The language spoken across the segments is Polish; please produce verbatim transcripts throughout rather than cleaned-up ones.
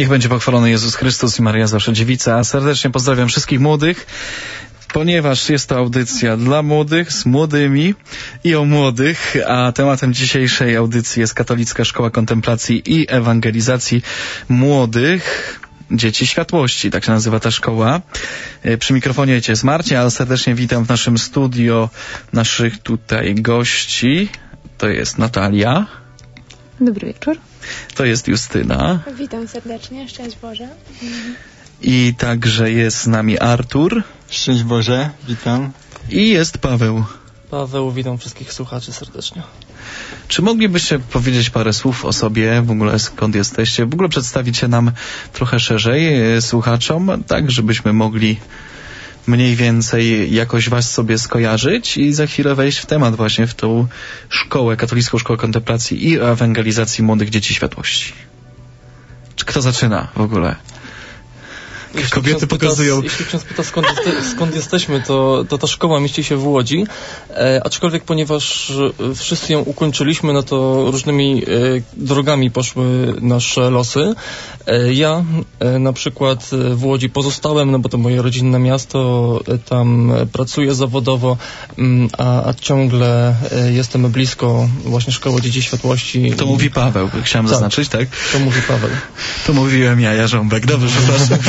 Niech będzie pochwalony Jezus Chrystus i Maria Zawsze Dziewica. Serdecznie pozdrawiam wszystkich młodych, ponieważ jest to audycja dla młodych, z młodymi i o młodych, a tematem dzisiejszej audycji jest Katolicka Szkoła Kontemplacji i Ewangelizacji Młodych. Dzieci Światłości, tak się nazywa ta szkoła. Przy mikrofonie jest Marcin, a serdecznie witam w naszym studio naszych tutaj gości. To jest Natalia. Dobry wieczór. To jest Justyna. Witam serdecznie, szczęść Boże. I także jest z nami Artur. Szczęść Boże, witam. I jest Paweł. Paweł, witam wszystkich słuchaczy serdecznie. Czy moglibyście powiedzieć parę słów o sobie, w ogóle skąd jesteście, w ogóle przedstawić się nam trochę szerzej słuchaczom, tak żebyśmy mogli mniej więcej jakoś was sobie skojarzyć i za chwilę wejść w temat właśnie w tą szkołę, Katolicką Szkołę Kontemplacji i Ewangelizacji Młodych Dzieci Światłości. Czy kto zaczyna w ogóle? Jeśli Kobiety pokazują... Pyta, jeśli ksiądz pyta, skąd, jeste, skąd jesteśmy, to, to ta szkoła mieści się w Łodzi, e, aczkolwiek ponieważ wszyscy ją ukończyliśmy, no to różnymi e, drogami poszły nasze losy. E, ja e, na przykład w Łodzi pozostałem, no bo to moje rodzinne miasto, e, tam pracuję zawodowo, m, a, a ciągle e, jestem blisko właśnie Szkoły Dzieci Światłości. To mówi Paweł, chciałem tak zaznaczyć, tak? To mówi Paweł. To mówiłem ja, Jarząbek. Dobrze, przepraszam.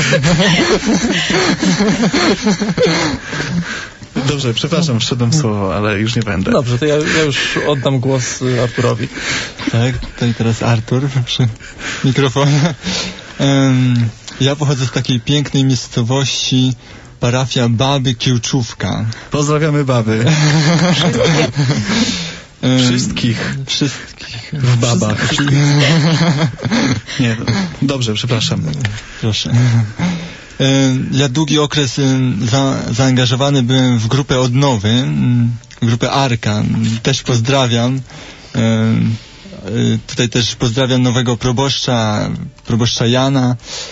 Dobrze, przepraszam, wszedłem w słowo, ale już nie będę. Dobrze, to ja, ja już oddam głos Arturowi. Tak, tutaj teraz Artur przy mikrofonie. Um, ja pochodzę z takiej pięknej miejscowości, parafia Baby Kiełczówka. Pozdrawiamy baby. Wszystkich. Wszystkich. W babach. Wszystkich. Nie, dobrze, przepraszam. Proszę. Ja długi okres za, zaangażowany byłem w grupę Odnowy, grupę Arka. Też pozdrawiam. Tutaj też pozdrawiam nowego proboszcza, proboszcza Jana.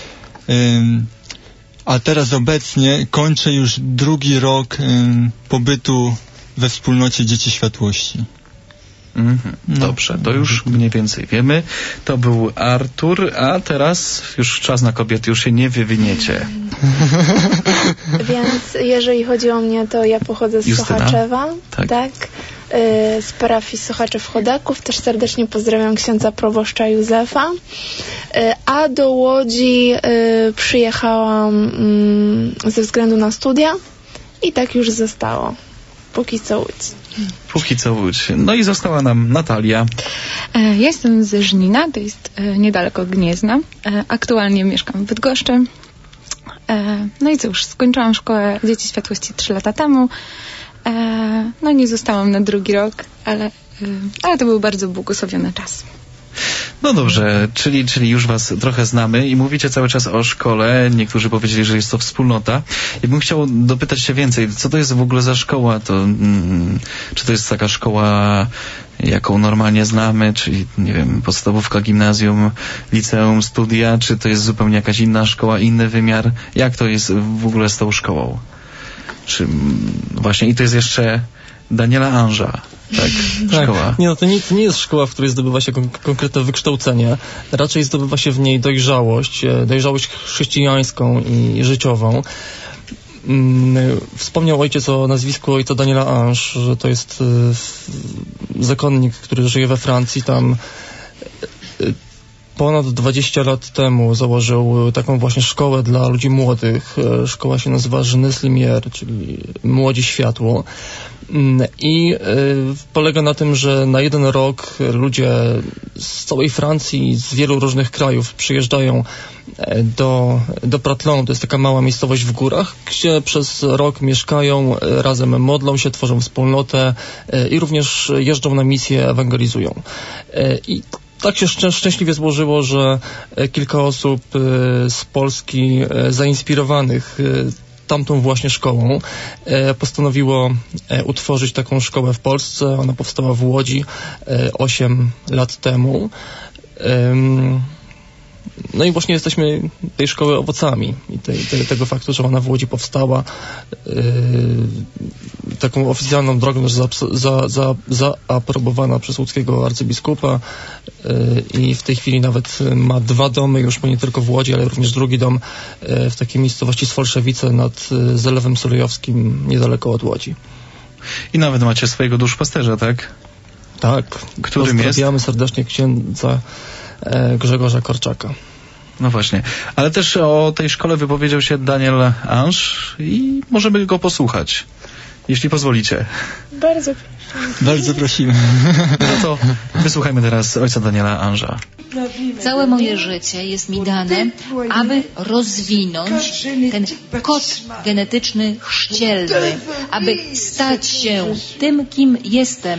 A teraz obecnie kończę już drugi rok pobytu we wspólnocie Dzieci Światłości. Mm-hmm. Dobrze, to już mniej więcej wiemy. To był Artur, a teraz już czas na kobiety, już się nie wywiniecie. Więc jeżeli chodzi o mnie, to ja pochodzę z Justyna? Sochaczewa, tak, tak y, z parafii Sochaczew-Chodaków. Też serdecznie pozdrawiam księdza proboszcza Józefa. Y, a do Łodzi y, przyjechałam y, ze względu na studia i tak już zostało. Póki co Łódź. Póki co Łódź. No i została nam Natalia. Ja jestem z Żnina, to jest niedaleko Gniezna. Aktualnie mieszkam w Bydgoszczy. No i cóż, skończyłam szkołę Dzieci Światłości trzy lata temu. No nie zostałam na drugi rok, ale, ale to był bardzo błogosławiony czas. No dobrze, czyli, czyli już was trochę znamy i mówicie cały czas o szkole. Niektórzy powiedzieli, że jest to wspólnota. Ja bym chciał dopytać się więcej, co to jest w ogóle za szkoła? To, mm, czy to jest taka szkoła, jaką normalnie znamy, czyli, nie wiem, podstawówka, gimnazjum, liceum, studia, czy to jest zupełnie jakaś inna szkoła, inny wymiar? Jak to jest w ogóle z tą szkołą? Czy właśnie, i to jest jeszcze Daniela Anża. Tak, szkoła. Tak. Nie, no to nie, to nie jest szkoła, w której zdobywa się kon- konkretne wykształcenie. Raczej zdobywa się w niej dojrzałość, dojrzałość chrześcijańską i życiową. Mm, wspomniał ojciec o nazwisku ojca Daniela Ange, że to jest y, zakonnik, który żyje we Francji. Tam y, ponad dwadzieścia lat temu założył taką właśnie szkołę dla ludzi młodych. Szkoła się nazywa Jeunesse Lumière, czyli Młodzi Światło. I y, polega na tym, że na jeden rok ludzie z całej Francji, z wielu różnych krajów przyjeżdżają do, do Pratlonu. To jest taka mała miejscowość w górach, gdzie przez rok mieszkają, razem modlą się, tworzą wspólnotę y, i również jeżdżą na misję, ewangelizują. Y, I tak się szczę- szczęśliwie złożyło, że kilka osób y, z Polski y, zainspirowanych y, tamtą właśnie szkołą e, postanowiło e, utworzyć taką szkołę w Polsce. Ona powstała w Łodzi e, osiem lat temu. E, no i właśnie jesteśmy tej szkoły owocami i tej, tej, tego faktu, że ona w Łodzi powstała. E, taką oficjalną drogą za, za, za, zaaprobowana przez łódzkiego arcybiskupa y, i w tej chwili nawet ma dwa domy już, bo nie tylko w Łodzi, ale również drugi dom y, w takiej miejscowości Sfolszewice nad y, Zalewem Sulejowskim, niedaleko od Łodzi. I nawet macie swojego duszpasterza, tak? Tak. Którym jest? Pozdrawiamy serdecznie księdza e, Grzegorza Korczaka. No właśnie. Ale też o tej szkole wypowiedział się Daniel Ange i możemy go posłuchać, jeśli pozwolicie. Bardzo Bardzo prosimy. No to wysłuchajmy teraz ojca Daniela Ange'a. Całe moje życie jest mi dane, aby rozwinąć ten kod genetyczny chrzcielny, aby stać się tym, kim jestem.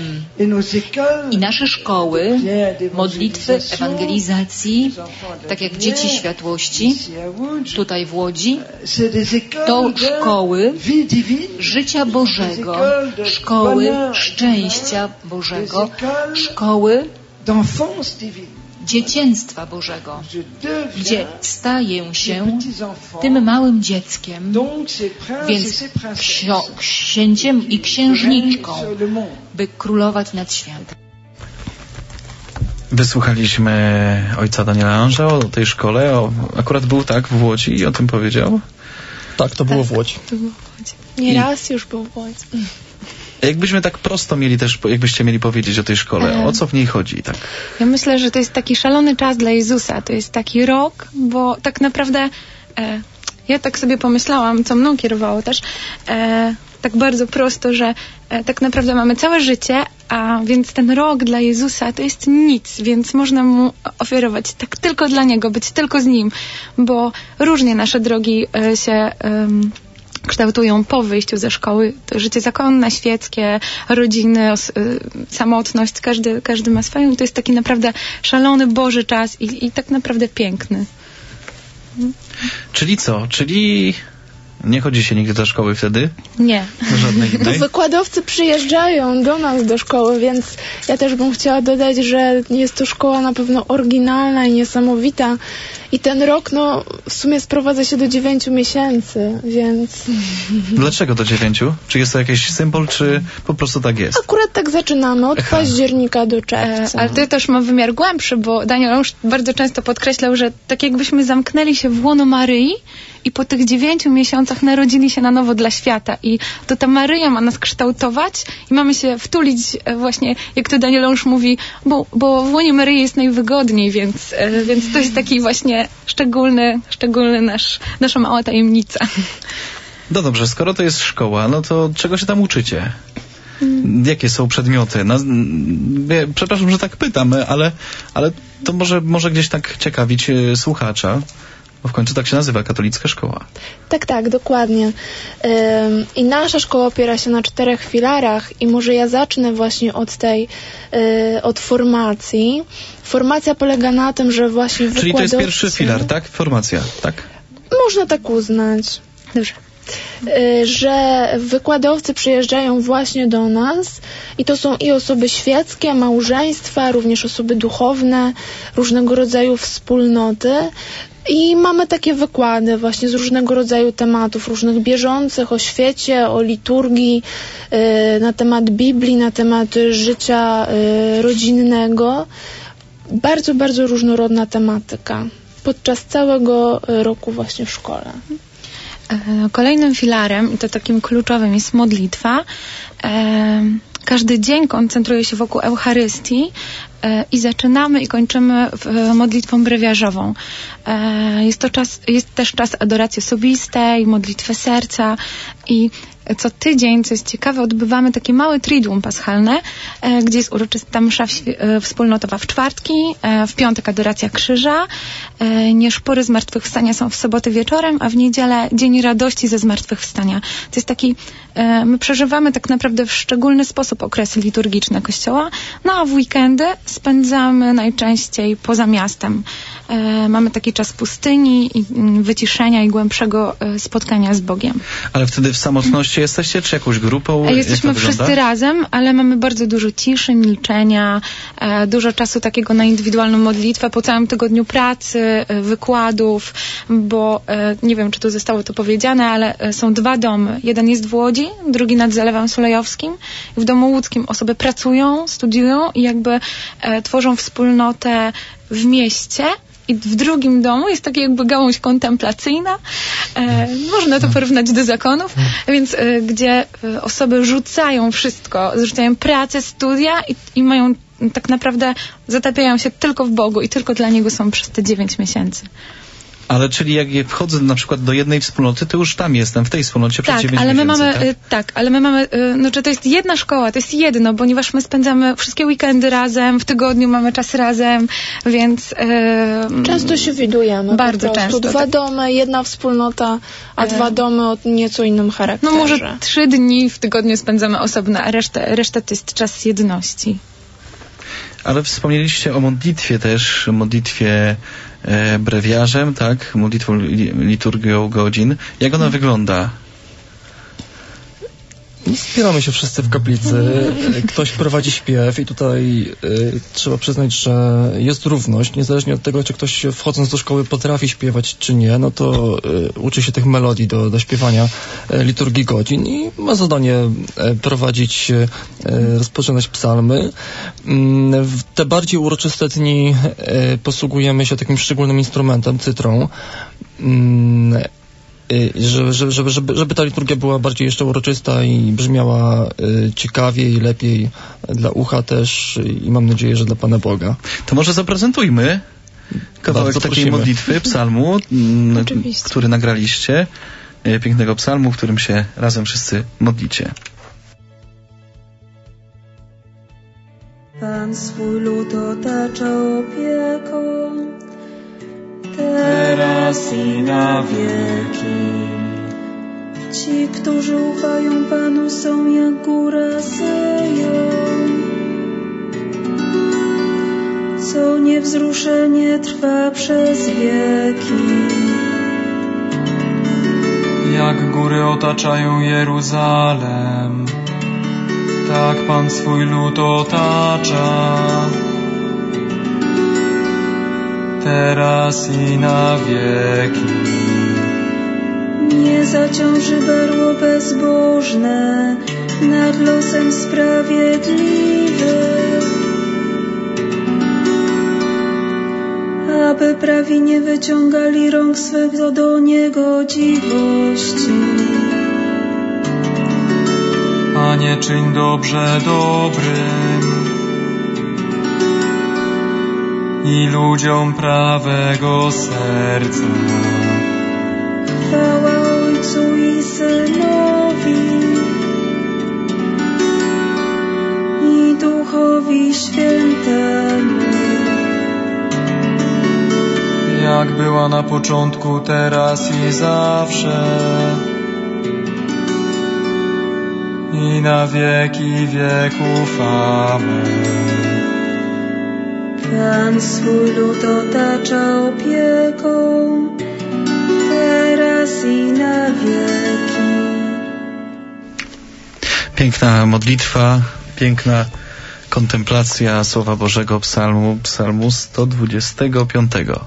I nasze szkoły, modlitwy, ewangelizacji, tak jak Dzieci Światłości, tutaj w Łodzi, to szkoły życia Bożego, szkoły szczęścia Bożego, szkoły dziecięctwa Bożego, gdzie staję się tym małym dzieckiem, więc ksio- księciem i księżniczką, by królować nad światem. Wysłuchaliśmy ojca Daniela Ange'a o tej szkole. O, akurat był tak w Łodzi i o tym powiedział. Tak, to było w Łodzi. To było w Łodzi. Nie raz już był w Łodzi. Jakbyśmy tak prosto mieli też, jakbyście mieli powiedzieć o tej szkole, o co w niej chodzi, tak? Ja myślę, że to jest taki szalony czas dla Jezusa. To jest taki rok, bo tak naprawdę e, ja tak sobie pomyślałam, co mną kierowało też, e, tak bardzo prosto, że e, tak naprawdę mamy całe życie, a więc ten rok dla Jezusa to jest nic, więc można Mu ofiarować tak tylko dla Niego, być tylko z Nim, bo różnie nasze drogi e, się... E, kształtują po wyjściu ze szkoły. To życie zakonne, świeckie, rodziny, os- y, samotność, każdy, każdy ma swoją. To jest taki naprawdę szalony Boży czas i, i tak naprawdę piękny. Czyli co? Czyli nie chodzi się nigdy do szkoły wtedy? Nie. Do żadnej No, innej? wykładowcy przyjeżdżają do nas do szkoły, więc ja też bym chciała dodać, że jest to szkoła na pewno oryginalna i niesamowita. I ten rok, no, w sumie sprowadza się do dziewięciu miesięcy, więc... Dlaczego do dziewięciu? Czy jest to jakiś symbol, czy po prostu tak jest? Akurat tak zaczynamy, od Aha. października do E, czerwca. ale to też ma wymiar głębszy, bo Daniel już bardzo często podkreślał, że tak jakbyśmy zamknęli się w łono Maryi i po tych dziewięciu miesiącach narodzili się na nowo dla świata. I to ta Maryja ma nas kształtować i mamy się wtulić e, właśnie, jak to Daniel już mówi, bo, bo w łonie Maryi jest najwygodniej, więc, e, więc to jest taki właśnie szczególny, szczególny nasz, nasza mała tajemnica. No dobrze, skoro to jest szkoła, no to czego się tam uczycie? Jakie są przedmioty? No, ja, przepraszam, że tak pytam, ale, ale to może, może gdzieś tak ciekawić e, słuchacza, bo w końcu tak się nazywa katolicka szkoła. Tak, tak, dokładnie. Ym, I nasza szkoła opiera się na czterech filarach i może ja zacznę właśnie od tej, y, od formacji. Formacja polega na tym, że właśnie Czyli wykładowcy... to jest pierwszy filar, tak? Formacja, tak? Można tak uznać. Dobrze. Y, że wykładowcy przyjeżdżają właśnie do nas i to są i osoby świeckie, małżeństwa, również osoby duchowne, różnego rodzaju wspólnoty. I mamy takie wykłady właśnie z różnego rodzaju tematów, różnych bieżących, o świecie, o liturgii, y, na temat Biblii, na temat życia y, rodzinnego. Bardzo, bardzo różnorodna tematyka podczas całego roku właśnie w szkole. Kolejnym filarem, i to takim kluczowym, jest modlitwa. Każdy dzień koncentruje się wokół Eucharystii i zaczynamy i kończymy modlitwą brewiarzową. Jest to czas, jest też czas adoracji osobistej, modlitwy serca i co tydzień, co jest ciekawe, odbywamy takie małe triduum paschalne, e, gdzie jest uroczysta msza w, e, wspólnotowa w czwartki, e, w piątek adoracja krzyża, e, nieszpory zmartwychwstania są w sobotę wieczorem, a w niedzielę dzień radości ze zmartwychwstania. To jest taki, e, my przeżywamy tak naprawdę w szczególny sposób okresy liturgiczne Kościoła, no a w weekendy spędzamy najczęściej poza miastem. E, mamy taki czas pustyni i wyciszenia i głębszego e, spotkania z Bogiem. Ale wtedy w samotności osobiście jesteście, czy jakąś grupą? A jesteśmy Jak to wszyscy wygląda? razem, ale mamy bardzo dużo ciszy, milczenia, e, dużo czasu takiego na indywidualną modlitwę po całym tygodniu pracy, e, wykładów, bo e, nie wiem, czy tu zostało to powiedziane, ale e, są dwa domy. Jeden jest w Łodzi, drugi nad Zalewem Sulejowskim. W domu łódzkim osoby pracują, studiują i jakby e, tworzą wspólnotę w mieście. I w drugim domu jest taka jakby gałąź kontemplacyjna. E, można to porównać do zakonów, więc e, gdzie e, osoby rzucają wszystko, rzucają pracę, studia i, i mają tak naprawdę, zatapiają się tylko w Bogu i tylko dla Niego są przez te dziewięć miesięcy. Ale czyli jak ja wchodzę na przykład do jednej wspólnoty, to już tam jestem, w tej wspólnocie przez Tak, dziewięć ale my miesięcy, mamy, tak? y, tak, ale my mamy, y, no czy to jest jedna szkoła, to jest jedno, ponieważ my spędzamy wszystkie weekendy razem, w tygodniu mamy czas razem, więc... Y, Często się widujemy. Bardzo po prostu. często. Dwa tak. domy, jedna wspólnota, a E. dwa domy o nieco innym charakterze. No może trzy dni w tygodniu spędzamy osobno, a resztę, reszta to jest czas jedności. Ale wspomnieliście o modlitwie też, modlitwie e, brewiarzem, tak? Modlitwą li, liturgią godzin. Jak ona wygląda? Wspieramy się wszyscy w kaplicy. Ktoś prowadzi śpiew i tutaj y, trzeba przyznać, że jest równość. Niezależnie od tego, czy ktoś wchodząc do szkoły potrafi śpiewać, czy nie, no to y, uczy się tych melodii do, do śpiewania y, liturgii godzin i ma zadanie y, prowadzić, y, rozpoczynać psalmy. Y, w te bardziej uroczyste dni y, posługujemy się takim szczególnym instrumentem, cytrą. Y, Żeby, żeby, żeby, żeby ta liturgia była bardziej jeszcze uroczysta i brzmiała y, ciekawiej, lepiej dla ucha też i mam nadzieję, że dla Pana Boga. To może zaprezentujmy kawałek Bardzo takiej prosimy. modlitwy, psalmu, m, Oczywiście. który nagraliście, e, pięknego psalmu, którym się razem wszyscy modlicie. Pan swój lud otacza opieką, teraz i na wieki. Ci, którzy ufają Panu, są jak góra Syjon, co niewzruszenie trwa przez wieki. Jak góry otaczają Jeruzalem, tak Pan swój lud otacza, teraz i na wieki. Nie zaciąży berło bezbożne nad losem sprawiedliwych, aby prawi nie wyciągali rąk swych do niegodziwości. Panie, czyń dobrze dobrym i ludziom prawego serca. Chwała Ojcu i Synowi i Duchowi Świętemu. Jak była na początku, teraz i zawsze, i na wieki wieków. Amen. Pan swój lud otacza opieką, teraz i na wieki. Piękna modlitwa, piękna kontemplacja Słowa Bożego, psalmu, psalmu sto dwudziestego piątego.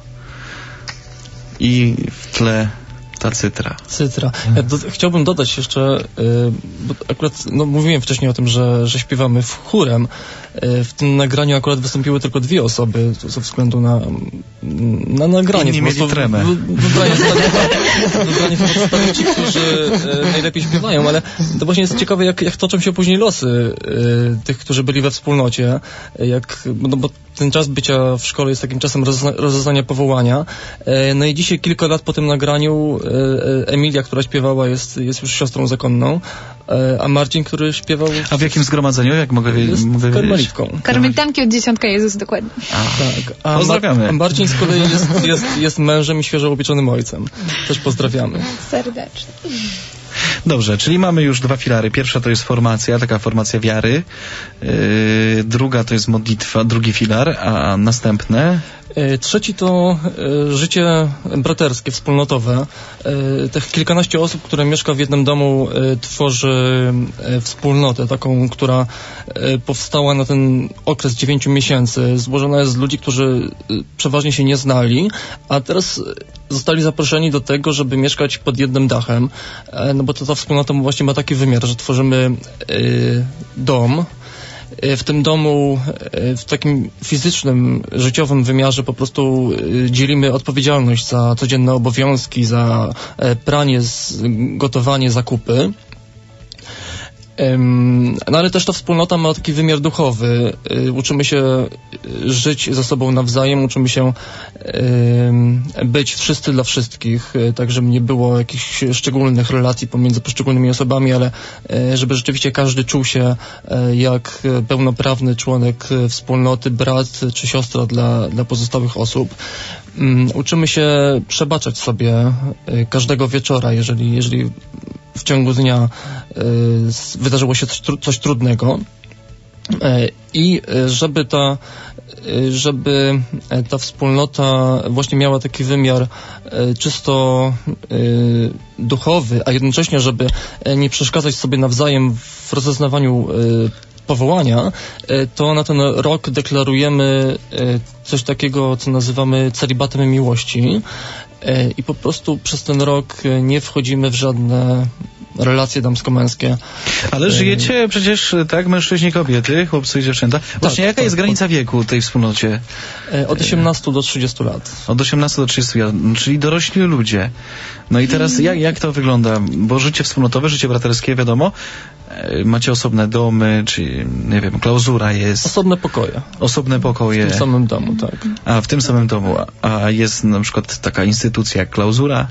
I w tle ta cytra. Cytra. Ja do, chciałbym dodać jeszcze, y, bo akurat no, mówiłem wcześniej o tym, że, że śpiewamy w chórem. Y, w tym nagraniu akurat wystąpiły tylko dwie osoby ze względu na, na nagranie. Inni mieli tremę. Wybranie zostawić ci, którzy y, najlepiej śpiewają, ale to właśnie jest ciekawe, jak, jak toczą się później losy y, tych, którzy byli we wspólnocie. Jak, no, bo ten czas bycia w szkole jest takim czasem rozozna, rozeznania powołania. Y, no i dzisiaj, kilka lat po tym nagraniu, Emilia, która śpiewała, jest, jest już siostrą zakonną, a Marcin, który śpiewał... A w jakim zgromadzeniu, jak mogę, wie, jest mogę wiedzieć? karmelitką. Karmelitanki od dziesiątka Jezus, dokładnie. Tak. A, Pozdrawiamy. Mar- a Marcin z kolei jest, jest, jest mężem i świeżo upieczonym ojcem. Też pozdrawiamy. Serdecznie. Dobrze, czyli mamy już dwa filary. Pierwsza to jest formacja, taka formacja wiary. Yy, druga to jest modlitwa, drugi filar, a następne? Trzeci to e, życie braterskie, wspólnotowe. E, tych kilkanaście osób, które mieszka w jednym domu, e, tworzy e, wspólnotę, taką, która e, powstała na ten okres dziewięciu miesięcy. Złożona jest z ludzi, którzy e, przeważnie się nie znali, a teraz zostali zaproszeni do tego, żeby mieszkać pod jednym dachem. E, no bo to ta wspólnota właśnie ma taki wymiar, że tworzymy e, dom. W tym domu, w takim fizycznym, życiowym wymiarze po prostu dzielimy odpowiedzialność za codzienne obowiązki, za pranie, gotowanie, zakupy. No ale też ta wspólnota ma taki wymiar duchowy. Uczymy się żyć ze sobą nawzajem, uczymy się być wszyscy dla wszystkich, tak żeby nie było jakichś szczególnych relacji pomiędzy poszczególnymi osobami, ale żeby rzeczywiście każdy czuł się jak pełnoprawny członek wspólnoty, brat czy siostra dla, dla pozostałych osób. Uczymy się przebaczać sobie każdego wieczora, jeżeli, jeżeli w ciągu dnia y, wydarzyło się coś, coś trudnego y, i żeby ta, y, żeby ta wspólnota właśnie miała taki wymiar y, czysto y, duchowy, a jednocześnie, żeby nie przeszkadzać sobie nawzajem w rozeznawaniu y, powołania, to na ten rok deklarujemy coś takiego, co nazywamy celibatem miłości i po prostu przez ten rok nie wchodzimy w żadne relacje damsko-męskie. Ale żyjecie przecież, tak, mężczyźni, kobiety, chłopcy i dziewczęta. Właśnie tak, jaka tak, jest granica tak. wieku tej wspólnocie? Od osiemnastu do trzydziestu lat. Od osiemnastu do trzydziestu lat, czyli dorośli ludzie. No i teraz jak, jak to wygląda? Bo życie wspólnotowe, życie braterskie, wiadomo, macie osobne domy, czy nie wiem, klauzura jest. Osobne pokoje. Osobne pokoje. W tym samym domu, tak. A, w tym samym domu. A jest na przykład taka instytucja jak klauzura?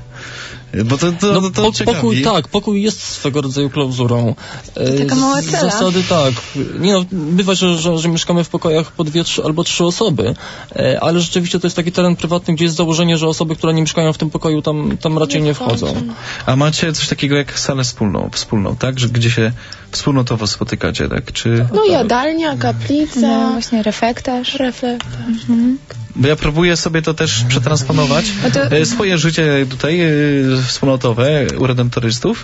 Bo to, to, no, to, to po, ciekawi. Pokój, tak, pokój jest swego rodzaju klauzurą. Taka mała cela. Z zasady tak. Nie no, bywa, że, że, że mieszkamy w pokojach po dwie, trzy albo trzy osoby, ale rzeczywiście to jest taki teren prywatny, gdzie jest założenie, że osoby, które nie mieszkają w tym pokoju, tam, tam raczej nie wchodzą. A macie coś takiego jak salę wspólną, wspólną, tak? Że gdzie się wspólnotowo spotykacie, tak? Czy... No jadalnia, kaplica. No właśnie refektarz. Refektarz. Mhm. Bo ja próbuję sobie to też przetransponować. To... Swoje życie tutaj wspólnotowe u redemptorystów,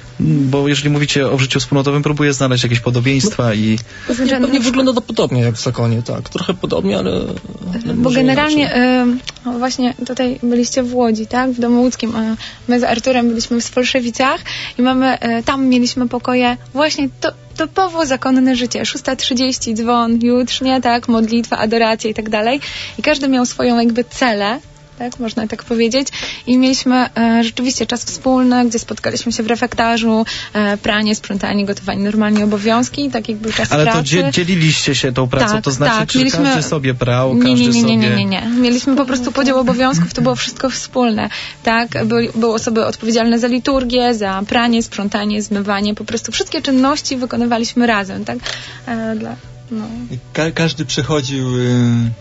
bo jeżeli mówicie o życiu wspólnotowym, próbuję znaleźć jakieś podobieństwa i... Pewnie, pewnie wygląda to podobnie jak w Zakonie, tak. Trochę podobnie, ale... ale bo generalnie y, właśnie tutaj byliście w Łodzi, tak? W domu łódzkim. A my z Arturem byliśmy w Sfolszewicach i mamy, y, tam mieliśmy pokoje właśnie to typowo zakonne życie. szósta trzydzieści dzwon, jutrznie, tak? Modlitwa, adoracja i tak dalej. I każdy miał swoją jakby celę, tak, można tak powiedzieć. I mieliśmy e, rzeczywiście czas wspólny, gdzie spotkaliśmy się w refektarzu, e, pranie, sprzątanie, gotowanie, normalnie obowiązki, tak jakby czas Ale pracy. Ale to dzieliliście się tą pracą, tak, to znaczy, tak. czy Mieliśmy... każdy sobie prał, nie, każdy nie, nie, nie, nie, sobie... nie, nie. Mieliśmy po prostu podział obowiązków, to było wszystko wspólne, tak. By, były osoby odpowiedzialne za liturgię, za pranie, sprzątanie, zmywanie, po prostu wszystkie czynności wykonywaliśmy razem, tak. E, dla, no. Ka- każdy przechodził... Y-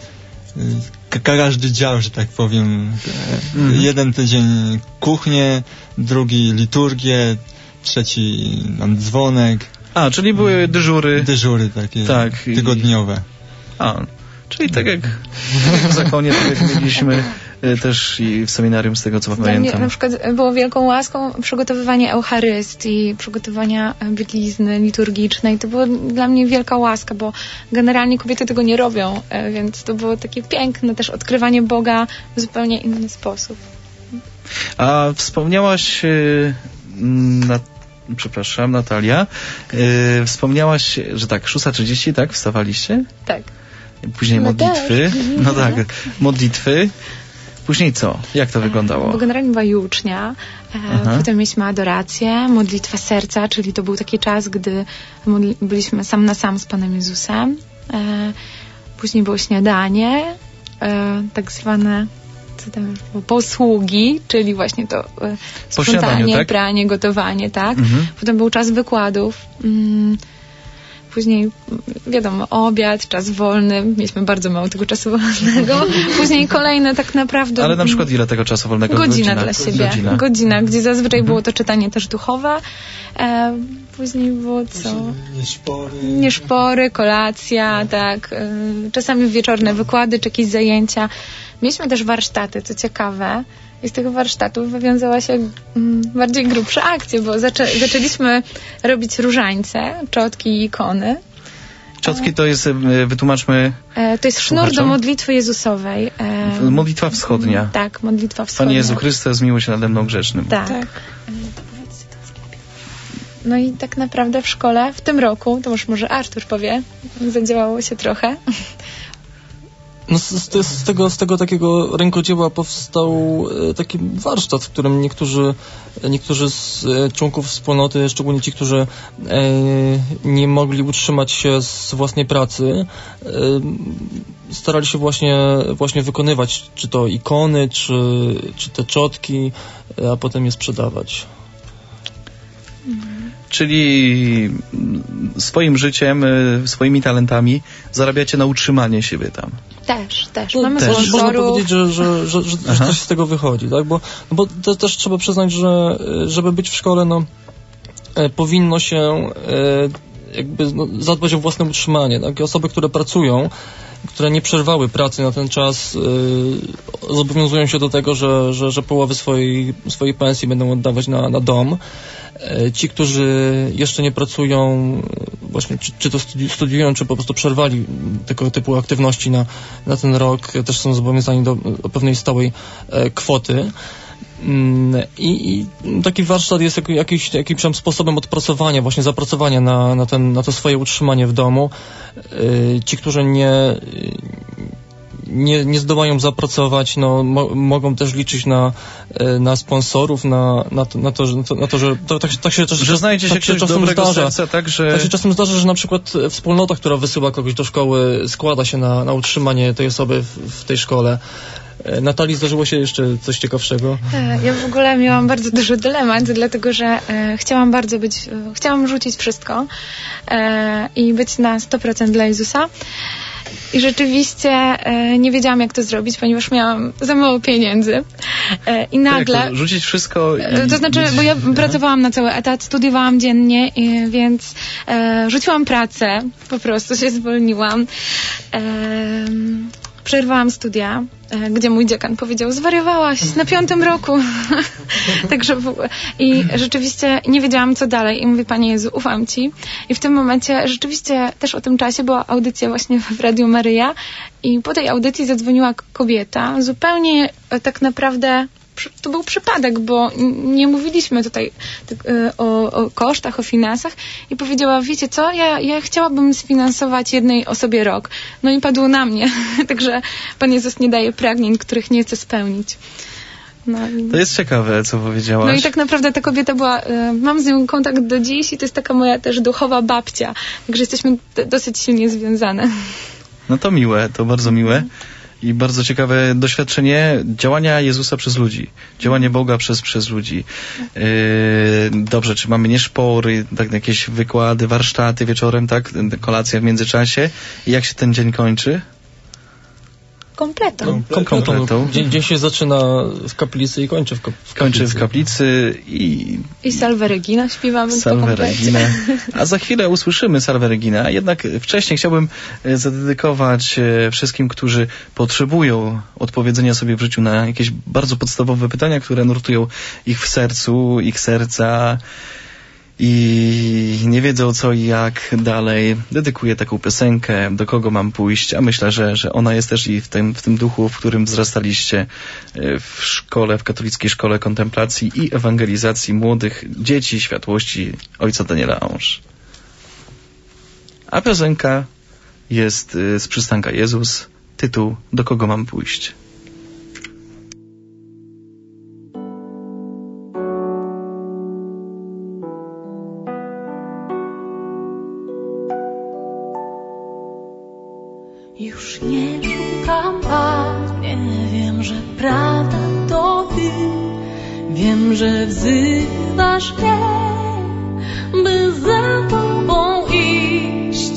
y- każdy dział, że tak powiem. Mm. Jeden tydzień kuchnię, drugi liturgię, trzeci nam dzwonek. A, czyli były dyżury. Dyżury takie, tak, tygodniowe. A, czyli tak jak, tak jak w Zakonie, tak jak mieliśmy też i w seminarium, z tego co Dla pamiętam. mnie na przykład było wielką łaską przygotowywanie Eucharystii, przygotowania bielizny liturgicznej. To była dla mnie wielka łaska, bo generalnie kobiety tego nie robią, więc to było takie piękne też odkrywanie Boga w zupełnie inny sposób. A wspomniałaś yy, na, przepraszam, Natalia, yy, wspomniałaś, że tak, szósta trzydzieści, tak? Wstawaliście? Tak. Później no modlitwy. Tak. No tak, modlitwy. Później co? Jak to wyglądało? Bo generalnie była jucznia, e, potem mieliśmy adorację, modlitwę serca, czyli to był taki czas, gdy modli- byliśmy sam na sam z Panem Jezusem. E, później było śniadanie, e, tak zwane co tam już było, posługi, czyli właśnie to e, sprzątanie, tak? pranie, gotowanie, tak. Mhm. Potem był czas wykładów. Mm, później, wiadomo, obiad, czas wolny. Mieliśmy bardzo mało tego czasu wolnego. Później kolejne tak naprawdę... Ale na przykład ile tego czasu wolnego? Godzina, Godzina dla siebie. Godzina, Godzina gdzie zazwyczaj było to czytanie też duchowe. E, później było co? Nieszpory. Nieszpory, kolacja, tak. E, czasami wieczorne wykłady, czy jakieś zajęcia. Mieliśmy też warsztaty, co ciekawe. I z tych warsztatów wywiązała się mm, bardziej grubsza akcja, bo zaczę- zaczęliśmy robić różańce, czotki i ikony. Czotki to jest, wytłumaczmy... E, to jest sznur słuchaczom. do modlitwy Jezusowej. E, Modlitwa wschodnia. tak, modlitwa wschodnia. Panie Jezu Chryste, zmiłuj się nade mną grzesznym. Tak. tak. No i tak naprawdę w szkole w tym roku, to już może Artur powie, zadziałało się trochę. No z, z, z, tego, z tego takiego rękodzieła powstał e, taki warsztat, w którym niektórzy, niektórzy z e, członków wspólnoty, szczególnie ci, którzy e, nie mogli utrzymać się z własnej pracy, e, starali się właśnie, właśnie wykonywać czy to ikony, czy, czy te czotki, a potem je sprzedawać. Czyli swoim życiem, swoimi talentami zarabiacie na utrzymanie siebie tam. Też, też. No, Mamy też. Można sponsorów. powiedzieć, że, że, że, że, że coś z tego wychodzi, tak? Bo, no bo to też trzeba przyznać, że żeby być w szkole, no e, powinno się e, jakby no, zadbać o własne utrzymanie, tak? I osoby, które pracują, które nie przerwały pracy na ten czas, e, zobowiązują się do tego, że, że, że połowę swojej, swojej pensji będą oddawać na, na dom. Ci, którzy jeszcze nie pracują, właśnie czy, czy to studiują, czy po prostu przerwali tego typu aktywności na, na ten rok, też są zobowiązani do, do pewnej stałej e, kwoty. I, I taki warsztat jest jak, jakiś, jakimś tam sposobem odpracowania, właśnie zapracowania na, na, ten, na to swoje utrzymanie w domu. E, ci, którzy nie... Nie, nie zdołają zapracować, no, mo, mogą też liczyć na, na sponsorów, na, na, to, na, to, że, na to, że to, tak, tak się też Że znajdzie się tak ktoś czasem dobrego zdarza. serca, tak, że... Tak się czasem zdarza, że na przykład wspólnota, która wysyła kogoś do szkoły, składa się na, na utrzymanie tej osoby w, w tej szkole. Natalii, zdarzyło się jeszcze coś ciekawszego? Ja w ogóle miałam bardzo duży dylemat, dlatego że e, chciałam bardzo być, e, chciałam rzucić wszystko e, i być na sto procent dla Jezusa. I rzeczywiście e, nie wiedziałam, jak to zrobić, ponieważ miałam za mało pieniędzy. E, I nagle... Tak, rzucić wszystko i... E, to znaczy, bo ja pracowałam na cały etat, studiowałam dziennie, i, więc e, rzuciłam pracę, po prostu się zwolniłam. E, Przerwałam studia, e, gdzie mój dziekan powiedział, zwariowałaś na piątym roku. Także w, i rzeczywiście nie wiedziałam, co dalej. I mówię, Panie Jezu, ufam Ci. I w tym momencie rzeczywiście też o tym czasie była audycja właśnie w Radiu Maryja i po tej audycji zadzwoniła kobieta, zupełnie e, tak naprawdę to był przypadek, bo nie mówiliśmy tutaj o, o kosztach, o finansach i powiedziała, wiecie co, ja, ja chciałabym sfinansować jednej osobie rok. No i padło na mnie. Także Pan Jezus nie daje pragnień, których nie chce spełnić. No i... To jest ciekawe, co powiedziałaś. No i tak naprawdę ta kobieta była, mam z nią kontakt do dziś i to jest taka moja też duchowa babcia. Także jesteśmy dosyć silnie związane. No to miłe, to bardzo miłe. I bardzo ciekawe doświadczenie działania Jezusa przez ludzi. Działanie Boga przez, przez ludzi. Yy, dobrze, czy mamy nieszpory, tak, jakieś wykłady, warsztaty wieczorem, tak? Kolacja w międzyczasie. I jak się ten dzień kończy? Kompletą. Kom, Kompletą. Dzień, dzień się zaczyna w kaplicy i kończy w, kap, w kaplicy. Kończy w kaplicy i... I Salve Regina śpiewamy. Salve Regina. A za chwilę usłyszymy Salve Regina. Jednak wcześniej chciałbym zadedykować wszystkim, którzy potrzebują odpowiedzenia sobie w życiu na jakieś bardzo podstawowe pytania, które nurtują ich w sercu, ich serca i nie wiedzą co i jak dalej. Dedykuję taką piosenkę, do kogo mam pójść, a myślę, że, że ona jest też i w tym, w tym duchu, w którym wzrastaliście w szkole, w katolickiej szkole kontemplacji i ewangelizacji młodych dzieci światłości ojca Daniela Ange. A piosenka jest z przystanka Jezus, tytuł Do kogo mam pójść. Już nie szukam, Panie, wiem, że prawda to Ty. Wiem, że wzywasz mnie, by za Tobą iść.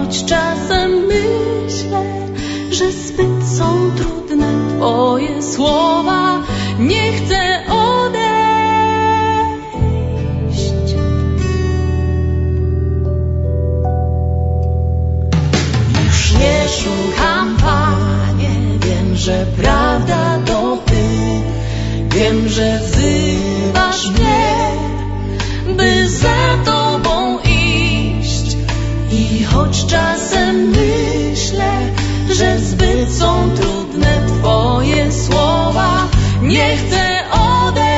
choć czasem myślę, że zbyt są trudne Twoje słowa, nie chcę odejść. Już nie szukam, Panie, wiem, że prawda to Ty, wiem, że wzywasz mnie, by za Tobą iść. I choć czasem myślę, że zbyt są trudne Twoje słowa, nie chcę odejść.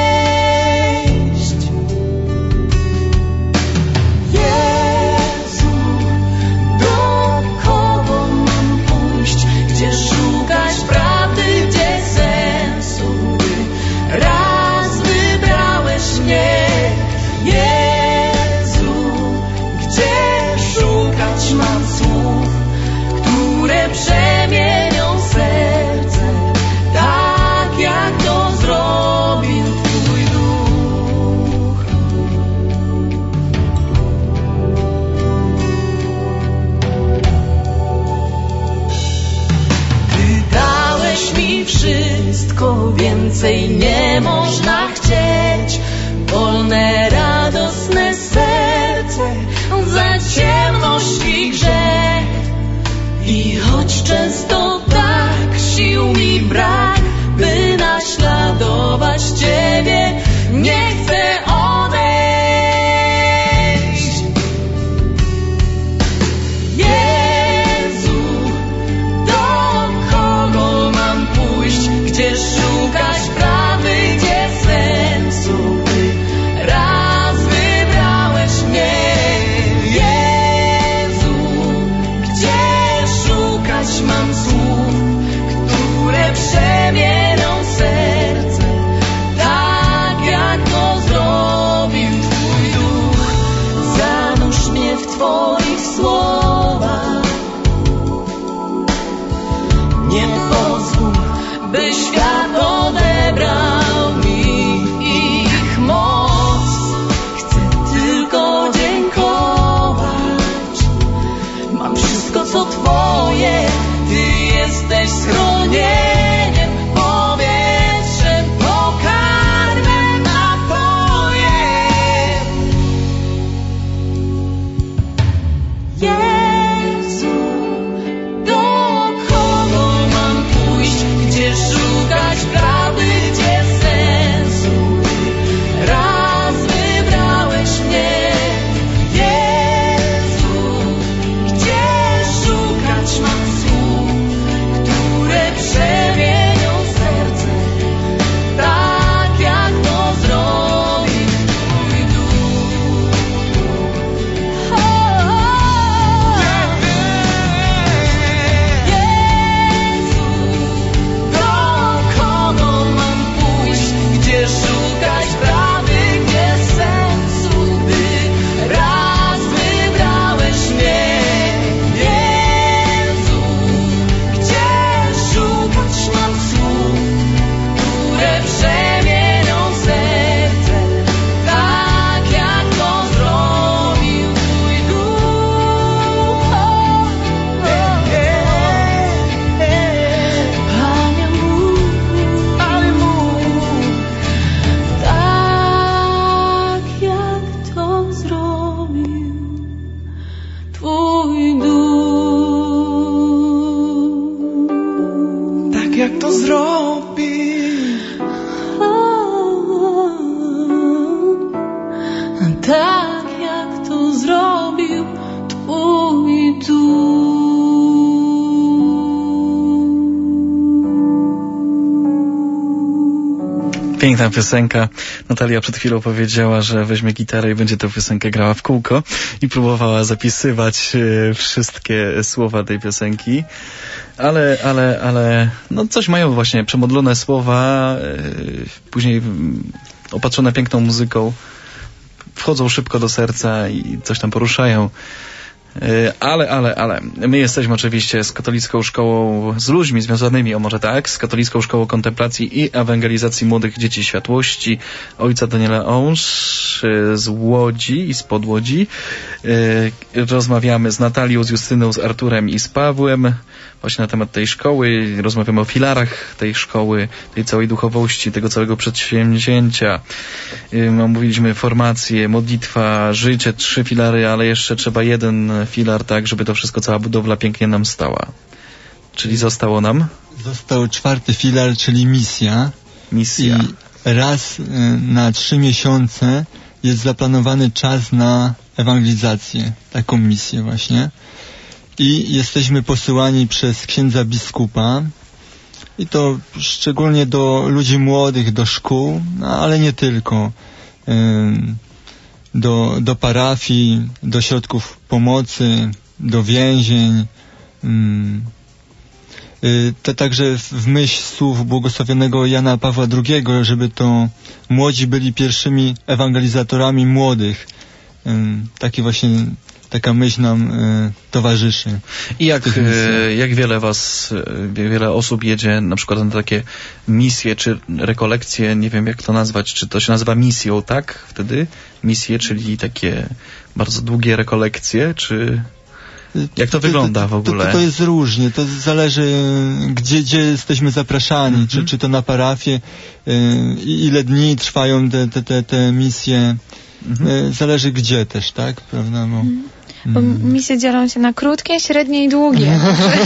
Jezu, do kogo mam pójść, gdzie szukać prawdy, gdzie sensu? Ty raz wybrałeś mnie. Jezu, gdzie szukać mam słów, które przemienią serce, tak jak to zrobił Twój Duch. Ty dałeś mi wszystko, więcej nie można chcieć. Wolne, radosne serce za ciemność i grzech. I choć często tak sił mi brak, by naśladować Ciebie, nie chcę odejść. Jezu, do kogo mam pójść, gdzie szukać prawdy, gdzie sensu? Ty raz wybrałeś mnie. Mam słów, które przemienią serce, tak jak to zrobił Twój Duch. Zanurz mnie w Twoich słowach, nie pozwól, by świat odebrał mi ich moc. Chcę tylko dziękować, mam wszystko co Twoje. Ty jesteś schronieniem, powietrzem, pokarmem, napojem. Jezu, do kogo mam pójść, gdzie szukać prawdy, gdzie sensu? Ty raz wybrałeś mnie. Jezu, gdzie szukać mam słów, które przemienią serce, tak jak to zrobił Twój Duch. Oh, Jezu, do kogo mam pójść, gdzie szukać prawdy, gdzie sensu? Ty raz wybrałeś mnie. Jezu, gdzie szukać mam słów, które przemienią serce, tak jak to zrobił Twój Duch. Panie mój, Panie mój, tak jak to zrobił Twój Duch. Tak jak to zrobił, tak jak to zrobił Twój Duch. Piękna piosenka. Natalia przed chwilą powiedziała, że weźmie gitarę i będzie tę piosenkę grała w kółko i próbowała zapisywać e, wszystkie słowa tej piosenki. Ale, ale, ale, no coś mają właśnie, przemodlone słowa, e, później opatrzone piękną muzyką, wchodzą szybko do serca i coś tam poruszają. Ale, ale, ale, my jesteśmy oczywiście z katolicką szkołą, z ludźmi związanymi, o może tak, z katolicką szkołą kontemplacji i ewangelizacji młodych dzieci światłości ojca Daniela Onsz z Łodzi i spod Łodzi. Rozmawiamy z Natalią, z Justyną, z Arturem i z Pawłem właśnie na temat tej szkoły. Rozmawiamy o filarach tej szkoły, tej całej duchowości, tego całego przedsięwzięcia. Omówiliśmy formację, modlitwa, życie, trzy filary, ale jeszcze trzeba jeden filar, tak, żeby to wszystko, cała budowla pięknie nam stała. Czyli zostało nam? Został czwarty filar, czyli misja. Misja. I raz na trzy miesiące jest zaplanowany czas na ewangelizację, taką misję właśnie. I jesteśmy posyłani przez księdza biskupa i to szczególnie do ludzi młodych, do szkół, no, ale nie tylko. Do, do parafii, do środków pomocy, do więzień. To także w myśl słów błogosławionego Jana Pawła drugiego, żeby to młodzi byli pierwszymi ewangelizatorami młodych. Taki właśnie taka myśl nam e, towarzyszy. I jak, e, jak wiele was, e, wiele osób jedzie na przykład na takie misje, czy rekolekcje, nie wiem jak to nazwać, czy to się nazywa misją, tak? Wtedy misje, czyli takie bardzo długie rekolekcje, czy jak to wygląda w ogóle? To, to, to jest różnie, to zależy gdzie, gdzie jesteśmy zapraszani, mm-hmm. czy, czy to na parafię, e, ile dni trwają te, te, te, te misje. Mhm. Zależy gdzie też, tak? Prawda? Bo, mhm. Bo misje dzielą się na krótkie, średnie i długie.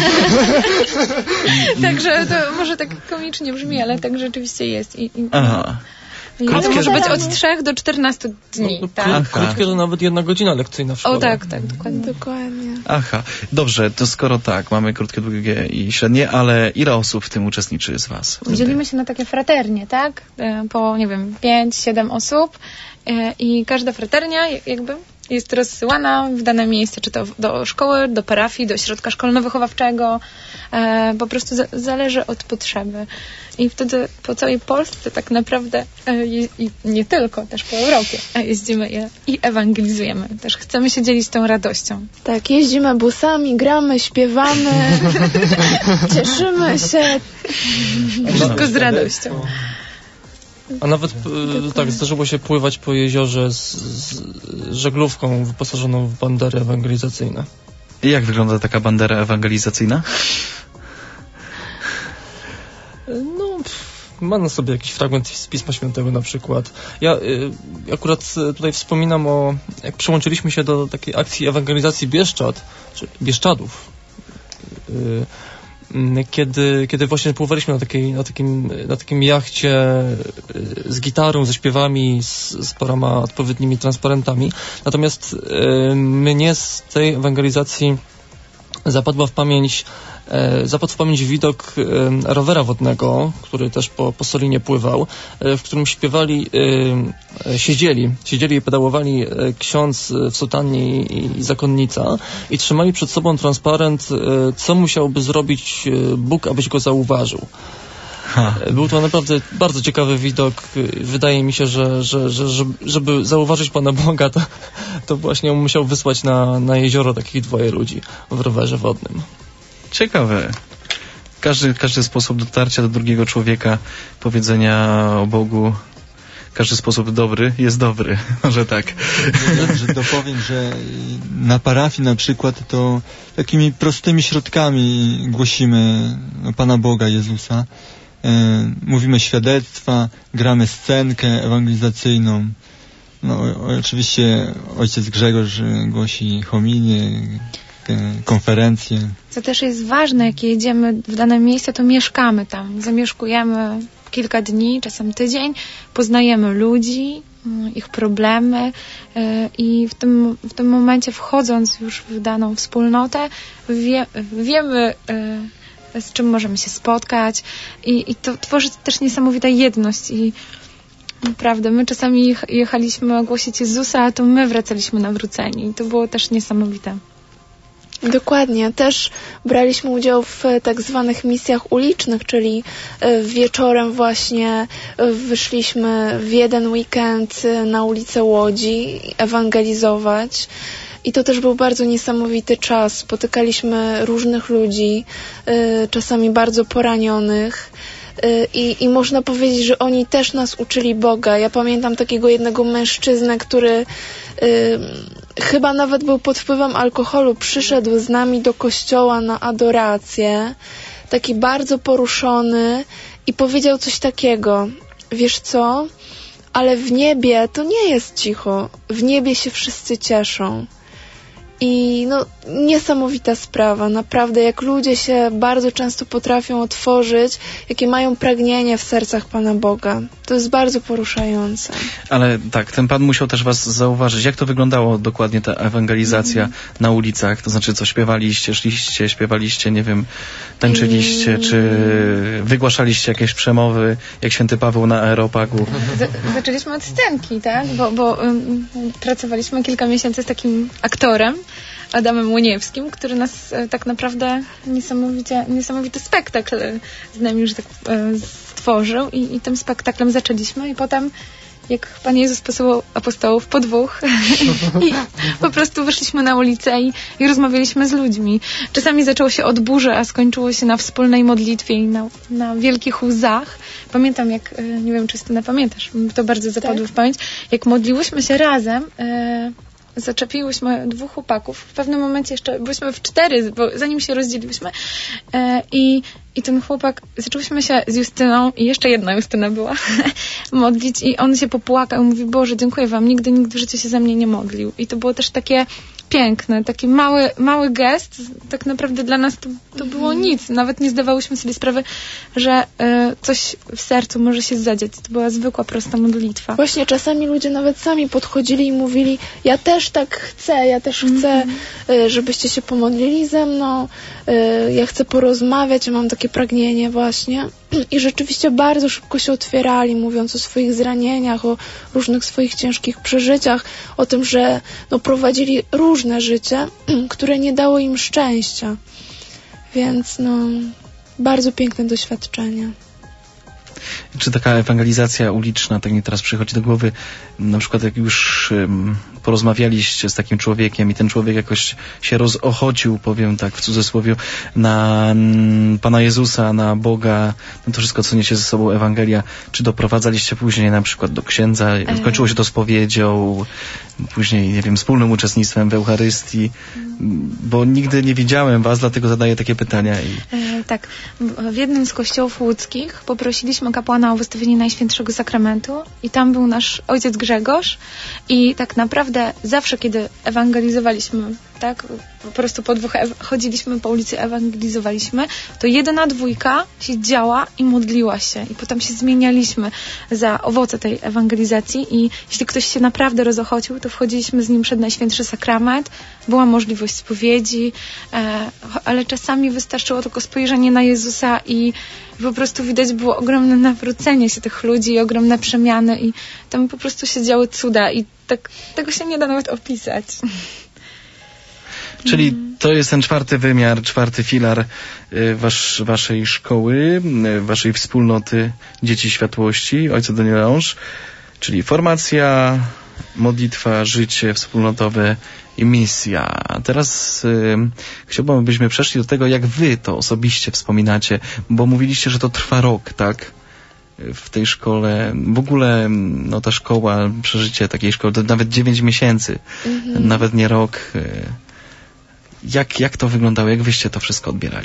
Także to może tak komicznie brzmi, ale tak rzeczywiście jest. I, i, Aha. Ale może być od trzech do czternastu dni. No, tak? Krótkie to nawet jedna godzina lekcyjna w szkole. O tak, tak, dokładnie. Dokładnie. Aha, dobrze, to skoro tak, mamy krótkie, długie i średnie, ale ile osób w tym uczestniczy z was? Dzielimy się na takie fraternie, tak? Po, nie wiem, pięć, siedem osób i każda fraternia jakby jest rozsyłana w dane miejsce, czy to do szkoły, do parafii, do ośrodka szkolno-wychowawczego. E, po prostu za, zależy od potrzeby. I wtedy po całej Polsce tak naprawdę e, je, i nie tylko, też po Europie jeździmy i, i ewangelizujemy. Też chcemy się dzielić tą radością. Tak, jeździmy busami, gramy, śpiewamy, cieszymy się. Wszystko z radością. A nawet e, tak, zdarzyło się pływać po jeziorze z, z żeglówką wyposażoną w bandery ewangelizacyjne. I jak wygląda taka bandera ewangelizacyjna? No, mam na sobie jakiś fragment z Pisma Świętego na przykład. Ja y, akurat tutaj wspominam o, jak przyłączyliśmy się do takiej akcji ewangelizacji Bieszczad, czy Bieszczadów. Y, Kiedy, kiedy właśnie pływaliśmy na, takiej, na, takim, na takim jachcie z gitarą, ze śpiewami, z, z paroma odpowiednimi transparentami. Natomiast y, mnie z tej ewangelizacji zapadła w pamięć, e, zapadł w pamięć widok e, rowera wodnego, który też po, po Solinie pływał, e, w którym śpiewali, e, siedzieli, siedzieli i pedałowali e, ksiądz w sutannie i, i zakonnica i trzymali przed sobą transparent, e, co musiałby zrobić e, Bóg, abyś go zauważył. Ha. Był to naprawdę bardzo ciekawy widok. Wydaje mi się, że, że, że, że żeby zauważyć Pana Boga, to, to właśnie musiał wysłać na, na jezioro takich dwoje ludzi w rowerze wodnym. Ciekawe. Każdy, każdy sposób dotarcia do drugiego człowieka, powiedzenia o Bogu, każdy sposób dobry jest dobry. Może tak. Ja, że dopowiem, że na parafii na przykład to takimi prostymi środkami głosimy no, Pana Boga, Jezusa. E, mówimy świadectwa, gramy scenkę ewangelizacyjną. No, o, oczywiście ojciec Grzegorz głosi homilię, konferencje. Co też jest ważne, jak jedziemy w dane miejsce, to mieszkamy tam. Zamieszkujemy kilka dni, czasem tydzień, poznajemy ludzi, ich problemy i w tym, w tym momencie wchodząc już w daną wspólnotę wie, wiemy z czym możemy się spotkać i, i to tworzy też niesamowita jedność i naprawdę, my czasami jechaliśmy ogłosić Jezusa, a to my wracaliśmy nawróceni i to było też niesamowite. Dokładnie. Też braliśmy udział w tak zwanych misjach ulicznych, czyli wieczorem właśnie wyszliśmy w jeden weekend na ulicę Łodzi ewangelizować. I to też był bardzo niesamowity czas. Spotykaliśmy różnych ludzi, czasami bardzo poranionych. I, I można powiedzieć, że oni też nas uczyli Boga. Ja pamiętam takiego jednego mężczyznę, który y, chyba nawet był pod wpływem alkoholu. Przyszedł z nami do kościoła na adorację, taki bardzo poruszony i powiedział coś takiego. Wiesz co? Ale w niebie to nie jest cicho. W niebie się wszyscy cieszą. I no, niesamowita sprawa, naprawdę, jak ludzie się bardzo często potrafią otworzyć, jakie mają pragnienie w sercach Pana Boga. To jest bardzo poruszające. Ale tak, ten Pan musiał też was zauważyć. Jak to wyglądało dokładnie ta ewangelizacja mm. na ulicach? To znaczy, co śpiewaliście, szliście, śpiewaliście, nie wiem, tańczyliście, mm. czy wygłaszaliście jakieś przemowy, jak święty Paweł na Aeropagu? Z- zaczęliśmy od scenki, tak? Bo, bo um, pracowaliśmy kilka miesięcy z takim aktorem, Adamem Łoniewskim, który nas e, tak naprawdę niesamowicie, niesamowity spektakl z nami już tak e, stworzył i, i tym spektaklem zaczęliśmy i potem jak Pan Jezus posyłał apostołów po dwóch i po prostu wyszliśmy na ulicę i, i rozmawialiśmy z ludźmi. Czasami zaczęło się od burzy, a skończyło się na wspólnej modlitwie i na, na wielkich łzach. Pamiętam, jak, nie wiem, czy Justyna pamiętasz, to bardzo zapadło w pamięć, jak modliłyśmy się razem, e, zaczepiłyśmy dwóch chłopaków. W pewnym momencie jeszcze byliśmy w cztery, bo zanim się rozdzieliłyśmy e, i, i ten chłopak, zaczęłyśmy się z Justyną i jeszcze jedna Justyna była modlić i on się popłakał i mówi, Boże, dziękuję wam, nigdy, nigdy w życiu się za mnie nie modlił. I to było też takie piękne, taki mały, mały gest. Tak naprawdę dla nas to, to było nic. Nawet nie zdawałyśmy sobie sprawy, że y, coś w sercu może się zadziać. To była zwykła, prosta modlitwa. Właśnie czasami ludzie nawet sami podchodzili i mówili, ja też tak chcę, ja też chcę, mm-hmm. y, żebyście się pomodlili ze mną, y, ja chcę porozmawiać, ja mam takie pragnienie właśnie. I rzeczywiście bardzo szybko się otwierali, mówiąc o swoich zranieniach, o różnych swoich ciężkich przeżyciach, o tym, że no, prowadzili różne życie, które nie dało im szczęścia. Więc no, bardzo piękne doświadczenie. Czy taka ewangelizacja uliczna, tak mi teraz przychodzi do głowy, na przykład jak już um, porozmawialiście z takim człowiekiem i ten człowiek jakoś się rozochocił, powiem tak w cudzysłowie, na um, Pana Jezusa, na Boga, no to wszystko, co niesie ze sobą Ewangelia, czy doprowadzaliście później na przykład do księdza, skończyło się to spowiedzią, później, nie wiem, wspólnym uczestnictwem w Eucharystii, bo nigdy nie widziałem was, dlatego zadaję takie pytania. I... E, tak, w jednym z kościołów łódzkich poprosiliśmy kapłana o wystawienie Najświętszego Sakramentu i tam był nasz ojciec Grzegorz i tak naprawdę zawsze, kiedy ewangelizowaliśmy, tak, po prostu po dwóch ew- chodziliśmy po ulicy, ewangelizowaliśmy, to jedna dwójka siedziała i modliła się i potem się zmienialiśmy za owoce tej ewangelizacji i jeśli ktoś się naprawdę rozochocił, to wchodziliśmy z nim przed Najświętszy Sakrament, była możliwość spowiedzi, e, ale czasami wystarczyło tylko spojrzenie na Jezusa i po prostu widać było ogromne nawrócenie się tych ludzi i ogromne przemiany i tam po prostu się działy cuda i tak, tego się nie da nawet opisać. Czyli to jest ten czwarty wymiar, czwarty filar wasz, waszej szkoły, waszej wspólnoty Dzieci Światłości, Ojca Daniela-Ange, czyli formacja, modlitwa, życie wspólnotowe i misja. A teraz y, chciałbym, abyśmy przeszli do tego, jak wy to osobiście wspominacie, bo mówiliście, że to trwa rok, tak? W tej szkole, w ogóle no ta szkoła, przeżycie takiej szkoły, to nawet dziewięć miesięcy, mhm. nawet nie rok. Y, Jak, jak to wyglądało? Jak wyście to wszystko odbierali?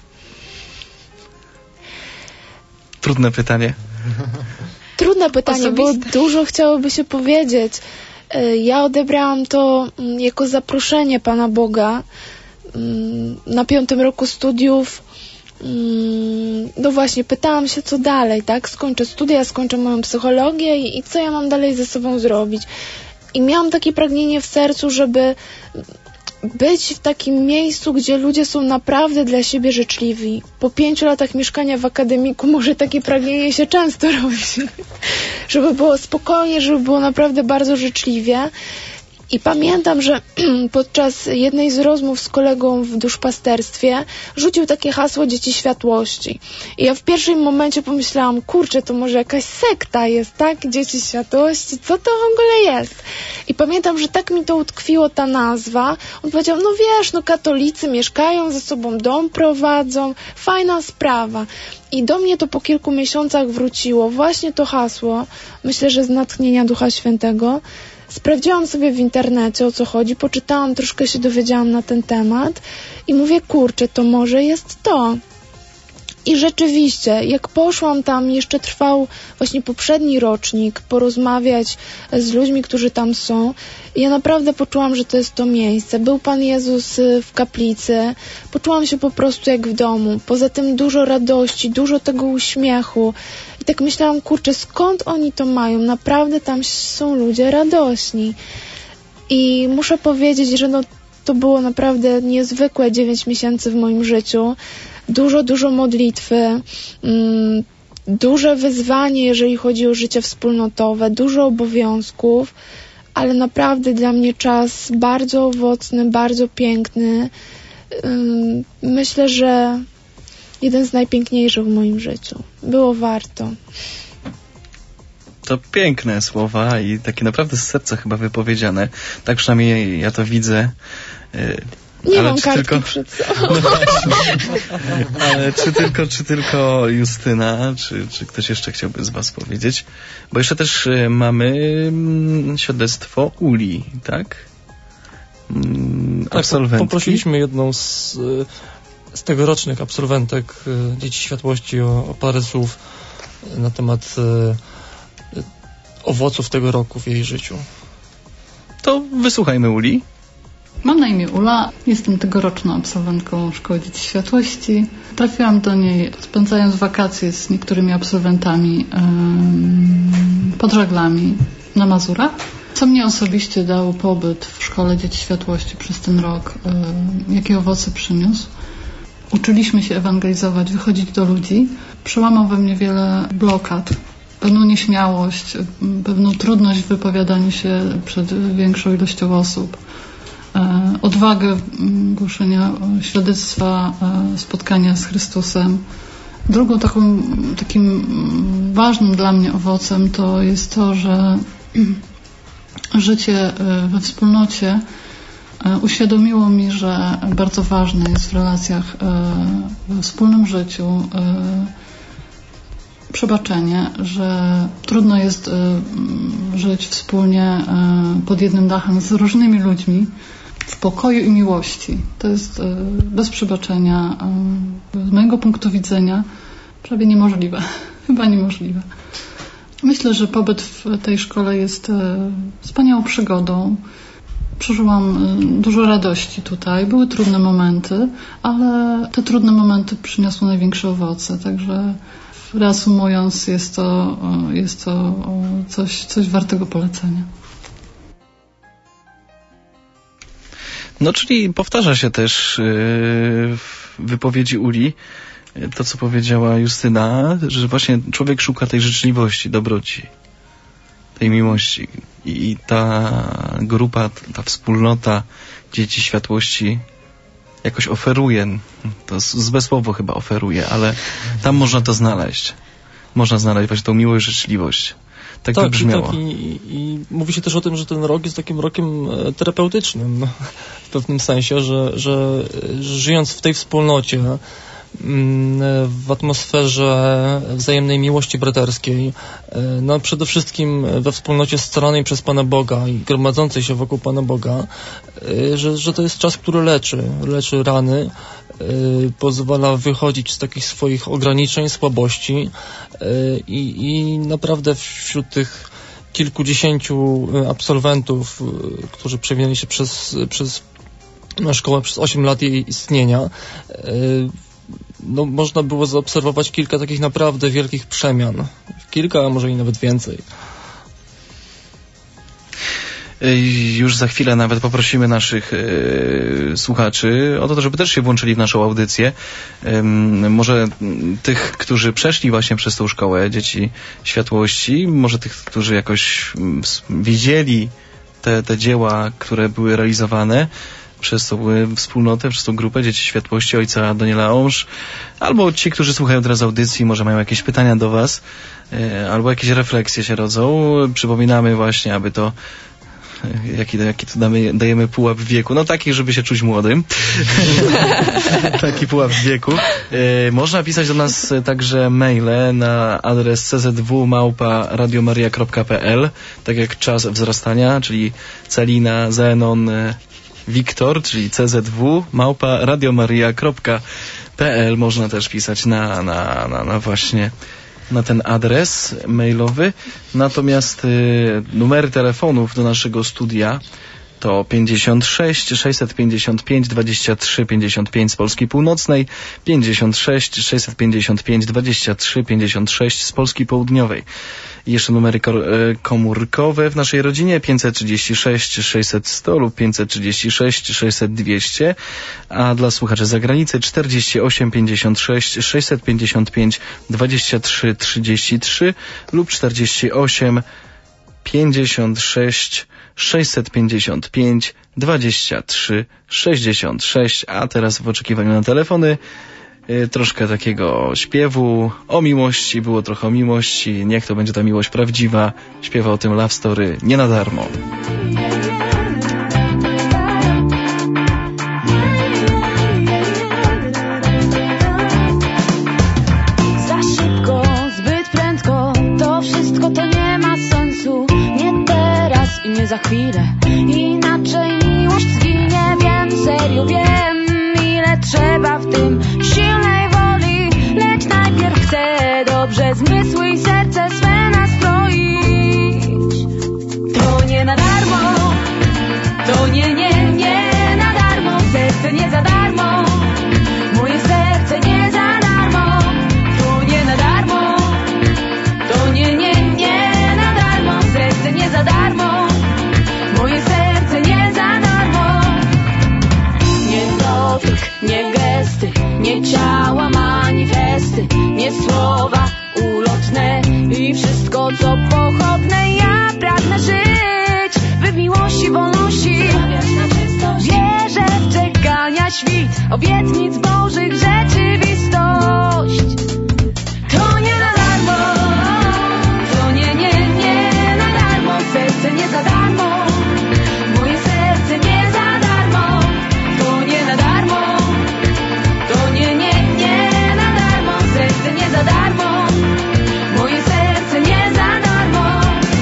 Trudne pytanie. Trudne pytanie, Osobiste. Bo dużo chciałoby się powiedzieć. Ja odebrałam to jako zaproszenie Pana Boga. Na piątym roku studiów no właśnie, pytałam się, co dalej, tak? Skończę studia, skończę moją psychologię i, i co ja mam dalej ze sobą zrobić? I miałam takie pragnienie w sercu, żeby być w takim miejscu, gdzie ludzie są naprawdę dla siebie życzliwi. Po pięciu latach mieszkania w akademiku może takie pragnienie się często robi. Żeby było spokojnie, żeby było naprawdę bardzo życzliwie. I pamiętam, że podczas jednej z rozmów z kolegą w duszpasterstwie rzucił takie hasło Dzieci Światłości. I ja w pierwszym momencie pomyślałam, kurczę, to może jakaś sekta jest, tak? Dzieci Światłości, co to w ogóle jest? I pamiętam, że tak mi to utkwiło, ta nazwa. On powiedział, no wiesz, no katolicy mieszkają ze sobą, dom prowadzą, fajna sprawa. I do mnie to po kilku miesiącach wróciło, właśnie to hasło, myślę, że z natchnienia Ducha Świętego. Sprawdziłam sobie w internecie, o co chodzi, poczytałam, troszkę się dowiedziałam na ten temat i mówię, kurczę, to może jest to. I rzeczywiście, jak poszłam tam, jeszcze trwał właśnie poprzedni rocznik, porozmawiać z ludźmi, którzy tam są, ja naprawdę poczułam, że to jest to miejsce. Był Pan Jezus w kaplicy, poczułam się po prostu jak w domu. Poza tym dużo radości, dużo tego uśmiechu. I tak myślałam, kurczę, skąd oni to mają? Naprawdę tam są ludzie radośni. I muszę powiedzieć, że no, to było naprawdę niezwykłe dziewięć miesięcy w moim życiu. Dużo, dużo modlitwy, mm, duże wyzwanie, jeżeli chodzi o życie wspólnotowe, dużo obowiązków, ale naprawdę dla mnie czas bardzo owocny, bardzo piękny. Ym, myślę, że jeden z najpiękniejszych w moim życiu. Było warto. To piękne słowa i takie naprawdę z serca chyba wypowiedziane. Tak przynajmniej ja to widzę. Yy. Nie ale mam kartki tylko, przed sobą. No ale czy tylko, czy tylko Justyna, czy, czy ktoś jeszcze chciałby z was powiedzieć? Bo jeszcze też y, mamy y, świadectwo Uli, tak? Y, absolwentki. Tak, poprosiliśmy jedną z, z tegorocznych absolwentek y, Dzieci Światłości o, o parę słów na temat y, y, owoców tego roku w jej życiu. To wysłuchajmy Uli. Mam na imię Ula, jestem tegoroczną absolwentką Szkoły Dzieci Światłości. Trafiłam do niej spędzając wakacje z niektórymi absolwentami yy, pod żaglami na Mazurach. Co mnie osobiście dał pobyt w Szkole Dzieci Światłości przez ten rok, yy, jakie owoce przyniósł. Uczyliśmy się ewangelizować, wychodzić do ludzi. Przełamał we mnie wiele blokad, pewną nieśmiałość, pewną trudność w wypowiadaniu się przed większą ilością osób. Odwagę głoszenia świadectwa spotkania z Chrystusem. Drugą taką, takim ważnym dla mnie owocem to jest to, że życie we wspólnocie uświadomiło mi, że bardzo ważne jest w relacjach, we wspólnym życiu przebaczenie, że trudno jest żyć wspólnie pod jednym dachem z różnymi ludźmi w pokoju i miłości. To jest bez przebaczenia z mojego punktu widzenia prawie niemożliwe. Chyba niemożliwe. Myślę, że pobyt w tej szkole jest wspaniałą przygodą. Przeżyłam dużo radości tutaj. Były trudne momenty, ale te trudne momenty przyniosły największe owoce. Także reasumując, jest to, jest to coś, coś wartego polecenia. No, czyli powtarza się też w wypowiedzi Uli to, co powiedziała Justyna, że właśnie człowiek szuka tej życzliwości, dobroci, tej miłości. I ta grupa, ta wspólnota Dzieci Światłości jakoś oferuje, to złe słowo chyba oferuje, ale tam można to znaleźć. Można znaleźć właśnie tą miłość, życzliwość. Tak, tak to brzmiało. Tak, i, i mówi się też o tym, że ten rok jest takim rokiem terapeutycznym, no, w pewnym sensie, że, że żyjąc w tej wspólnocie, w atmosferze wzajemnej miłości braterskiej, no przede wszystkim we wspólnocie scalanej przez Pana Boga i gromadzącej się wokół Pana Boga, że, że to jest czas, który leczy, leczy rany, pozwala wychodzić z takich swoich ograniczeń, słabości i, i naprawdę wśród tych kilkudziesięciu absolwentów, którzy przewinęli się przez, przez szkołę przez osiem lat jej istnienia, no, można było zaobserwować kilka takich naprawdę wielkich przemian. Kilka, a może i nawet więcej. Już za chwilę nawet poprosimy naszych e, słuchaczy o to, żeby też się włączyli w naszą audycję. E, może tych, którzy przeszli właśnie przez tą szkołę Dzieci Światłości, może tych, którzy jakoś m, widzieli te, te dzieła, które były realizowane przez tą wspólnotę, przez tą grupę Dzieci Światłości ojca Daniela Ąż, albo ci, którzy słuchają teraz audycji, może mają jakieś pytania do was, albo jakieś refleksje się rodzą. Przypominamy właśnie, aby to Jaki, jaki tu damy, dajemy pułap wieku? No taki, żeby się czuć młodym. Taki pułap wieku. E, można pisać do nas także maile na adres c z w małpa radiomaria kropka p l, tak jak czas wzrastania, czyli Celina, Zenon, Wiktor, czyli c z w małpa radiomaria kropka p l. Można też pisać na, na, na, na właśnie na ten adres mailowy. Natomiast y, numery telefonów do naszego studia to pięćdziesiąt sześć sześćset pięćdziesiąt pięć dwadzieścia trzy pięćdziesiąt pięć z Polski Północnej, pięćdziesiąt sześć sześćset pięćdziesiąt pięć dwadzieścia trzy pięćdziesiąt sześć z Polski Południowej. I jeszcze numery komórkowe w naszej rodzinie pięćset trzydzieści sześć sześćset sto lub pięćset trzydzieści sześć sześćset dwieście, a dla słuchaczy z zagranicy czterdzieści osiem pięćdziesiąt sześć sześćset pięćdziesiąt pięć dwadzieścia trzy trzydzieści trzy lub czterdzieści osiem pięćdziesiąt sześć sześćset pięćdziesiąt pięć dwadzieścia trzy sześćdziesiąt sześć. A teraz w oczekiwaniu na telefony y, troszkę takiego śpiewu o miłości. Było trochę o miłości. Niech to będzie ta miłość prawdziwa. Śpiewa o tym Love Story nie na darmo. Za szybko, zbyt prędko, to wszystko to nie ma sensu. Nie teraz i nie za chwilę. Inaczej miłość zginie. Wiem, serio wiem, ile trzeba w tym silnej woli. Lecz najpierw chcę dobrze zmysły i serce swe nastroić. To nie na darmo, to nie, nie, nie na darmo. Serce nie za darmo, moje serce nie za darmo. To nie na darmo, to nie, nie, nie na darmo. Serce nie za darmo, moje serce nie za darmo. Nie dotyk, nie gesty, nie ciała manifesty, nie słowa ulotne i wszystko co pochopne. Ja pragnę żyć w miłości, wolności. Wierzę w czekania świt, obietnic Bożych rzeczywistość. To nie na darmo, to nie, nie, nie na darmo. Serce nie za darmo, moje serce nie za darmo. To nie na darmo, to nie, nie, nie na darmo. Serce nie za darmo, moje serce nie za darmo.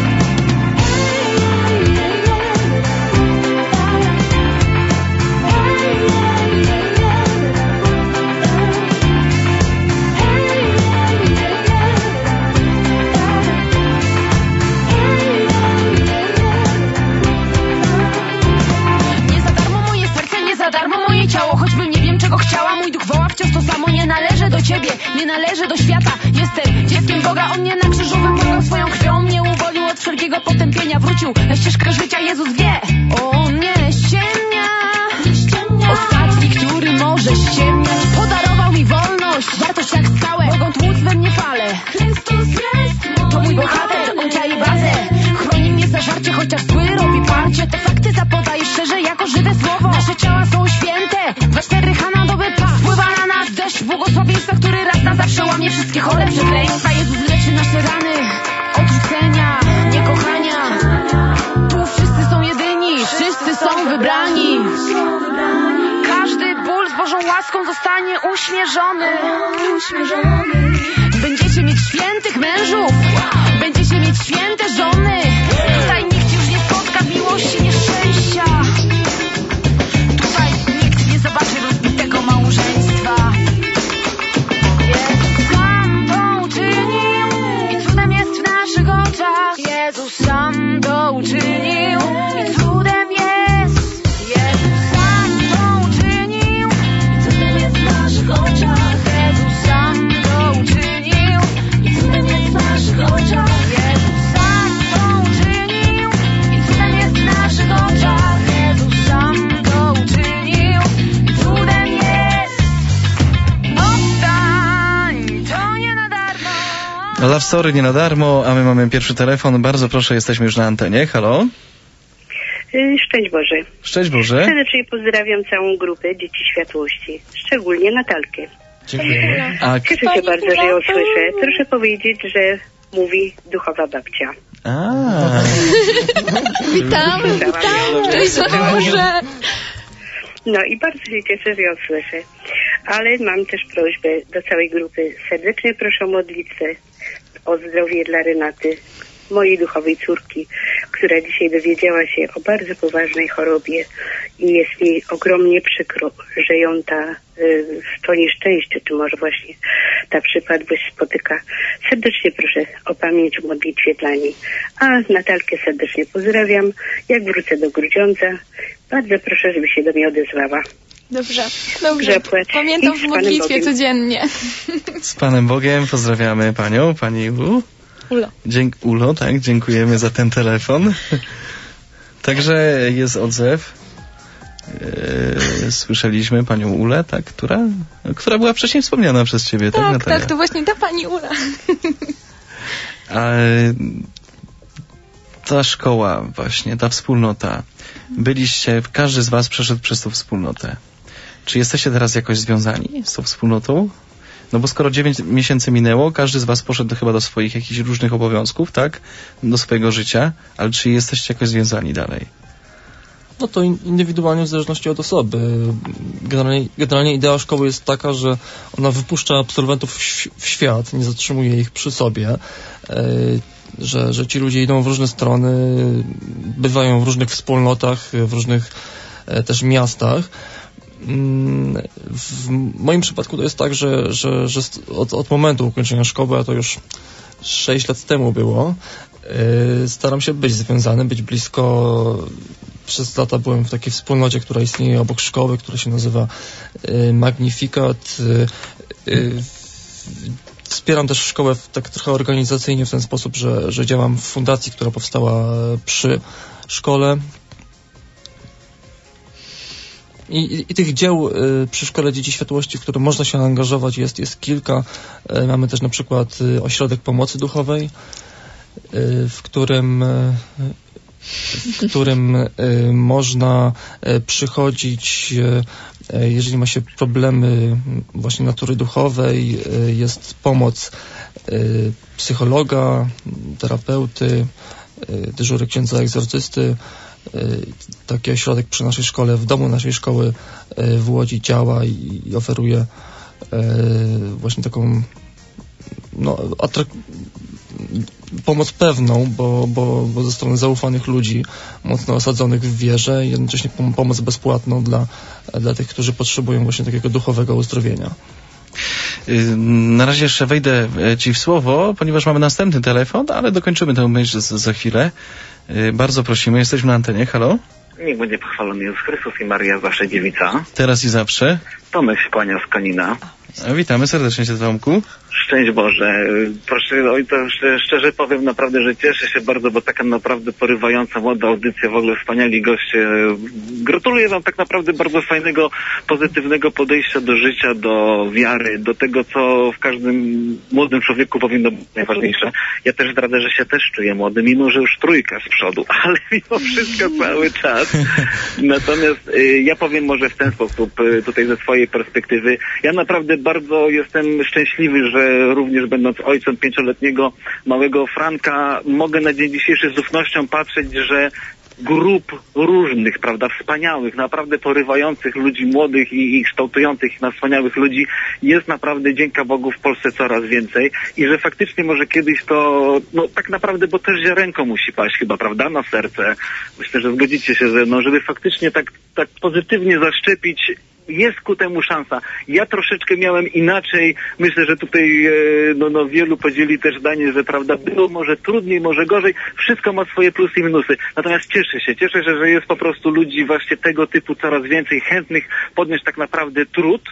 Nie za darmo moje serce, nie za darmo moje ciało. Choćbym nie wiem czego chciała, mój duch woła wciąż to samo. Nie należę do ciebie, nie należę do świata. Jestem dzieckiem Boga, on mnie na krzyżu wypłakał swoją krwią. Mnie uwolnił od wszelkiego potępienia, wrócił na ścieżkę życia. Jezus wie, on nie ściemnia. Ostatni, który może ściemniać, podarował mi wolność, wartość jak skałę. Mogą tłuc we mnie fale. Chrystus jest to mój bohater, on czai bazę. Chroni mnie za żarcie, chociaż zły robi parcie. Te fakty zapodaję szczerze jako żywe słowo. Nasze ciała są święte, we cztery Hana do wypa. Wpływa na nas deszcz błogosławieństwa, który raz na zawsze łamie wszystkie chore przekleństwa. Jezus leczy nasze rany, odrzucenia, niekochania. Tu wszyscy są jedyni, wszyscy są wybrani. Każdy ból z Bożą łaską zostanie uśmierzony. Będziecie mieć świętych mężów, będziecie mieć święte żony. Tutaj nikt już nie spotka miłości, nieszczęścia. Tutaj nikt nie zobaczy rozbitego małżeństwa. Jezus sam to uczynił i cudem jest w naszych oczach. Jezus sam to uczynił i cudem jest. Jezus sam to uczynił i cudem jest w naszych oczach. Jezus sam to uczynił i cudem jest w naszych oczach. Jezus sam to uczynił i cudem jest w naszych oczach. Jezus sam to uczynił i cudem jest. Odstań, to nie na darmo. Love Story nie na darmo, a my mamy pierwszy telefon. Bardzo proszę, jesteśmy już na antenie. Halo? Szczęść Boże. Szczęść Boże. Serdecznie pozdrawiam całą grupę Dzieci Światłości, szczególnie Natalkę. Dziękuję. A... Cieszę się bardzo, że ją słyszę. Proszę powiedzieć, że mówi duchowa babcia. A. Witam, witam. Cześć Boże. No i bardzo się cieszę, że ją słyszę. Ale mam też prośbę do całej grupy. Serdecznie proszę o modlitwę o zdrowie dla Renaty, mojej duchowej córki, która dzisiaj dowiedziała się o bardzo poważnej chorobie i jest mi ogromnie przykro, że ją ta, to nieszczęście, czy może właśnie ta przypadłość spotyka. Serdecznie proszę o pamięć w modlitwie dla niej. A Natalkę serdecznie pozdrawiam. Jak wrócę do Grudziądza, bardzo proszę, żeby się do mnie odezwała. Dobrze, dobrze. Pamiętam w modlitwie codziennie. Z Panem Bogiem pozdrawiamy Panią, Pani Ulu. Ulo. Dzięk, Ulo, tak, dziękujemy za ten telefon. Także jest odzew. Yy, słyszeliśmy Panią Ulę, tak, która, która była wcześniej wspomniana przez Ciebie, tak, tak, Natalia? tak, to właśnie ta Pani Ula. A ta szkoła właśnie, ta wspólnota, byliście, każdy z Was przeszedł przez tą wspólnotę. Czy jesteście teraz jakoś związani z tą wspólnotą? No bo skoro dziewięć miesięcy minęło, każdy z Was poszedł chyba do swoich jakichś różnych obowiązków, tak? Do swojego życia, ale czy jesteście jakoś związani dalej? No to indywidualnie w zależności od osoby. Generalnie, generalnie idea szkoły jest taka, że ona wypuszcza absolwentów w świat, nie zatrzymuje ich przy sobie, że, że ci ludzie idą w różne strony, bywają w różnych wspólnotach, w różnych też miastach. W moim przypadku to jest tak, że, że, że od, od momentu ukończenia szkoły, a to już sześć lat temu było, staram się być związany, być blisko. Przez lata byłem w takiej wspólnocie, która istnieje obok szkoły, która się nazywa Magnificat. Wspieram też szkołę tak trochę organizacyjnie w ten sposób, że, że działam w fundacji, która powstała przy szkole. I, i, i tych dzieł y, przy Szkole Dzieci Światłości, w które można się angażować, jest, jest kilka. Y, mamy też na przykład y, ośrodek pomocy duchowej, y, w którym, y, w którym y, można y, przychodzić, y, y, jeżeli ma się problemy właśnie natury duchowej, y, jest pomoc y, psychologa, terapeuty, y, dyżury księdza egzorcysty. Taki ośrodek przy naszej szkole, w domu naszej szkoły w Łodzi działa i, i oferuje właśnie taką no, atrak- pomoc pewną, bo, bo, bo ze strony zaufanych ludzi, mocno osadzonych w wierze i jednocześnie pom- pomoc bezpłatną dla, dla tych, którzy potrzebują właśnie takiego duchowego uzdrowienia. Na razie jeszcze wejdę Ci w słowo, ponieważ mamy następny telefon, ale dokończymy tę myśl za, za chwilę. Bardzo prosimy, jesteśmy na antenie. Halo? Niech będzie pochwalony Jezus Chrystus i Maria, zawsze dziewica. Teraz i zawsze. Tomek się kłania z Konina. Witamy serdecznie Cię, Tomku. Szczęść Boże. Proszę ojca, szczerze powiem naprawdę, że cieszę się bardzo, bo taka naprawdę porywająca, młoda audycja, w ogóle wspaniali goście. Gratuluję Wam tak naprawdę bardzo fajnego, pozytywnego podejścia do życia, do wiary, do tego, co w każdym młodym człowieku powinno być najważniejsze. Ja też zdradzę, że się też czuję młody, mimo że już trójka z przodu, ale mimo wszystko cały czas. Natomiast y, ja powiem może w ten sposób, y, tutaj ze swojej perspektywy. Ja naprawdę bardzo jestem szczęśliwy, że również będąc ojcem pięcioletniego małego Franka, mogę na dzień dzisiejszy z ufnością patrzeć, że grup różnych, prawda, wspaniałych, naprawdę porywających ludzi młodych i, i kształtujących ich na wspaniałych ludzi jest naprawdę, dzięki Bogu, w Polsce coraz więcej i że faktycznie może kiedyś to, no tak naprawdę, bo też ziarenko musi paść chyba, prawda, na serce. Myślę, że zgodzicie się ze mną, żeby faktycznie tak, tak pozytywnie zaszczepić. Jest ku temu szansa. Ja troszeczkę miałem inaczej. Myślę, że tutaj no, no, wielu podzieli też zdanie, że prawda, było może trudniej, może gorzej. Wszystko ma swoje plusy i minusy. Natomiast cieszę się. Cieszę się, że jest po prostu ludzi właśnie tego typu coraz więcej chętnych podnieść tak naprawdę trud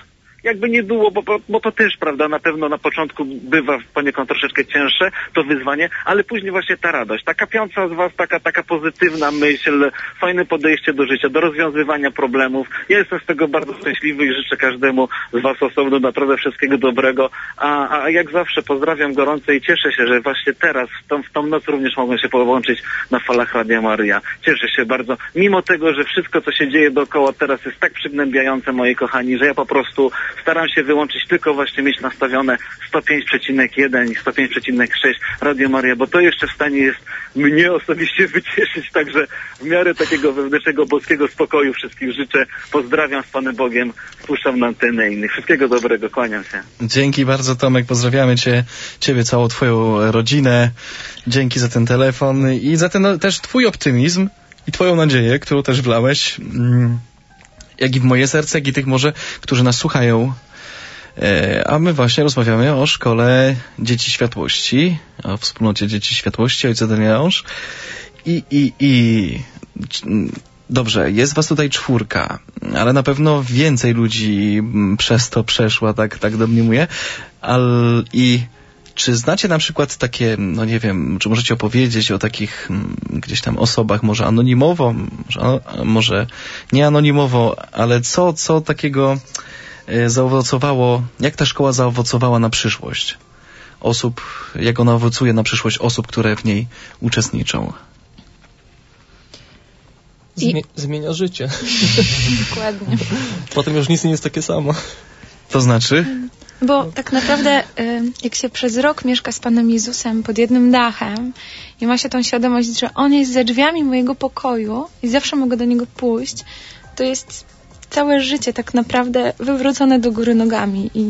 jakby nie było, bo, bo, bo to też, prawda, na pewno na początku bywa poniekąd troszeczkę cięższe, to wyzwanie, ale później właśnie ta radość, taka piąca z was, taka, taka pozytywna myśl, fajne podejście do życia, do rozwiązywania problemów. Ja jestem z tego bardzo szczęśliwy i życzę każdemu z was osobno naprawdę wszystkiego dobrego, a, a jak zawsze pozdrawiam gorąco i cieszę się, że właśnie teraz, w tą, w tą noc również mogłem się połączyć na falach Radia Maryja. Cieszę się bardzo, mimo tego, że wszystko, co się dzieje dookoła teraz jest tak przygnębiające, moi kochani, że ja po prostu staram się wyłączyć, tylko właśnie mieć nastawione sto pięć przecinek jeden i sto pięć przecinek sześć Radio Maryja, bo to jeszcze w stanie jest mnie osobiście wycieszyć, także w miarę takiego wewnętrznego boskiego spokoju wszystkich życzę. Pozdrawiam z Panem Bogiem, wpuszczam na antenę innych. Wszystkiego dobrego, kłaniam się. Dzięki bardzo, Tomek, pozdrawiamy Cię, Ciebie, całą Twoją rodzinę. Dzięki za ten telefon i za ten no, też Twój optymizm i Twoją nadzieję, którą też wlałeś, jak i w moje serce, jak i tych może, którzy nas słuchają. A my właśnie rozmawiamy o Szkole Dzieci Światłości, o wspólnocie Dzieci Światłości, ojca Danielasz. I, i, i dobrze, jest was tutaj czwórka, ale na pewno więcej ludzi przez to przeszła, tak, tak domniemuję. Ale i czy znacie na przykład takie, no nie wiem, czy możecie opowiedzieć o takich m, gdzieś tam osobach, może anonimowo, może, może nie anonimowo, ale co, co takiego e, zaowocowało, jak ta szkoła zaowocowała na przyszłość osób, jak ona owocuje na przyszłość osób, które w niej uczestniczą? Zmie- zmienia życie. Dokładnie. Potem już nic nie jest takie samo. To znaczy? Bo tak naprawdę jak się przez rok mieszka z Panem Jezusem pod jednym dachem i ma się tą świadomość, że On jest za drzwiami mojego pokoju i zawsze mogę do Niego pójść, to jest całe życie tak naprawdę wywrócone do góry nogami i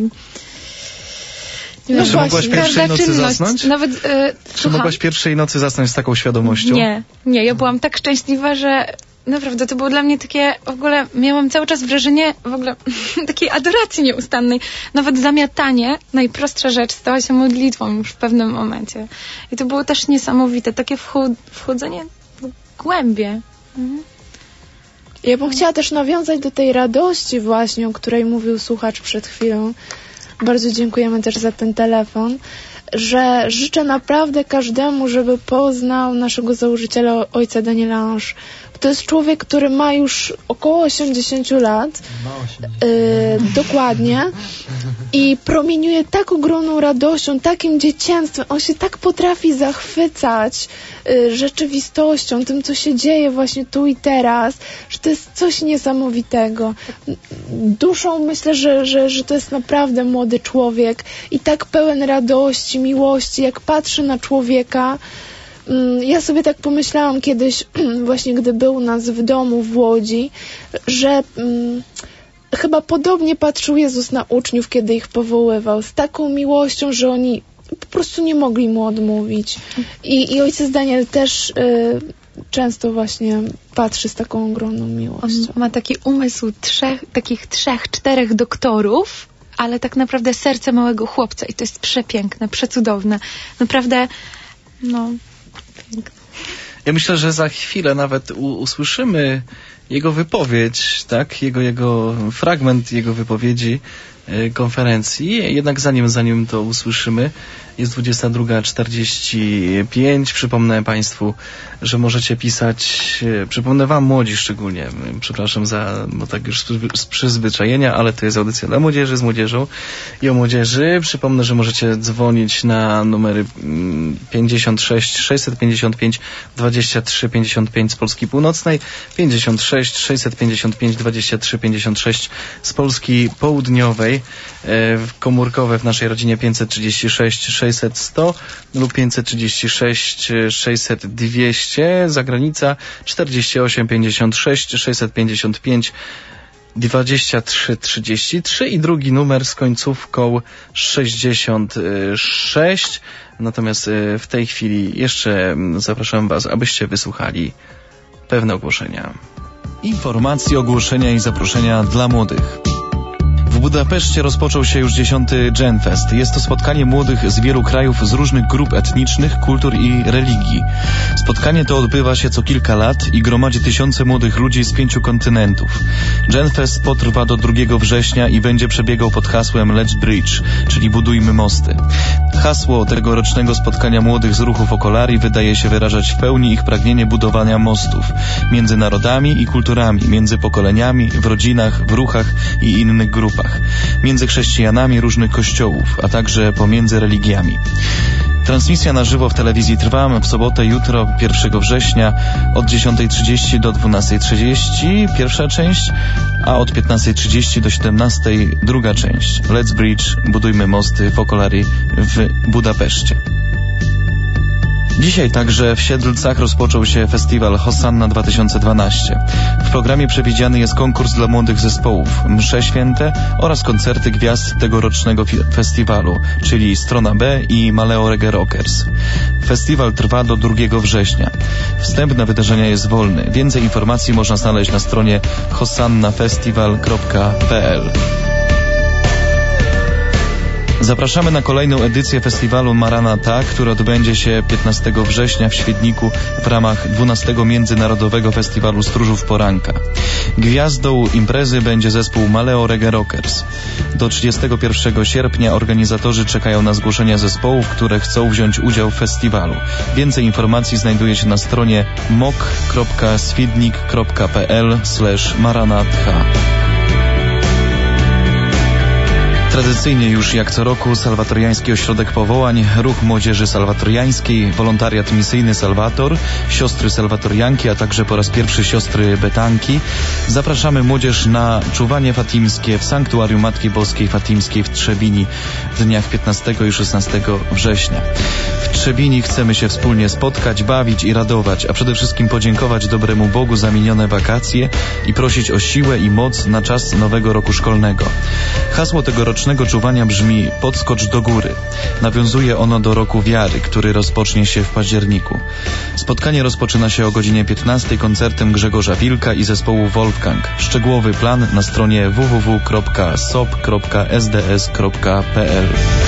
nie wiem, czy mogłaś pierwszej nocy czynność, zasnąć? Nawet, e, czy mogłaś pierwszej nocy zasnąć z taką świadomością? Nie, nie, ja byłam tak szczęśliwa, że naprawdę to było dla mnie takie, w ogóle miałam cały czas wrażenie w ogóle takiej adoracji nieustannej. Nawet zamiatanie, najprostsza rzecz, stała się modlitwą już w pewnym momencie. I to było też niesamowite, takie wchód, wchodzenie w głębie. Mhm. Ja bym chciała też nawiązać do tej radości właśnie, o której mówił słuchacz przed chwilą. Bardzo dziękujemy też za ten telefon, że życzę naprawdę każdemu, żeby poznał naszego założyciela, ojca Danielasz. To jest człowiek, który ma już około osiemdziesiąt lat. Yy, dokładnie. I promieniuje tak ogromną radością, takim dzieciństwem. On się tak potrafi zachwycać yy, rzeczywistością, tym, co się dzieje właśnie tu i teraz, że to jest coś niesamowitego. Duszą myślę, że, że, że to jest naprawdę młody człowiek i tak pełen radości, miłości, jak patrzy na człowieka. Ja sobie tak pomyślałam kiedyś, właśnie gdy był u nas w domu w Łodzi, że um, chyba podobnie patrzył Jezus na uczniów, kiedy ich powoływał, z taką miłością, że oni po prostu nie mogli mu odmówić. I, i ojciec Daniel też y, często właśnie patrzy z taką ogromną miłością. On ma taki umysł trzech, takich trzech, czterech doktorów, ale tak naprawdę serce małego chłopca i to jest przepiękne, przecudowne. Naprawdę, no... Ja myślę, że za chwilę nawet u, usłyszymy jego wypowiedź, tak? Jego, jego fragment jego wypowiedzi y, konferencji. Jednak zanim, zanim to usłyszymy, jest dwudziesta druga czterdzieści pięć. Przypomnę Państwu, że możecie pisać, y, przypomnę Wam, młodzi szczególnie, y, przepraszam za, bo tak już z, z przyzwyczajenia, ale to jest audycja dla młodzieży, z młodzieżą i o młodzieży. Przypomnę, że możecie dzwonić na numery y, pięćdziesiąt sześć sześćset pięćdziesiąt pięć dwadzieścia trzy pięćdziesiąt pięć z Polski Północnej, pięćdziesiąt sześć sześćset pięćdziesiąt pięć dwadzieścia trzy pięćdziesiąt sześć z Polski Południowej, y, komórkowe w naszej rodzinie pięćset trzydzieści sześć sześćset sto lub pięćset trzydzieści sześć sześćset dwieście, zagranica czterdzieści osiem pięćdziesiąt sześć sześćset pięćdziesiąt pięć dwadzieścia trzy trzydzieści trzy i drugi numer z końcówką sześćdziesiąt sześć. Natomiast w tej chwili jeszcze zapraszam Was, abyście wysłuchali pewne ogłoszenia. Informacje, ogłoszenia i zaproszenia dla młodych. W Budapeszcie rozpoczął się już dziesiąty Genfest. Jest to spotkanie młodych z wielu krajów, z różnych grup etnicznych, kultur i religii. Spotkanie to odbywa się co kilka lat i gromadzi tysiące młodych ludzi z pięciu kontynentów. Genfest potrwa do drugiego września i będzie przebiegał pod hasłem Let's Bridge, czyli budujmy mosty. Hasło tegorocznego spotkania młodych z ruchu Focolari wydaje się wyrażać w pełni ich pragnienie budowania mostów między narodami i kulturami, między pokoleniami, w rodzinach, w ruchach i innych grupach, między chrześcijanami różnych kościołów, a także pomiędzy religiami. Transmisja na żywo w telewizji Trwam w sobotę, jutro, pierwszego września od dziesiątej trzydzieści do dwunastej trzydzieści pierwsza część, a od piętnastej trzydzieści do siedemnastej druga część. Let's Bridge, budujmy mosty Focolari w Budapeszcie. Dzisiaj także w Siedlcach rozpoczął się festiwal Hosanna dwa tysiące dwanaście. W programie przewidziany jest konkurs dla młodych zespołów, msze święte oraz koncerty gwiazd tegorocznego festiwalu, czyli Strona B i Maleo Reggae Rockers. Festiwal trwa do drugiego września. Wstęp na wydarzenia jest wolny. Więcej informacji można znaleźć na stronie hosannafestival kropka p l. Zapraszamy na kolejną edycję festiwalu Maranata, który odbędzie się piętnastego września w Świdniku w ramach dwunastego Międzynarodowego Festiwalu Stróżów Poranka. Gwiazdą imprezy będzie zespół Maleo Reggae Rockers. Do trzydziestego pierwszego sierpnia organizatorzy czekają na zgłoszenia zespołów, które chcą wziąć udział w festiwalu. Więcej informacji znajduje się na stronie mok kropka swidnik kropka p l slash maranatha. Tradycyjnie już jak co roku Salwatoriański Ośrodek Powołań, Ruch Młodzieży Salwatoriańskiej, Wolontariat Misyjny Salwator, Siostry Salwatorianki, a także po raz pierwszy Siostry Betanki. Zapraszamy młodzież na czuwanie fatimskie w Sanktuarium Matki Boskiej Fatimskiej w Trzebini w dniach piętnastego i szesnastego września. W Trzebini chcemy się wspólnie spotkać, bawić i radować, a przede wszystkim podziękować dobremu Bogu za minione wakacje i prosić o siłę i moc na czas nowego roku szkolnego. Hasło tegorocznego czuwania brzmi podskocz do góry. Nawiązuje ono do roku wiary, który rozpocznie się w październiku. Spotkanie rozpoczyna się o godzinie piętnastej koncertem Grzegorza Wilka i zespołu Wolfgang. Szczegółowy plan na stronie w w w kropka sop kropka s d s kropka p l.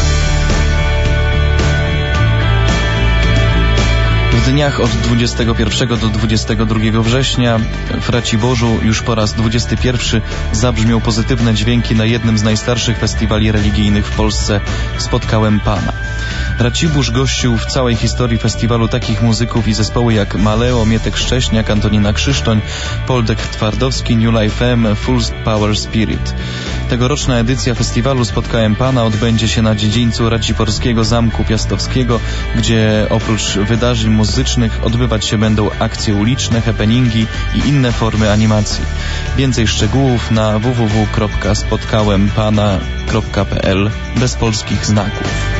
W dniach od dwudziestego pierwszego do dwudziestego drugiego września w Raciborzu już po raz dwudziesty pierwszy zabrzmią pozytywne dźwięki na jednym z najstarszych festiwali religijnych w Polsce Spotkałem Pana. Racibórz gościł w całej historii festiwalu takich muzyków i zespoły jak Maleo, Mietek Szcześniak, Antonina Krzysztoń, Poldek Twardowski, New Life M, Full Power Spirit. Tegoroczna edycja festiwalu Spotkałem Pana odbędzie się na dziedzińcu Raciborskiego Zamku Piastowskiego, gdzie oprócz wydarzeń muzycznych odbywać się będą akcje uliczne, happeningi i inne formy animacji. Więcej szczegółów na w w w kropka spotkałem pana kropka p l bez polskich znaków.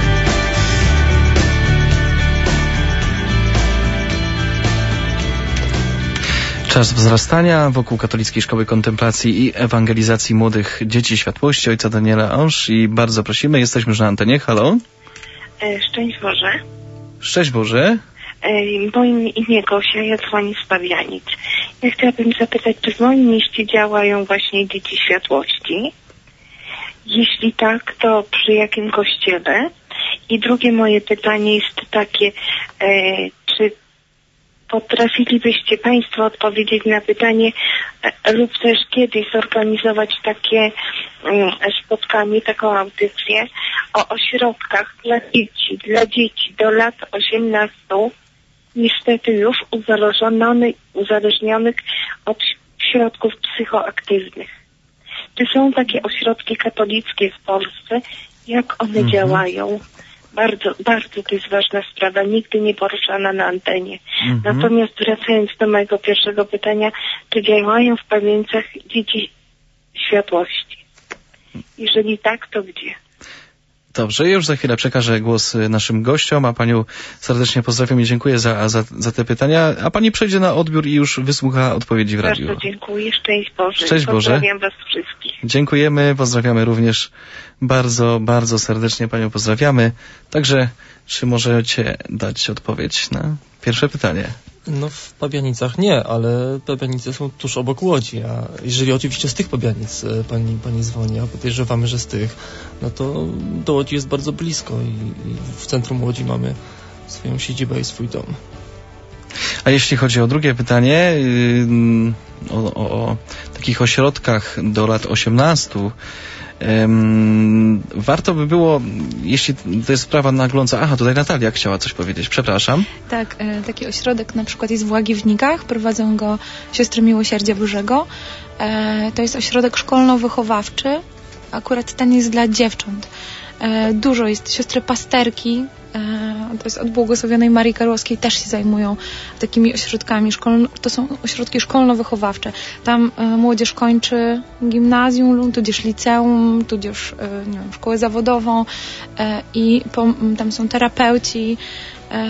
Czas wzrastania wokół Katolickiej Szkoły Kontemplacji i Ewangelizacji Młodych Dzieci Światłości ojca Daniela Onsz i bardzo prosimy, jesteśmy już na antenie. Halo? Szczęść Boże. Szczęść Boże. Moim imię Gosia, ja dzwonię z Pawianic. Ja chciałabym zapytać, czy w moim mieście działają właśnie Dzieci Światłości? Jeśli tak, to przy jakim kościele? I drugie moje pytanie jest takie, e, czy potrafilibyście Państwo odpowiedzieć na pytanie e, lub też kiedyś zorganizować takie um, spotkanie, taką audycję o ośrodkach dla dzieci, dla dzieci do lat osiemnastu, niestety już uzależnionych, uzależnionych od środków psychoaktywnych. Czy są takie ośrodki katolickie w Polsce? Jak one mhm. działają? Bardzo, bardzo to jest ważna sprawa, nigdy nie poruszana na antenie. Mhm. Natomiast wracając do mojego pierwszego pytania, czy działają w Pawieńcach Dzieci Światłości? Jeżeli tak, to gdzie? Dobrze, już za chwilę przekażę głos naszym gościom, a panią serdecznie pozdrawiam i dziękuję za, za, za te pytania, a pani przejdzie na odbiór i już wysłucha odpowiedzi w radiu. Bardzo dziękuję, szczęść Boże. Szczęść Boże. Pozdrawiam was wszystkich. Dziękujemy, pozdrawiamy również bardzo, bardzo serdecznie panią pozdrawiamy. Także, czy możecie dać odpowiedź na pierwsze pytanie? No w Pabianicach nie, ale Pabianice są tuż obok Łodzi, a jeżeli oczywiście z tych Pabianic pani, pani dzwoni, a podejrzewamy, że z tych, no to do Łodzi jest bardzo blisko i, i w centrum Łodzi mamy swoją siedzibę i swój dom. A jeśli chodzi o drugie pytanie, yy, o, o, o takich ośrodkach do lat osiemnastu, Um, warto by było, jeśli to jest sprawa nagląca... Aha, tutaj Natalia chciała coś powiedzieć, przepraszam. Tak, e, taki ośrodek na przykład jest w Łagiewnikach, prowadzą go siostry Miłosierdzia Bożego. E, to jest ośrodek szkolno-wychowawczy, akurat ten jest dla dziewcząt. E, dużo jest, siostry pasterki, e, to jest od błogosławionej Marii Karłowskiej, też się zajmują takimi ośrodkami, szkolno, to są ośrodki szkolno-wychowawcze. Tam e, młodzież kończy gimnazjum, tudzież liceum, tudzież e, nie wiem, szkołę zawodową e, i po, tam są terapeuci e,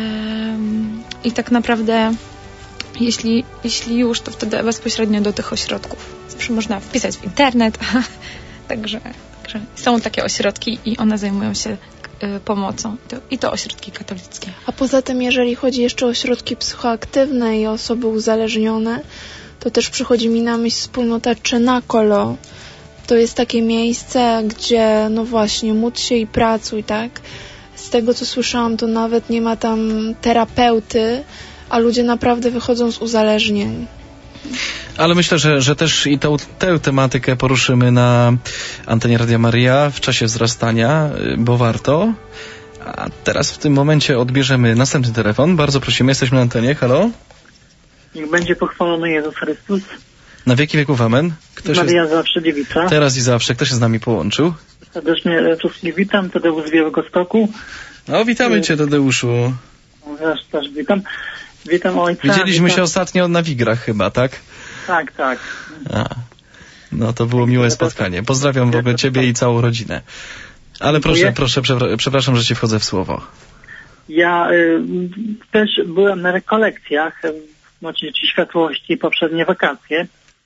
i tak naprawdę jeśli, jeśli już, to wtedy bezpośrednio do tych ośrodków. Zawsze można wpisać w internet, także są takie ośrodki i one zajmują się y, pomocą. To, I to ośrodki katolickie. A poza tym, jeżeli chodzi jeszcze o ośrodki psychoaktywne i osoby uzależnione, to też przychodzi mi na myśl wspólnota Cenacolo. To jest takie miejsce, gdzie no właśnie módl się i pracuj, tak? Z tego, co słyszałam, to nawet nie ma tam terapeuty, a ludzie naprawdę wychodzą z uzależnień. Ale myślę, że, że też i tą, tę tematykę poruszymy na antenie Radia Maryja w czasie wzrastania, bo warto. A teraz w tym momencie odbierzemy następny telefon. Bardzo prosimy, jesteśmy na antenie. Halo? Niech będzie pochwalony Jezus Chrystus. Na wieki wieków amen. Ktoś Maria jest... zawsze dziewica. Teraz i zawsze. Kto się z nami połączył? Serdecznie wszystkich witam. Tadeusz z Białegostoku. No, witamy Cię, Tadeuszu. Też, też witam. Witam ojca. Widzieliśmy witam... się ostatnio na Wigrach chyba, tak? Tak, tak. A, no to było miłe spotkanie. Pozdrawiam w ogóle Ciebie i całą rodzinę. Ale proszę, proszę, przepraszam, że Ci wchodzę w słowo. Ja y, też byłem na rekolekcjach Nocy Dzieci Światłości poprzednie wakacje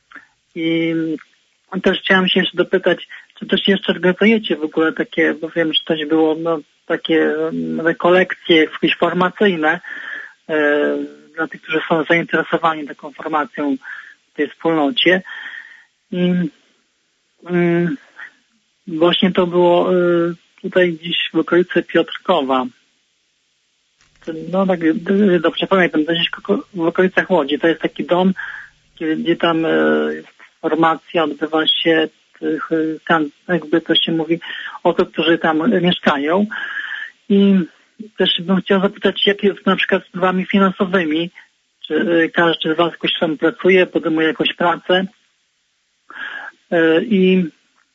i też chciałam się jeszcze dopytać, czy też jeszcze organizujecie w ogóle takie, bo wiem, że coś było, no, takie rekolekcje jakieś formacyjne y, dla tych, którzy są zainteresowani taką formacją w tej wspólnocie. I y, właśnie to było y, tutaj gdzieś w okolicy Piotrkowa. No tak, dobrze pamiętam, gdzieś w okolicach Łodzi. To jest taki dom, gdzie, gdzie tam y, formacja odbywa się, tych, tam jakby to się mówi, osób, którzy tam mieszkają. I też bym chciał zapytać, jak jest na przykład z sprawami finansowymi, czy y, każdy z Was jakoś tam pracuje, podejmuje jakąś pracę. Y, I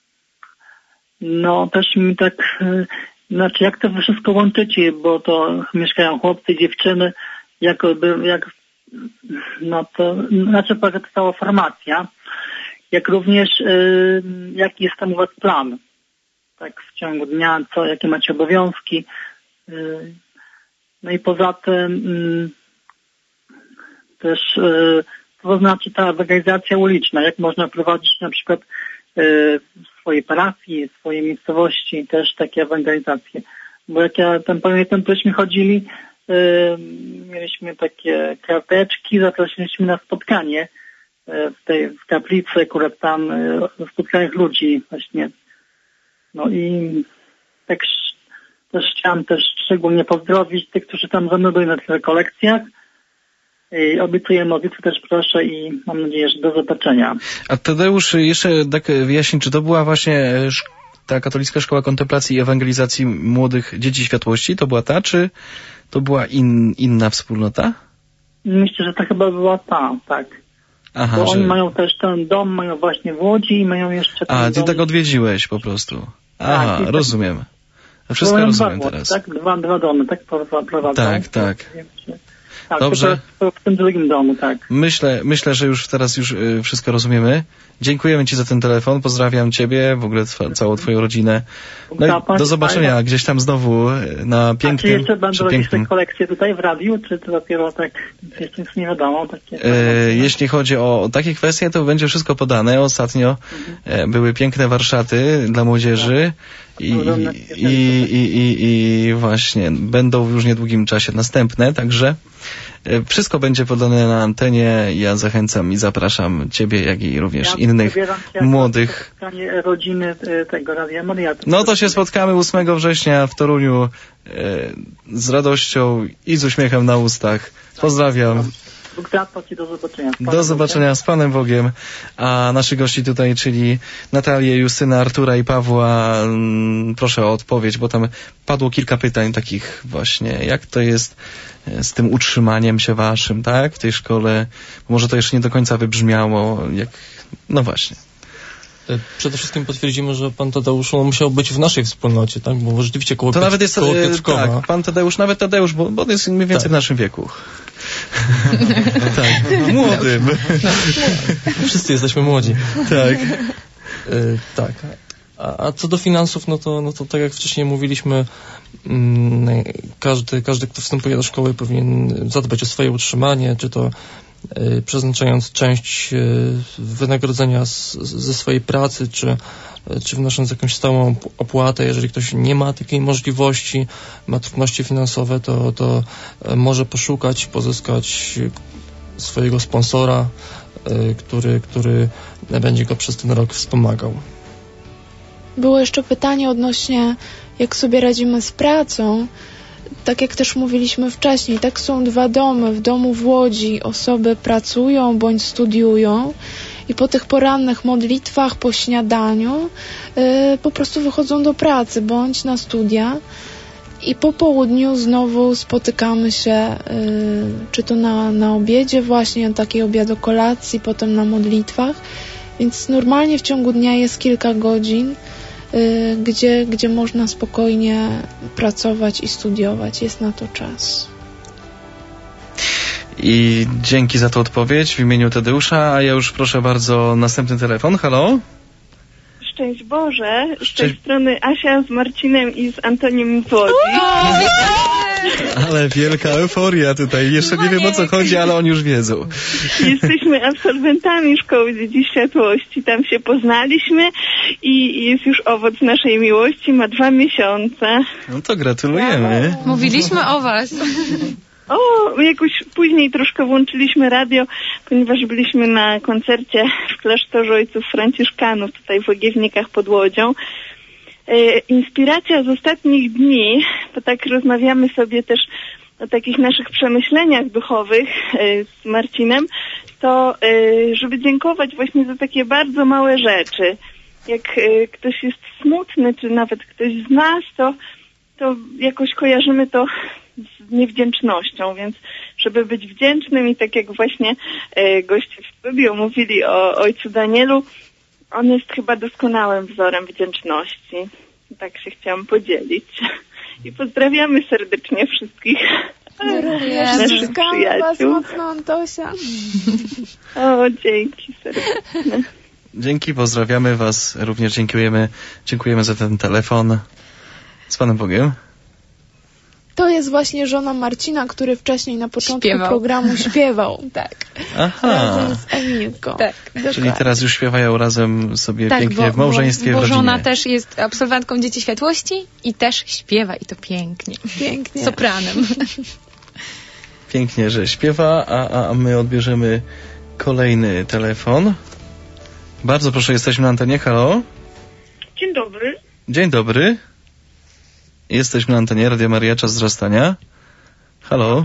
no też mi tak, y, znaczy jak to wy wszystko łączycie, bo to mieszkają chłopcy i dziewczyny, jak, jak no to, znaczy to cała formacja, jak również y, jaki jest tam u Was plan, tak w ciągu dnia, co, jakie macie obowiązki. Y, no i poza tym y, też y, to znaczy ta organizacja uliczna, jak można prowadzić na przykład y, w swojej parafii, w swojej miejscowości też takie ewangelizacje. Bo jak ja tam pamiętam, tośmy chodzili, y, mieliśmy takie karteczki, zaprosiliśmy na spotkanie y, w tej w kaplicy, akurat tam y, w spotkaniach ludzi właśnie. No i tak też chciałam też szczególnie pozdrowić tych, którzy tam ze mną byli na tych rekolekcjach. I obiecuję modlitwę też proszę i mam nadzieję, że do zobaczenia. A Tadeusz, jeszcze tak wyjaśnij, czy to była właśnie ta katolicka szkoła kontemplacji i ewangelizacji młodych dzieci światłości? To była ta, czy to była in, inna wspólnota? Myślę, że to chyba była ta, tak. Aha, bo że... oni mają też ten dom, mają właśnie w Łodzi i mają jeszcze ten A, ty dom... tak odwiedziłeś po prostu. Aha, tak, rozumiem. A wszystko mają rozumiem dwa, teraz. Tak, dwa, dwa domy, tak prowadzą. Tak, tak. Tak, dobrze. W tym drugim domu, tak. Myślę, myślę, że już teraz już y, wszystko rozumiemy. Dziękujemy Ci za ten telefon, pozdrawiam Ciebie, w ogóle twa, całą Twoją rodzinę. No i do zobaczenia gdzieś tam znowu na pięknym, A czy jeszcze będą przepięknym... jakieś kolekcje tutaj w radiu, czy to dopiero tak, jeszcze nic nie wiadomo? Takie, e, jeśli chodzi o, o takie kwestie, to będzie wszystko podane. Ostatnio mhm. e, były piękne warsztaty dla młodzieży I, i, i, i, i właśnie będą w już niedługim czasie następne, także wszystko będzie podane na antenie. Ja zachęcam i zapraszam ciebie, jak i również ja innych młodych. Rodziny tego Radia Maria. No to się spotkamy ósmego września w Toruniu e, z radością i z uśmiechem na ustach. Pozdrawiam. Bóg zapłać i do zobaczenia. Do zobaczenia z Panem Bogiem. A naszych gości tutaj, czyli Natalię, Justyna, Artura i Pawła, mm, proszę o odpowiedź, bo tam padło kilka pytań takich właśnie, jak to jest z tym utrzymaniem się waszym, tak, w tej szkole. Może to jeszcze nie do końca wybrzmiało, jak, no właśnie. Przede wszystkim potwierdzimy, że pan Tadeusz musiał być w naszej wspólnocie, tak? Bo rzeczywiście koło, to Piotr, nawet jest, koło Piotrkowa. Tak, pan Tadeusz, nawet Tadeusz, bo, bo jest mniej więcej tak w naszym wieku. Tak, młodym. Wszyscy jesteśmy młodzi. Tak. Y, tak. A, a co do finansów, no to, no to tak jak wcześniej mówiliśmy, mm, każdy, każdy, kto wstępuje do szkoły, powinien zadbać o swoje utrzymanie, czy to y, przeznaczając część y, wynagrodzenia z, ze swojej pracy, czy, czy wnosząc jakąś stałą opłatę. Jeżeli ktoś nie ma takiej możliwości, ma trudności finansowe, to, to y, może poszukać, pozyskać swojego sponsora, y, który, który będzie go przez ten rok wspomagał. Było jeszcze pytanie odnośnie, jak sobie radzimy z pracą. Tak jak też mówiliśmy wcześniej, tak są dwa domy. W domu w Łodzi osoby pracują bądź studiują i po tych porannych modlitwach, po śniadaniu yy, po prostu wychodzą do pracy bądź na studia i po południu znowu spotykamy się yy, czy to na, na obiedzie właśnie, takiej obiadu kolacji, potem na modlitwach. Więc normalnie w ciągu dnia jest kilka godzin, y, gdzie, gdzie można spokojnie pracować i studiować. Jest na to czas. I dzięki za tę odpowiedź w imieniu Tadeusza, a ja już proszę bardzo następny telefon. Halo? Szczęść Boże, z Szczęść... tej strony Asia z Marcinem i z Antoniem z Łodzi. Ale wielka euforia tutaj. Jeszcze nie wiem, o co chodzi, ale oni już wiedzą. Jesteśmy absolwentami Szkoły Dzieci Światłości. Tam się poznaliśmy i jest już owoc naszej miłości. Ma dwa miesiące. No to gratulujemy. Mówiliśmy o was. O, jakoś później troszkę włączyliśmy radio, ponieważ byliśmy na koncercie w klasztorze Ojców Franciszkanów tutaj w Łagiewnikach pod Łodzią. E, inspiracja z ostatnich dni, bo tak rozmawiamy sobie też o takich naszych przemyśleniach duchowych e, z Marcinem, to e, żeby dziękować właśnie za takie bardzo małe rzeczy. Jak e, ktoś jest smutny, czy nawet ktoś z nas, to, to jakoś kojarzymy to z niewdzięcznością, więc żeby być wdzięcznym i tak jak właśnie e, goście w studiu mówili o ojcu Danielu, on jest chyba doskonałym wzorem wdzięczności. Tak się chciałam podzielić. I pozdrawiamy serdecznie wszystkich naszych przyjaciół. Was mocno, Antosia. O, dzięki serdecznie. Dzięki, pozdrawiamy was. Również dziękujemy, dziękujemy za ten telefon. Z Panem Bogiem. To jest właśnie żona Marcina, który wcześniej na początku śpiewał. programu śpiewał. Tak. Aha. Razem z Emilką. Tak. Czyli teraz już śpiewają razem sobie tak, pięknie bo, w małżeństwie, bo, w bo rodzinie. żona też jest absolwentką Dzieci Światłości i też śpiewa i to pięknie. Pięknie. Sopranem. Pięknie, że śpiewa, a, a my odbierzemy kolejny telefon. Bardzo proszę, jesteśmy na antenie. Halo? Dzień dobry. Dzień dobry. Jesteśmy na antenie Radia Maria, czas wzrastania. Halo?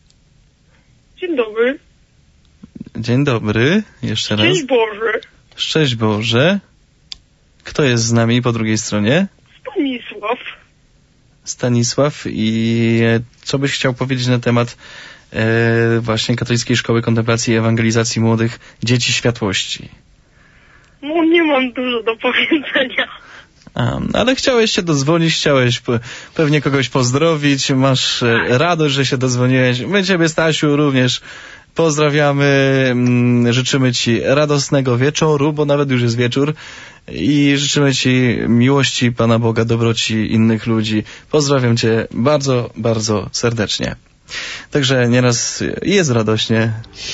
Dzień dobry. Dzień dobry. Jeszcze raz. Szczęść Boże. Szczęść Boże. Kto jest z nami po drugiej stronie? Stanisław. Stanisław. I co byś chciał powiedzieć na temat e, właśnie Katolickiej Szkoły Kontemplacji i Ewangelizacji Młodych Dzieci Światłości? No nie mam dużo do powiedzenia. A, ale chciałeś się dodzwonić, chciałeś p- pewnie kogoś pozdrowić, masz e, radość, że się dodzwoniłeś. My Ciebie, Stasiu, również pozdrawiamy, mm, życzymy Ci radosnego wieczoru, bo nawet już jest wieczór i życzymy Ci miłości Pana Boga, dobroci innych ludzi. Pozdrawiam Cię bardzo, bardzo serdecznie. Także nieraz jest radośnie.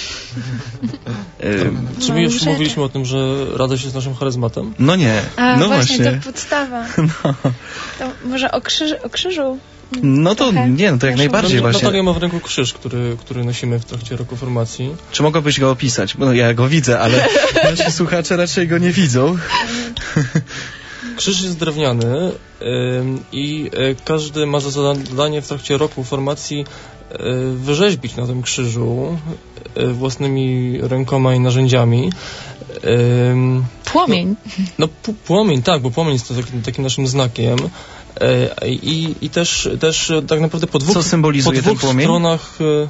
Czy my już mówiliśmy o tym, że radość jest naszym charyzmatem? No nie. A no właśnie, właśnie. to podstawa. No. To może o, krzyż, o krzyżu? No to trochę. Nie, no to jak najbardziej no, właśnie. Natalia ma w ręku krzyż, który, który nosimy w trakcie roku formacji. Czy mogłabyś go opisać? No ja go widzę, ale nasi słuchacze raczej go nie widzą. Krzyż jest drewniany y, i y, każdy ma za zadanie w trakcie roku formacji y, wyrzeźbić na tym krzyżu y, własnymi rękoma i narzędziami. Y, płomień. No, no płomień, tak, bo płomień jest to taki, takim naszym znakiem. Y, i, I też, też tak naprawdę po dwóch, Co symbolizuje po dwóch ten płomień? stronach... Y,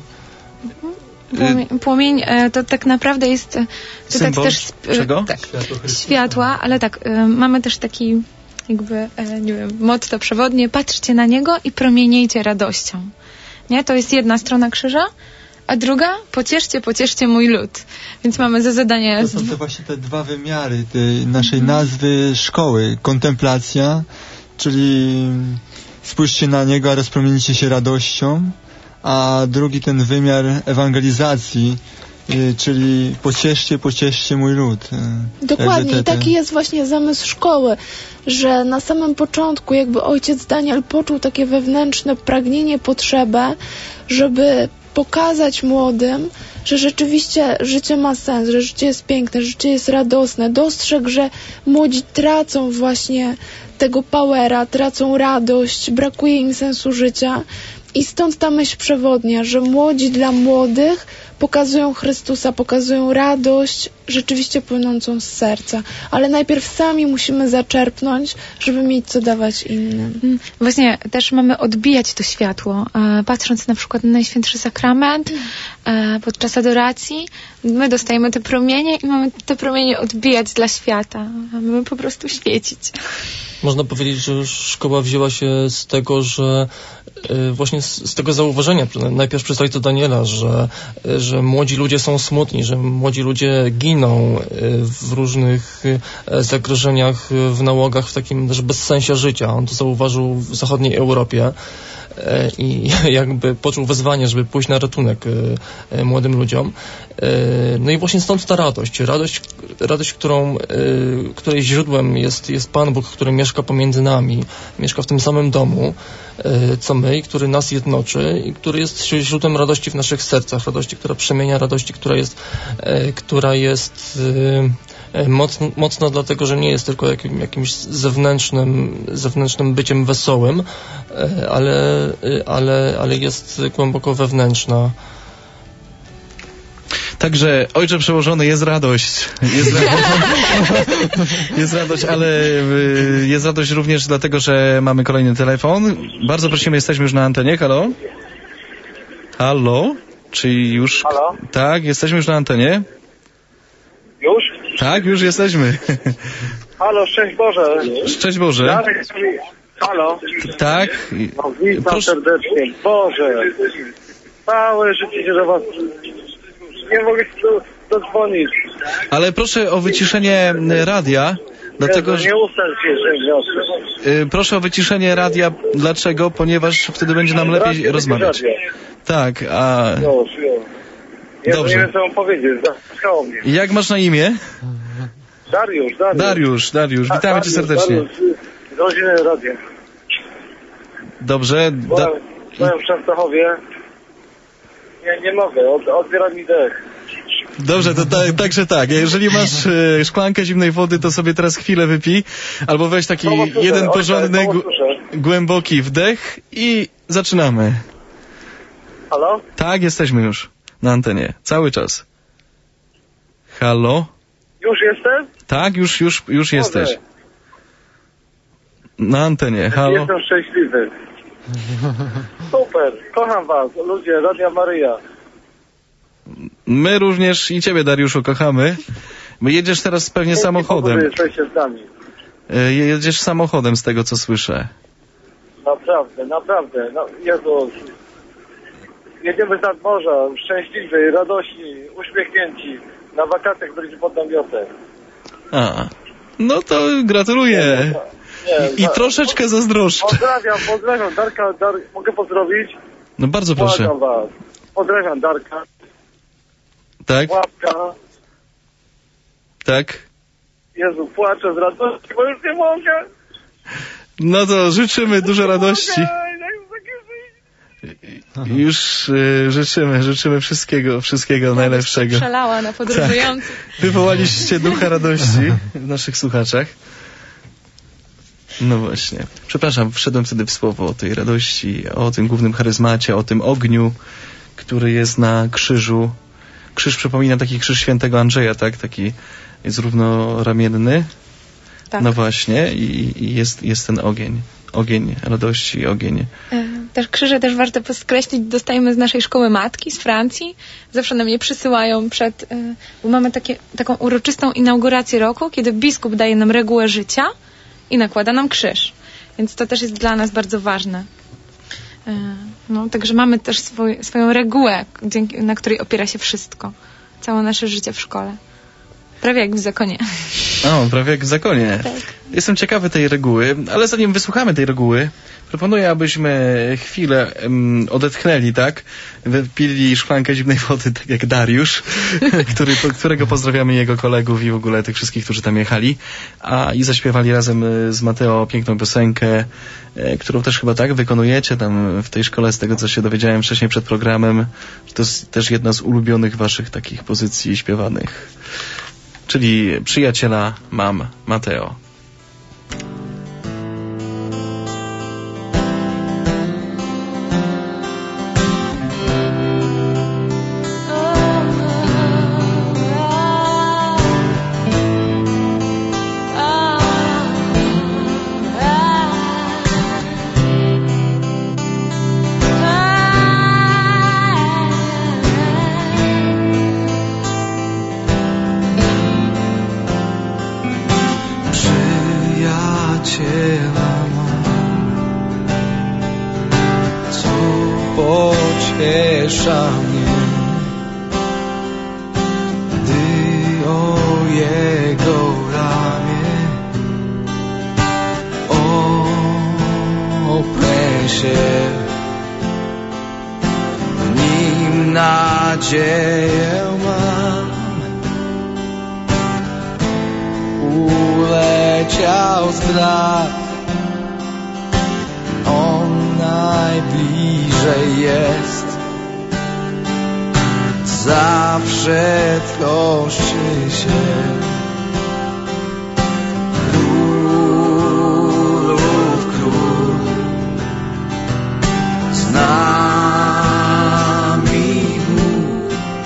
Płomień, płomień to tak naprawdę jest symbol też czego? Tak, światła, ale tak, mamy też taki jakby, nie wiem, motto przewodnie, patrzcie na niego i promieniejcie radością. Nie? To jest jedna strona krzyża, a druga, pocieszcie, pocieszcie mój lud. Więc mamy za zadanie... To są te właśnie te dwa wymiary tej naszej nazwy szkoły. Kontemplacja, czyli spójrzcie na niego, a rozpromienicie się radością. A drugi ten wymiar ewangelizacji, y, czyli pocieszcie, pocieszcie mój lud. Y, Dokładnie, i taki jest właśnie zamysł szkoły, że na samym początku jakby ojciec Daniel poczuł takie wewnętrzne pragnienie, potrzebę, żeby pokazać młodym, że rzeczywiście życie ma sens, że życie jest piękne, że życie jest radosne. Dostrzegł, że młodzi tracą właśnie tego powera, tracą radość, brakuje im sensu życia. I stąd ta myśl przewodnia, że młodzi dla młodych pokazują Chrystusa, pokazują radość rzeczywiście płynącą z serca. Ale najpierw sami musimy zaczerpnąć, żeby mieć co dawać innym. Właśnie też mamy odbijać to światło. Patrząc na przykład na Najświętszy Sakrament, podczas adoracji, my dostajemy te promienie i mamy te promienie odbijać dla świata. Mamy po prostu świecić. Można powiedzieć, że szkoła wzięła się z tego, że y, właśnie z, z tego zauważenia, najpierw przez ojca Daniela, że, y, że młodzi ludzie są smutni, że młodzi ludzie giną y, w różnych y, zagrożeniach, y, w nałogach, w takim też bezsensie życia. On to zauważył w zachodniej Europie i jakby poczuł wezwanie, żeby pójść na ratunek młodym ludziom. No i właśnie stąd ta radość. Radość, radość którą, której źródłem jest, jest Pan Bóg, który mieszka pomiędzy nami, mieszka w tym samym domu, co my, i który nas jednoczy i który jest źródłem radości w naszych sercach, radości, która przemienia, radości, która jest, która jest Mocno, mocno dlatego, że nie jest tylko jakim, jakimś zewnętrznym, zewnętrznym byciem wesołym, ale, ale, ale jest głęboko wewnętrzna. Także, ojcze przełożony, jest radość. Jest radość, jest radość, ale jest radość również dlatego, że mamy kolejny telefon. Bardzo prosimy, jesteśmy już na antenie. Halo? Halo? Czy już... Halo? Tak, jesteśmy już na antenie. Już? Tak, już jesteśmy. Halo, szczęść Boże. Szczęść Boże. Darek, halo. Tak. No, witam Proszę. serdecznie. Boże, całe życie się do was nie mogę się dodzwonić. Ale proszę o wyciszenie radia. Dlatego, że... Nie ustań się, yy, proszę o wyciszenie radia. Dlaczego? Ponieważ wtedy będzie nam lepiej radio, rozmawiać. Radio. Tak, a... Już, już. Ja Dobrze. Nie wiem, co mam powiedzieć. Zaskało mnie. Jak masz na imię? Dariusz, Dariusz. Dariusz, Dariusz. Witamy Dariusz, cię serdecznie. Dariusz, z rodziny radia. Dobrze. Byłem, byłem w Częstochowie. Nie, nie mogę. Od, odbiera mi dech. Dobrze, to ta, także tak. Jeżeli masz e, szklankę zimnej wody, to sobie teraz chwilę wypij. Albo weź taki jeden porządny, głęboki wdech i zaczynamy. Halo? Tak, jesteśmy już na antenie. Cały czas. Halo? Już jestem? Tak, już, już, już jesteś. Na antenie. Halo? Jestem szczęśliwy. Super, kocham was, ludzie, Radia Maryja. My również i ciebie, Dariuszu, kochamy. Jedziesz teraz pewnie Dzięki samochodem. Dzięki, jesteście z nami. Jedziesz samochodem, z tego co słyszę. Naprawdę, naprawdę. No, Jezus. Jedziemy z nadmorza, szczęśliwi, radośni, uśmiechnięci. Na wakacjach byliśmy pod namiotem. A, no to gratuluję. Nie, I, i troszeczkę zazdroszczę. Pozdrawiam, pozdrawiam. Darka, Dar... mogę pozdrowić? No bardzo proszę. Błagam was. Pozdrawiam Darka. Tak? Łapka. Tak? Jezu, płaczę z radości, bo już nie mogę. No to życzymy dużo radości. Już y, życzymy, życzymy wszystkiego, wszystkiego najlepszego. Przelała na podróżujących. Tak. Wywołaliście ducha radości w naszych słuchaczach. No właśnie. Przepraszam, wszedłem wtedy w słowo o tej radości, o tym głównym charyzmacie, o tym ogniu, który jest na krzyżu. Krzyż przypomina taki krzyż świętego Andrzeja, tak? Taki jest równoramienny. Tak. No właśnie. I, i jest, jest ten ogień. Ogień radości, ogień. Też krzyże też warto podkreślić, dostajemy z naszej szkoły matki z Francji. Zawsze nam je przysyłają przed, bo mamy takie, taką uroczystą inaugurację roku, kiedy biskup daje nam regułę życia i nakłada nam krzyż. Więc to też jest dla nas bardzo ważne. No, także mamy też swój, swoją regułę, dzięki, na której opiera się wszystko. Całe nasze życie w szkole. Prawie jak w zakonie. O, prawie jak w zakonie. Tak. Jestem ciekawy tej reguły, ale zanim wysłuchamy tej reguły, proponuję, abyśmy chwilę um, odetchnęli, tak? Wypili szklankę zimnej wody, tak jak Dariusz, który, którego pozdrawiamy, jego kolegów i w ogóle tych wszystkich, którzy tam jechali, a i zaśpiewali razem z Mateo piękną piosenkę, e, którą też chyba tak wykonujecie tam w tej szkole, z tego co się dowiedziałem wcześniej przed programem, że to jest też jedna z ulubionych waszych takich pozycji śpiewanych. Czyli Przyjaciela mam, Mateo. Pociesza mnie, gdy o jego ramię oprę się, w nim nadzieję mam. Uleciał zdrad, on najbliżej jest, zawsze troszczy się. Królów król, z nami Bóg.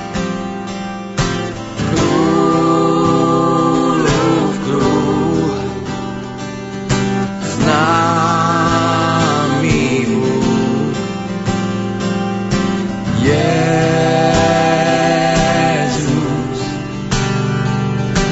Królów król, z nami Bóg. Jezus,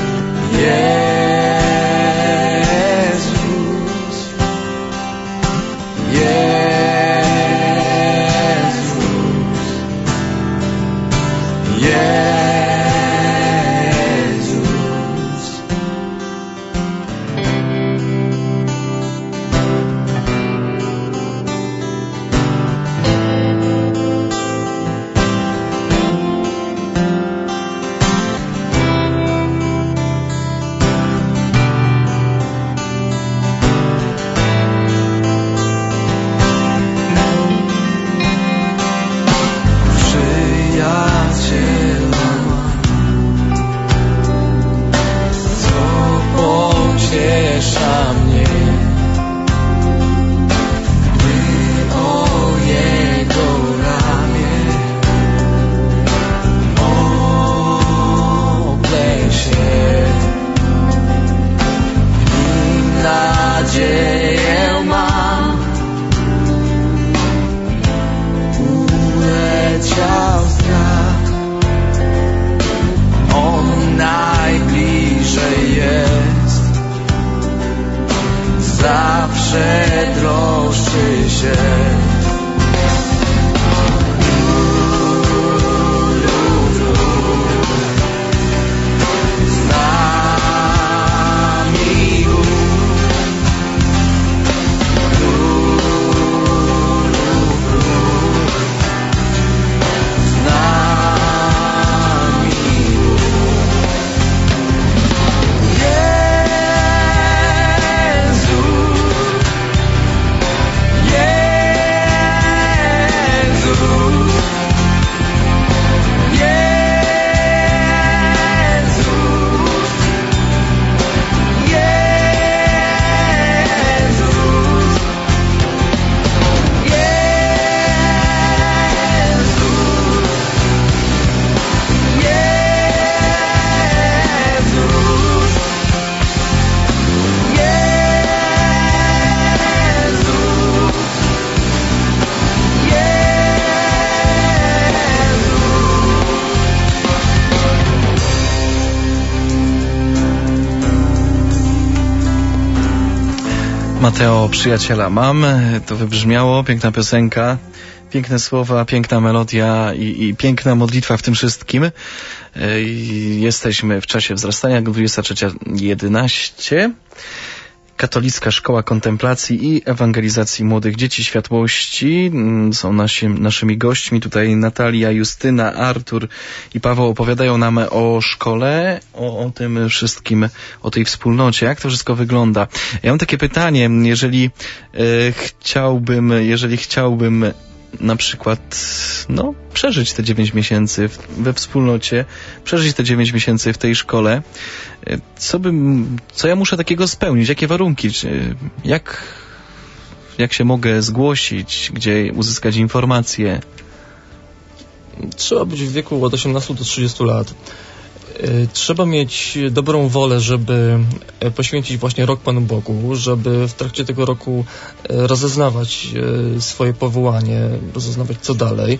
Mateo, przyjaciela mam, to wybrzmiało, piękna piosenka, piękne słowa, piękna melodia i, i piękna modlitwa w tym wszystkim. I jesteśmy w czasie wzrastania, dwudziesta trzecia jedenaście. Katolicka Szkoła Kontemplacji i Ewangelizacji Młodych Dzieci Światłości są nasi, naszymi gośćmi. Tutaj Natalia, Justyna, Artur i Paweł opowiadają nam o szkole, o, o tym wszystkim, o tej wspólnocie. Jak to wszystko wygląda? Ja mam takie pytanie, jeżeli e, chciałbym, jeżeli chciałbym na przykład, no, przeżyć te dziewięć miesięcy w, we wspólnocie, przeżyć te dziewięć miesięcy w tej szkole, co bym, co ja muszę takiego spełnić? Jakie warunki? Czy, jak, jak się mogę zgłosić? Gdzie uzyskać informacje? Trzeba być w wieku od osiemnastu do trzydziestu lat. Trzeba mieć dobrą wolę, żeby poświęcić właśnie rok Panu Bogu, żeby w trakcie tego roku rozeznawać swoje powołanie, rozeznawać co dalej.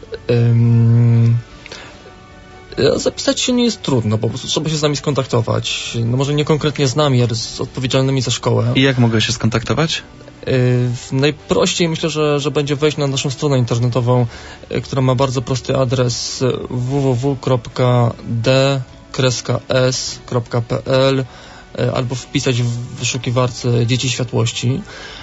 Zapisać się nie jest trudno, po prostu trzeba się z nami skontaktować. No może nie konkretnie z nami, ale z odpowiedzialnymi za szkołę. I jak mogę się skontaktować? Najprościej myślę, że, że będzie wejść na naszą stronę internetową, która ma bardzo prosty adres w w w kropka d kropka s kropka p l albo wpisać w wyszukiwarce Dzieci Światłości.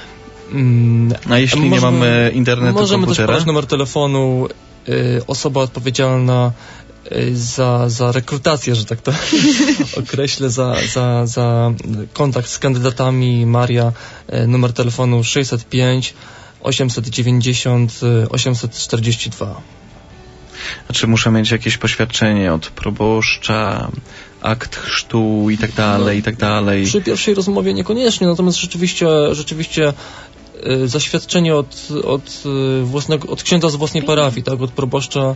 A jeśli możemy, nie mamy internetu, możemy komputera? Możemy też podać numer telefonu, osoba odpowiedzialna za, za rekrutację, że tak to określę, za, za, za kontakt z kandydatami. Maria, numer telefonu sześćset pięć osiemset dziewięćdziesiąt osiemset czterdzieści dwa. A czy muszę mieć jakieś poświadczenie od proboszcza, akt chrztu i tak dalej, i tak dalej? Przy pierwszej rozmowie niekoniecznie, natomiast rzeczywiście, rzeczywiście y, zaświadczenie od, od, y, własnego, od księdza z własnej parafii, tak, od proboszcza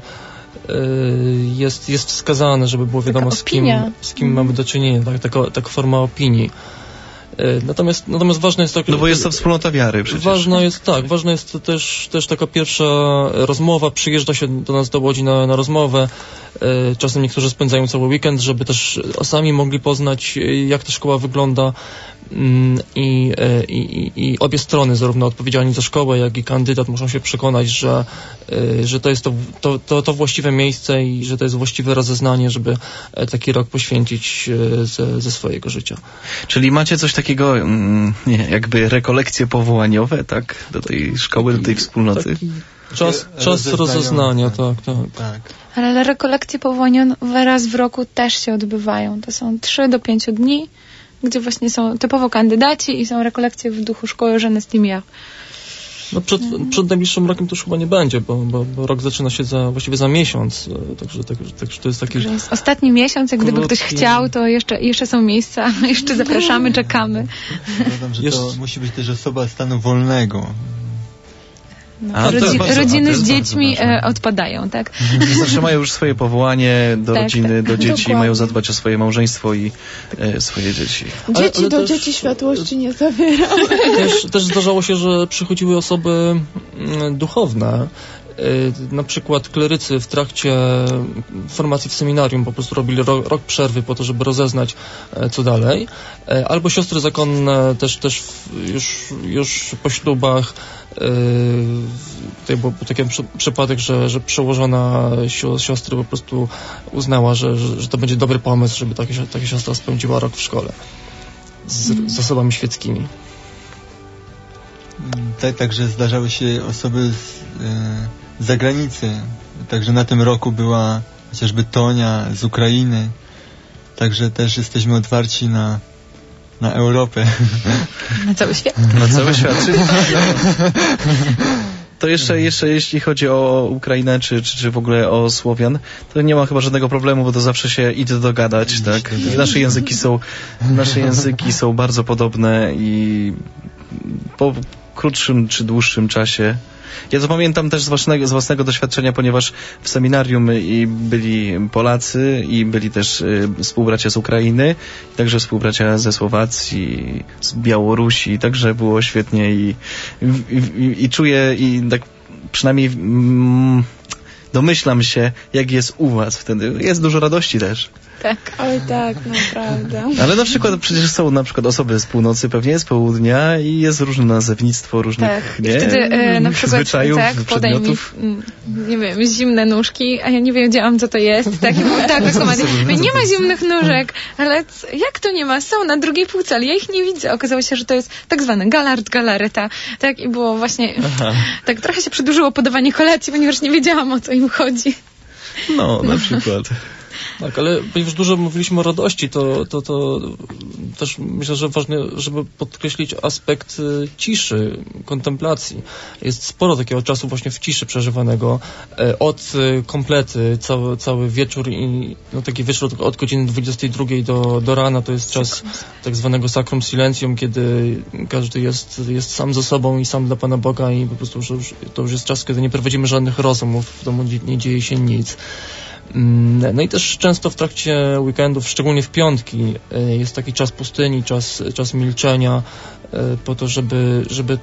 jest, jest wskazane, żeby było wiadomo, z kim, z kim mamy do czynienia, tak, taka, taka forma opinii. Natomiast, natomiast ważne jest tak... No bo jest to wspólnota wiary przecież. Ważna jest, tak, ważna jest też, też taka pierwsza rozmowa, przyjeżdża się do nas do Łodzi na, na rozmowę. Czasem niektórzy spędzają cały weekend, żeby też sami mogli poznać, jak ta szkoła wygląda. I, i, i obie strony, zarówno odpowiedzialni za szkołę, jak i kandydat, muszą się przekonać, że, że to jest to, to, to, to właściwe miejsce i że to jest właściwe rozeznanie, żeby taki rok poświęcić ze, ze swojego życia. Czyli macie coś takiego, nie, jakby rekolekcje powołaniowe, tak? Do tej szkoły, do tej wspólnoty? Taki czas, czas rozeznania, tak, tak. tak. Ale rekolekcje powołaniowe raz w roku też się odbywają. To są trzy do pięciu dni, gdzie właśnie są typowo kandydaci i są rekolekcje w duchu szkoły Jeune Stimier. No przed, przed najbliższym rokiem to już chyba nie będzie, bo, bo, bo rok zaczyna się za, właściwie za miesiąc, także, także, także to jest taki... Także jest ostatni miesiąc, jak gdyby ktoś chciał, to jeszcze, jeszcze są miejsca, jeszcze zapraszamy, czekamy. Uważam, że to jest... musi być też osoba stanu wolnego. No, A, rodzi bardzo, rodziny z dziećmi e, odpadają, tak? Znaczy mają już swoje powołanie do tak, rodziny, tak. do dzieci, Dokładnie. Mają zadbać o swoje małżeństwo i e, swoje dzieci. Dzieci ale, ale do też, dzieci światłości nie zabierały. Też, też zdarzało się, że przychodziły osoby mm, duchowne, na przykład klerycy w trakcie formacji w seminarium po prostu robili rok, rok przerwy po to, żeby rozeznać co dalej, albo siostry zakonne też, też już, już po ślubach. Tutaj był taki przypadek, że, że przełożona siostry po prostu uznała, że, że, że to będzie dobry pomysł, żeby taka, taka siostra spędziła rok w szkole z, mm. z osobami świeckimi. Tak, także zdarzały się osoby z, z zagranicy. Także na tym roku była chociażby Tonia z Ukrainy. Także też jesteśmy otwarci na, na Europę. Na cały świat. Na cały świat. Czyli... To jeszcze, jeszcze jeśli chodzi o Ukrainę, czy, czy, czy w ogóle o Słowian, to nie ma chyba żadnego problemu, bo to zawsze się idzie dogadać, tak? I nasze języki są, nasze języki są bardzo podobne i po krótszym czy dłuższym czasie. Ja to pamiętam też z własnego, z własnego doświadczenia, ponieważ w seminarium i byli Polacy i byli też y, współbracia z Ukrainy, także współbracia ze Słowacji, z Białorusi, także było świetnie i, i, i, i czuję i tak przynajmniej mm, domyślam się, jak jest u was wtedy. Jest dużo radości też. Tak. Oj tak, naprawdę. Ale na przykład przecież są na przykład osoby z północy, pewnie z południa i jest różne nazewnictwo różnych tak. nie? I wtedy e, na przykład zwyczajów, tak, podaj mi, nie wiem, zimne nóżki, a ja nie wiedziałam, co to jest. Tak, tak, nie ma zimnych nóżek, ale c- jak to nie ma? Są na drugiej półce, ale ja ich nie widzę. Okazało się, że to jest tak zwany galard, galareta. Tak, i było właśnie, Aha. tak trochę się przedłużyło podawanie kolacji, ponieważ nie wiedziałam, o co im chodzi. No, na przykład. Tak, ale ponieważ dużo mówiliśmy o radości, to, to, to też myślę, że ważne, żeby podkreślić aspekt y, ciszy, kontemplacji. Jest sporo takiego czasu właśnie w ciszy przeżywanego. E, od y, komplety, cały, cały wieczór i no, taki wieczór od godziny dwudziestej drugiej do, do rana to jest czas tak zwanego sacrum silentium, kiedy każdy jest, jest sam ze sobą i sam dla Pana Boga i po prostu że już, to już jest czas, kiedy nie prowadzimy żadnych rozmów, w domu nie, nie dzieje się nic. No i też często w trakcie weekendów, szczególnie w piątki, jest taki czas pustyni, czas, czas milczenia, po to, żeby, żeby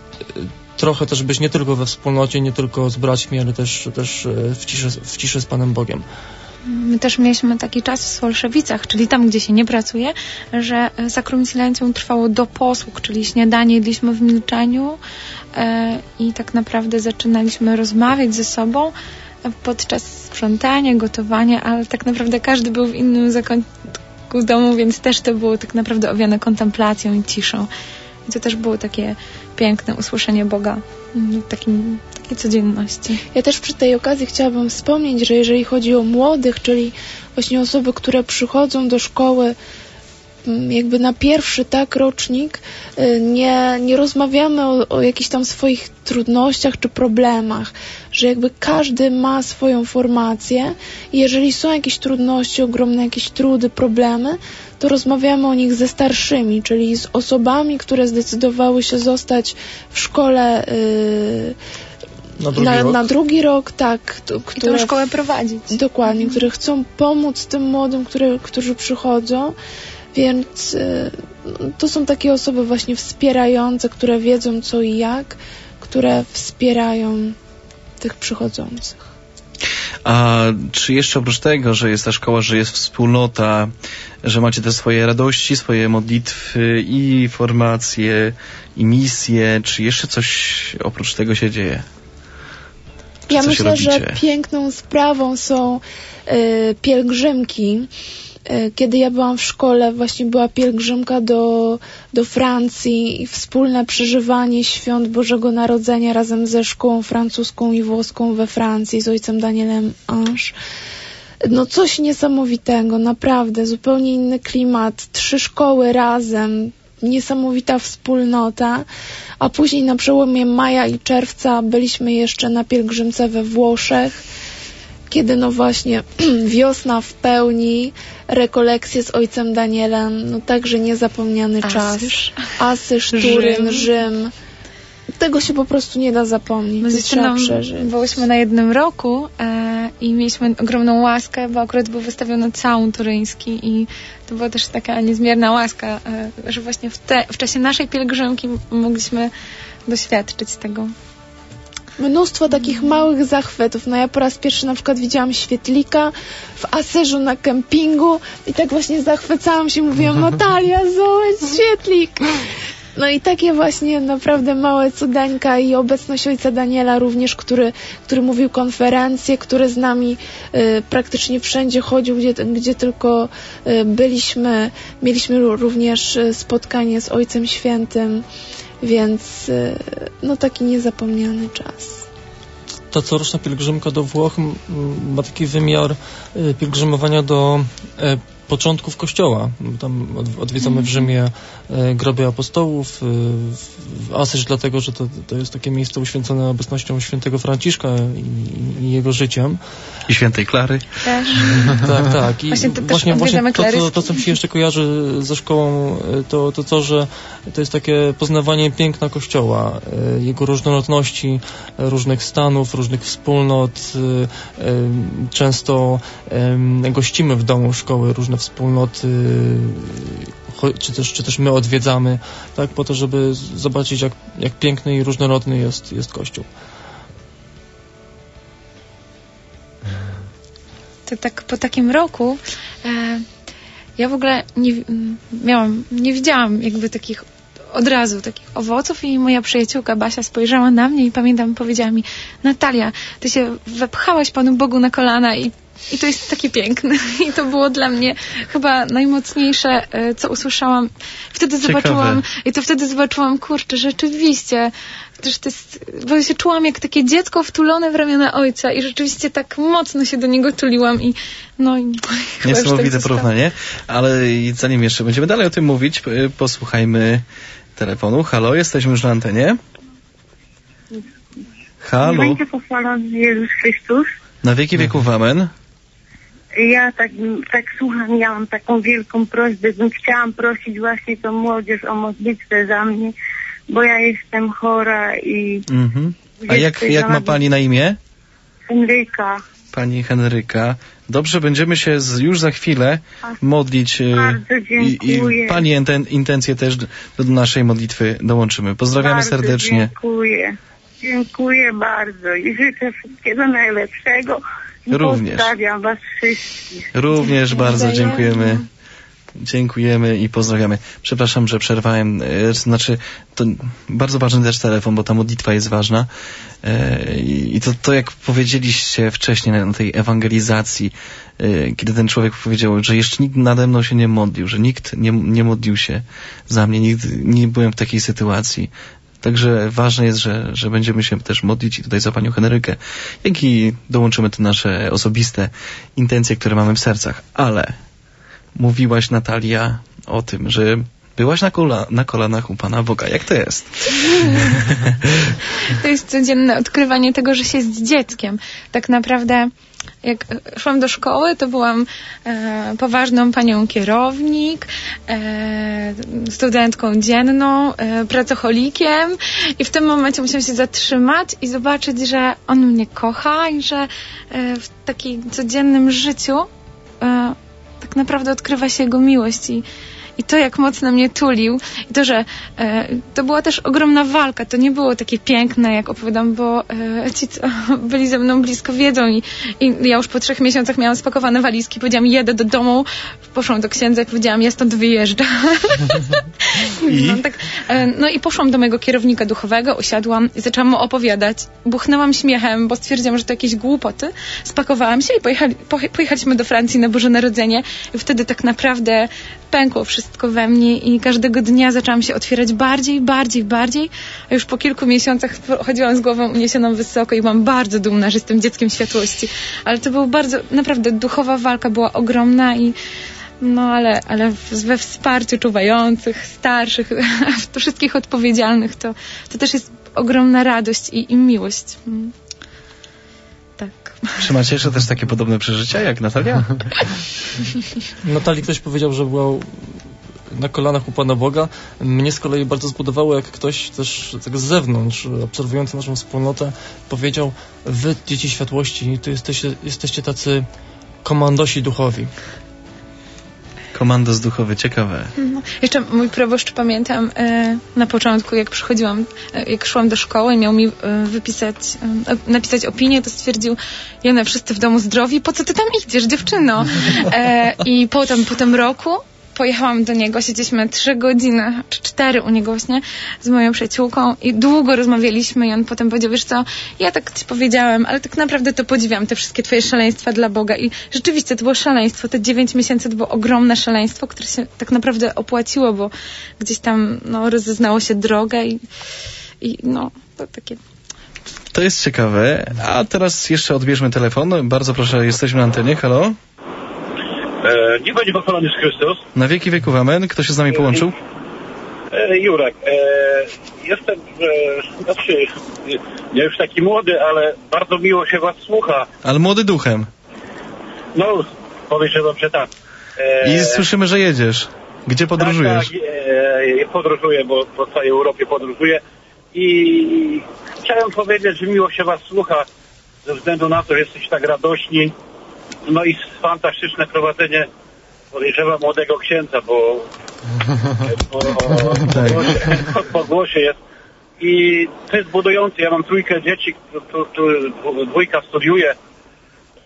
trochę też być nie tylko we wspólnocie, nie tylko z braćmi, ale też, też w, ciszy, w ciszy z Panem Bogiem. My też mieliśmy taki czas w Solszewicach, czyli tam, gdzie się nie pracuje, że Sacrum Silentium trwało do posług, czyli śniadanie jedliśmy w milczeniu e, i tak naprawdę zaczynaliśmy rozmawiać ze sobą podczas sprzątania, gotowania, ale tak naprawdę każdy był w innym zakątku domu, więc też to było tak naprawdę owiane kontemplacją i ciszą. I to też było takie piękne usłyszenie Boga w takim, takiej codzienności. Ja też przy tej okazji chciałabym wspomnieć, że jeżeli chodzi o młodych, czyli właśnie osoby, które przychodzą do szkoły jakby na pierwszy tak rocznik, nie, nie rozmawiamy o, o jakichś tam swoich trudnościach czy problemach, że jakby każdy ma swoją formację i jeżeli są jakieś trudności, ogromne jakieś trudy, problemy, to rozmawiamy o nich ze starszymi, czyli z osobami, które zdecydowały się zostać w szkole yy, na, drugi na, rok. na drugi rok, tak, to, które, tę szkołę prowadzić. Dokładnie, które chcą pomóc tym młodym, które, którzy przychodzą. Więc y, to są takie osoby właśnie wspierające, które wiedzą co i jak, które wspierają tych przychodzących. A czy jeszcze oprócz tego, że jest ta szkoła, że jest wspólnota, że macie te swoje radości, swoje modlitwy i formacje i misje, czy jeszcze coś oprócz tego się dzieje? Czy ja coś myślę, robicie? że piękną sprawą są y, pielgrzymki. Kiedy ja byłam w szkole, właśnie była pielgrzymka do, do Francji i wspólne przeżywanie świąt Bożego Narodzenia razem ze szkołą francuską i włoską we Francji, z ojcem Danielem Ange. No coś niesamowitego, naprawdę, zupełnie inny klimat, trzy szkoły razem, niesamowita wspólnota, a później na przełomie maja i czerwca byliśmy jeszcze na pielgrzymce we Włoszech, kiedy no właśnie wiosna w pełni, rekolekcje z ojcem Danielem, no także niezapomniany Asyż. czas. Asyż, Turyn, Rzym. Rzym. Tego się po prostu nie da zapomnieć. My to trzeba przeżyć. Byłyśmy na jednym roku e, i mieliśmy ogromną łaskę, bo akurat był wystawiony całun turyński i to była też taka niezmierna łaska, e, że właśnie w, te, w czasie naszej pielgrzymki mogliśmy doświadczyć tego. Mnóstwo takich małych zachwytów. No ja po raz pierwszy na przykład widziałam świetlika w Asyżu na kempingu i tak właśnie zachwycałam się, mówiłam: Natalia, zobacz, świetlik! No i takie właśnie naprawdę małe cudeńka i obecność ojca Daniela również, który, który mówił konferencje, który z nami y, praktycznie wszędzie chodził, gdzie, gdzie tylko y, byliśmy. Mieliśmy również spotkanie z Ojcem Świętym, więc y, no taki niezapomniany czas. Ta coroczna pielgrzymka do Włoch m, ma taki wymiar y, pielgrzymowania do y, początków Kościoła. Tam odwiedzamy w Rzymie groby apostołów, w Asyż dlatego, że to, to jest takie miejsce uświęcone obecnością świętego Franciszka i, i jego życiem. I świętej Klary. Też. Tak, tak. I właśnie to, właśnie, właśnie to, to, to, co mi się jeszcze kojarzy ze szkołą, to, to to, że to jest takie poznawanie piękna Kościoła, jego różnorodności, różnych stanów, różnych wspólnot. Często gościmy w domu szkoły różne wspólnoty, czy też, czy też my odwiedzamy, tak, po to, żeby zobaczyć, jak, jak piękny i różnorodny jest, jest Kościół. to tak po takim roku e, ja w ogóle nie miałam, nie widziałam jakby takich od razu takich owoców i moja przyjaciółka Basia spojrzała na mnie i pamiętam, powiedziała mi: Natalia, ty się wepchałaś Panu Bogu na kolana i, i to jest takie piękne. I to było dla mnie chyba najmocniejsze, co usłyszałam. Wtedy Ciekawe. zobaczyłam, i to wtedy zobaczyłam, kurczę, rzeczywiście, też to jest, bo się czułam jak takie dziecko wtulone w ramiona ojca i rzeczywiście tak mocno się do niego tuliłam i no i niesamowite tak porównanie, ale zanim jeszcze będziemy dalej o tym mówić, posłuchajmy telefonu. Halo, jesteśmy już na antenie. Halo. Będzie pochwalony Jezus Chrystus. Na wieki wieków amen. Ja tak, tak słucham, ja mam taką wielką prośbę, bym chciałam prosić właśnie tą młodzież o modlitwę za mnie, bo ja jestem chora i... Mhm. A jak, jak ma pani na imię? Henryka. Pani Henryka. Dobrze, będziemy się z, już za chwilę modlić. Bardzo dziękuję. I, i pani inten, intencje też do, do naszej modlitwy dołączymy. Pozdrawiamy bardzo serdecznie. Dziękuję. Dziękuję bardzo i życzę wszystkiego najlepszego. I Również. pozdrawiam was wszystkich. Również bardzo dziękujemy. Dziękujemy i pozdrawiamy. Przepraszam, że przerwałem. E, znaczy, to bardzo ważny też telefon, bo ta modlitwa jest ważna. E, I to, to, jak powiedzieliście wcześniej na, na tej ewangelizacji, e, kiedy ten człowiek powiedział, że jeszcze nikt nade mną się nie modlił, że nikt nie, nie modlił się za mnie, nigdy nie byłem w takiej sytuacji. Także ważne jest, że, że będziemy się też modlić i tutaj za panią Henrykę, jak i dołączymy te nasze osobiste intencje, które mamy w sercach. Ale mówiłaś, Natalia, o tym, że byłaś na, kola, na kolanach u Pana Boga. Jak to jest? To jest codzienne odkrywanie tego, że się jest dzieckiem. Tak naprawdę jak szłam do szkoły, to byłam e, poważną panią kierownik, e, studentką dzienną, e, pracocholikiem i w tym momencie musiałam się zatrzymać i zobaczyć, że on mnie kocha i że e, w takim codziennym życiu e, tak naprawdę odkrywa się jego miłość i I to, jak mocno mnie tulił, i to, że e, to była też ogromna walka. To nie było takie piękne, jak opowiadam, bo e, ci, co byli ze mną blisko, wiedzą i, i ja już po trzech miesiącach miałam spakowane walizki, powiedziałam, jedę do domu, poszłam do księdza i powiedziałam, ja stąd wyjeżdżam. I? No, tak, e, no i poszłam do mojego kierownika duchowego, usiadłam i zaczęłam mu opowiadać. Buchnęłam śmiechem, bo stwierdziłam, że to jakieś głupoty. Spakowałam się i pojechali, pojechaliśmy do Francji na Boże Narodzenie i wtedy tak naprawdę pękło wszystko we mnie i każdego dnia zaczęłam się otwierać bardziej, bardziej, bardziej, a już po kilku miesiącach chodziłam z głową uniesioną wysoko i byłam bardzo dumna, że jestem dzieckiem światłości. Ale to był bardzo, naprawdę duchowa walka była ogromna i no ale, ale we wsparciu czuwających, starszych, wszystkich odpowiedzialnych, to, to też jest ogromna radość i, i miłość. Tak. Czy macie jeszcze też takie podobne przeżycia jak Natalia? Natalii ktoś powiedział, że była na kolanach u Pana Boga. Mnie z kolei bardzo zbudowało, jak ktoś też tak z zewnątrz, obserwujący naszą wspólnotę, powiedział: wy, dzieci światłości, to jesteście, jesteście tacy komandosi duchowi. Komandos duchowy, ciekawe. No. Jeszcze mój proboszcz, pamiętam, e, na początku, jak przychodziłam, e, jak szłam do szkoły i miał mi e, wypisać, e, napisać opinię, to stwierdził: Jana, wszyscy w domu zdrowi, po co ty tam idziesz, dziewczyno? E, I potem, po tym roku pojechałam do niego, siedzieliśmy trzy godziny, czy cztery u niego właśnie, z moją przyjaciółką i długo rozmawialiśmy i on potem powiedział: wiesz co, ja tak ci powiedziałem, ale tak naprawdę to podziwiam te wszystkie twoje szaleństwa dla Boga i rzeczywiście to było szaleństwo, te dziewięć miesięcy to było ogromne szaleństwo, które się tak naprawdę opłaciło, bo gdzieś tam no, rozeznało się drogę i, i no, to takie... To jest ciekawe, a teraz jeszcze odbierzmy telefon. Bardzo proszę, jesteśmy na antenie, halo? E, nie będzie pochwalony Jezus Chrystus. Na wieki wieków amen. Kto się z nami połączył? E, Jurek. E, jestem, e, znaczy, nie już taki młody, ale bardzo miło się was słucha. Ale młody duchem. No, powiedziałbym, że tak. E, I słyszymy, że jedziesz. Gdzie podróżujesz? Tak, tak e, podróżuję, bo po całej Europie podróżuję. I chciałem powiedzieć, że miło się was słucha, ze względu na to, że jesteście tak radośni. No i fantastyczne prowadzenie, podejrzewam, młodego księdza, bo po, po, głosie, po głosie jest. I to jest budujące. Ja mam trójkę dzieci, tu, tu, dwójka studiuje.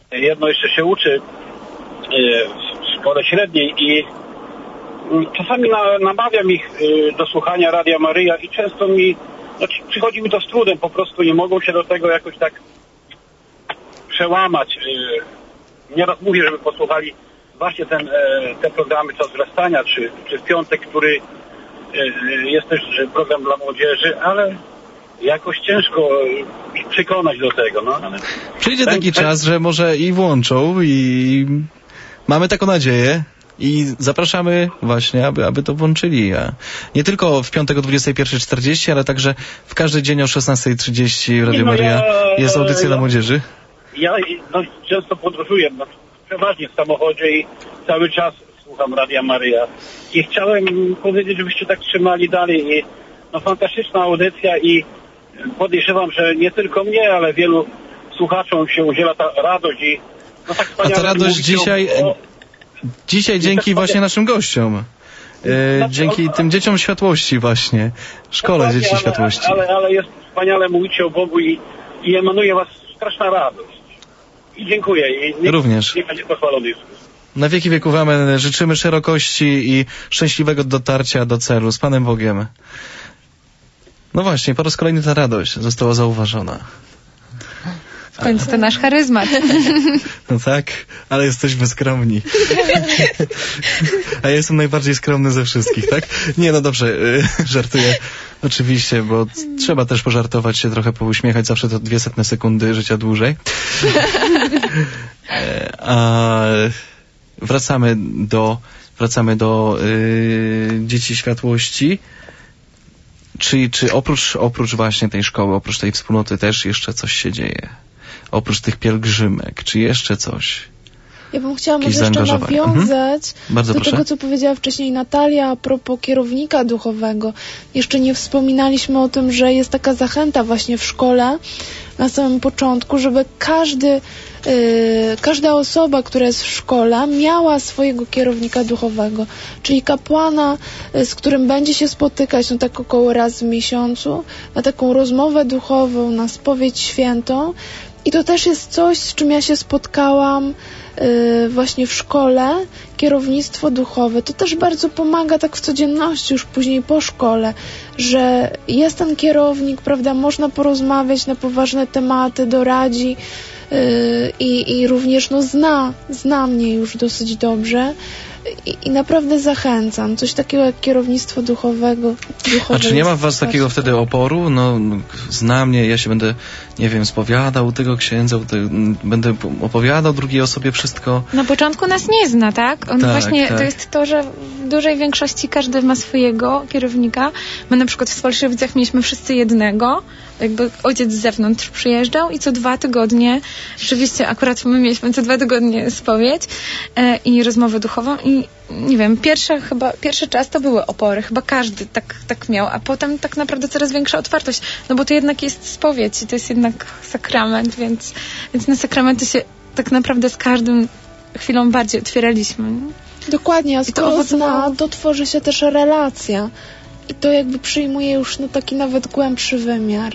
jedno jeszcze się uczy w szkole średniej i czasami na, namawiam ich do słuchania Radia Maryja i często mi, znaczy przychodzi mi to z trudem, po prostu nie mogą się do tego jakoś tak przełamać. Nieraz mówię, żeby posłuchali właśnie ten, te programy Czas Wzrastania, czy, czy w piątek, który jest też program dla młodzieży, ale jakoś ciężko ich przekonać do tego. No, ale przyjdzie ten, taki ten... czas, że może i włączą i mamy taką nadzieję. I zapraszamy właśnie, aby, aby to włączyli. A nie tylko w piątek o dwudziestej pierwszej czterdzieści, ale także w każdy dzień o szesnastej trzydzieści w Radio no, Maryja ja, jest audycja ja, dla młodzieży. Ja dość często podróżuję, no, przeważnie w samochodzie i cały czas słucham Radia Maryja. I chciałem powiedzieć, żebyście tak trzymali dalej. I, no, fantastyczna audycja i podejrzewam, że nie tylko mnie, ale wielu słuchaczom się udziela ta radość. I, no, tak A ta radość dzisiaj... O, Dzisiaj dzięki właśnie naszym gościom. E, dzięki tym dzieciom światłości właśnie. Szkole Dzieci ale, Światłości. Ale, ale jest wspaniale mówicie o Bogu i, i emanuje was straszna radość. I dziękuję. I niech, również. Niech będzie pochwalony Jezus. Na wieki wieków amen. Życzymy szerokości i szczęśliwego dotarcia do celu z Panem Bogiem. No właśnie, po raz kolejny ta radość została zauważona. W końcu to nasz charyzmat. No tak, ale jesteśmy skromni. A ja jestem najbardziej skromny ze wszystkich, tak? Nie, no dobrze, yy, żartuję. Oczywiście, bo trzeba też pożartować się, trochę pouśmiechać, zawsze to dwie setne sekundy życia dłużej. A wracamy do, wracamy do yy, Dzieci Światłości. Czy, czy oprócz, oprócz właśnie tej szkoły, oprócz tej wspólnoty też jeszcze coś się dzieje? Oprócz tych pielgrzymek, czy jeszcze coś? Ja bym chciała Jakieś może jeszcze nawiązać mhm. do proszę. tego, co powiedziała wcześniej Natalia a propos kierownika duchowego. Jeszcze nie wspominaliśmy o tym, że jest taka zachęta właśnie w szkole na samym początku, żeby każdy, yy, każda osoba, która jest w szkole, miała swojego kierownika duchowego, czyli kapłana, yy, z którym będzie się spotykać no tak około raz w miesiącu, na taką rozmowę duchową, na spowiedź świętą. I to też jest coś, z czym ja się spotkałam yy, właśnie w szkole, kierownictwo duchowe. To też bardzo pomaga tak w codzienności, już później po szkole, że jest ten kierownik, prawda, można porozmawiać na poważne tematy, doradzi yy, i, i również no, zna, zna mnie już dosyć dobrze. I, I naprawdę zachęcam. Coś takiego jak kierownictwo duchowego. A czy nie ma w was takiego wtedy oporu? No, zna mnie, ja się będę, nie wiem, spowiadał u tego księdza, u te, będę opowiadał drugiej osobie wszystko. Na początku nas nie zna, tak? On tak, właśnie, tak. To jest to, że w dużej większości każdy ma swojego kierownika. My na przykład w Swalszywicach mieliśmy wszyscy jednego. Jakby ojciec z zewnątrz przyjeżdżał i co dwa tygodnie, rzeczywiście akurat my mieliśmy co dwa tygodnie spowiedź e, i rozmowę duchową i nie wiem, pierwsze chyba, pierwszy czas to były opory, chyba każdy tak, tak miał, a potem tak naprawdę coraz większa otwartość, no bo to jednak jest spowiedź i to jest jednak sakrament, więc, więc na sakramenty się tak naprawdę z każdym chwilą bardziej otwieraliśmy. Nie? Dokładnie, a skoro zna, to tworzy się też relacja. I to jakby przyjmuje już no, taki nawet głębszy wymiar.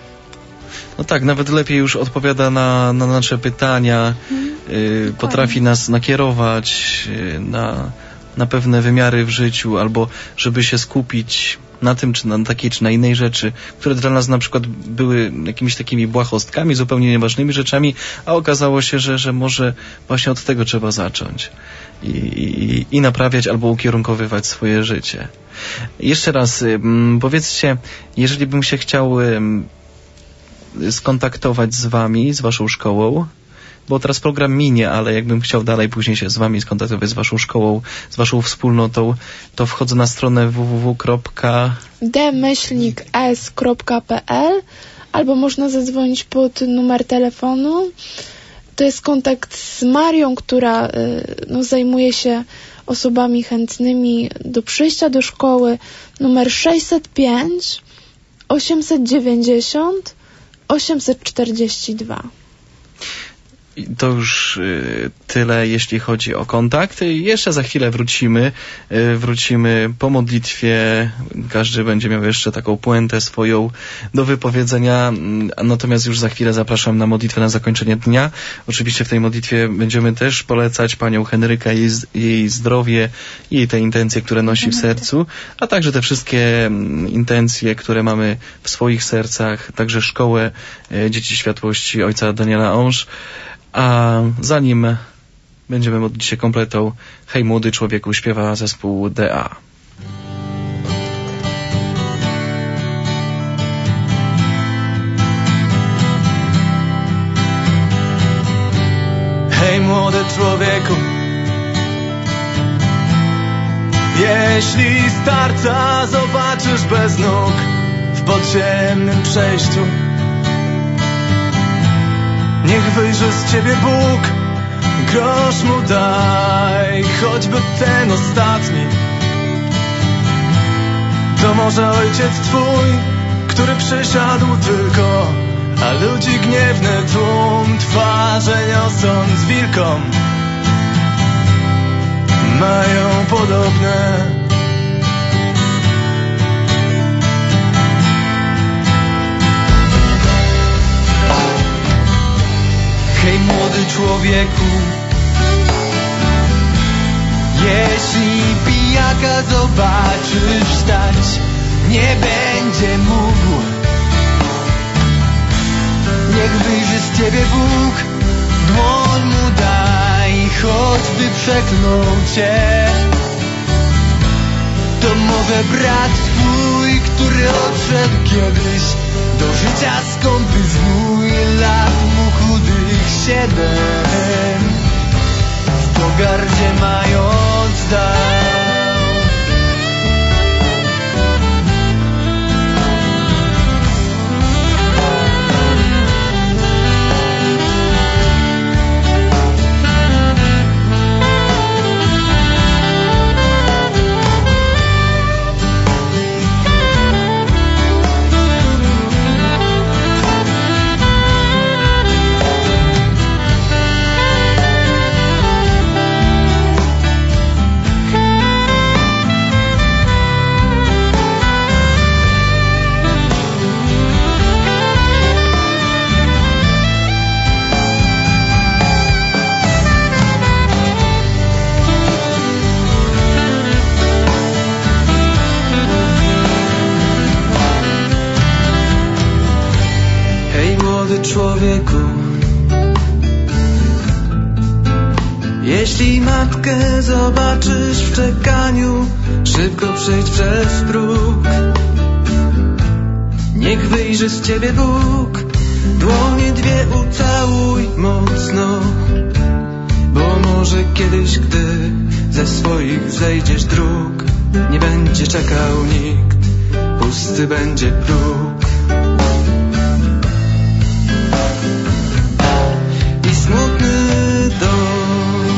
No tak, nawet lepiej już odpowiada na, na nasze pytania, hmm, y, potrafi nas nakierować y, na, na pewne wymiary w życiu, albo żeby się skupić na tym, czy na takiej, czy na innej rzeczy, które dla nas na przykład były jakimiś takimi błahostkami, zupełnie nieważnymi rzeczami, a okazało się, że, że może właśnie od tego trzeba zacząć i, i, i naprawiać albo ukierunkowywać swoje życie. Jeszcze raz, um, powiedzcie, jeżeli bym się chciał um, skontaktować z wami, z waszą szkołą, bo teraz program minie, ale jakbym chciał dalej później się z wami skontaktować, z waszą szkołą, z waszą wspólnotą, to wchodzę na stronę w w w kropka d myślnik s kropka p l albo można zadzwonić pod numer telefonu. To jest kontakt z Marią, która no, zajmuje się osobami chętnymi do przyjścia do szkoły. Numer sześćset pięć osiemset dziewięćdziesiąt osiemset czterdzieści dwa. to już y, tyle, jeśli chodzi o kontakt. Jeszcze za chwilę wrócimy. Y, wrócimy po modlitwie. Każdy będzie miał jeszcze taką puentę swoją do wypowiedzenia. Natomiast już za chwilę zapraszam na modlitwę na zakończenie dnia. Oczywiście w tej modlitwie będziemy też polecać panią Henrykę, jej, jej zdrowie i te intencje, które nosi w sercu, a także te wszystkie intencje, które mamy w swoich sercach, także szkołę y, Dzieci Światłości ojca Daniela Ange. A zanim będziemy modlić się kompletą, Hej młody człowieku, śpiewa zespół D A. Hej młody człowieku, jeśli starca zobaczysz bez nóg w podziemnym przejściu, niech wyjrzy z ciebie Bóg, grosz mu daj, choćby ten ostatni. To może ojciec twój, który przysiadł tylko, a ludzi gniewny tłum twarze niosąc wilkom mają podobne. Hej młody człowieku, jeśli pijaka zobaczysz wstać, nie będzie mógł, niech wyjrzy z ciebie Bóg, dłoń mu daj, choćby przeklął cię. To może brat twój, który odszedł kiedyś do życia skąpy znój, lat mu chudych siedem, w pogardzie mając dał. Człowieku, jeśli matkę zobaczysz w czekaniu, szybko przejdź przez próg, niech wyjrzy z ciebie Bóg, dłonie dwie ucałuj mocno, bo może kiedyś, gdy ze swoich zejdziesz dróg, nie będzie czekał nikt, pusty będzie próg. Smutny dom,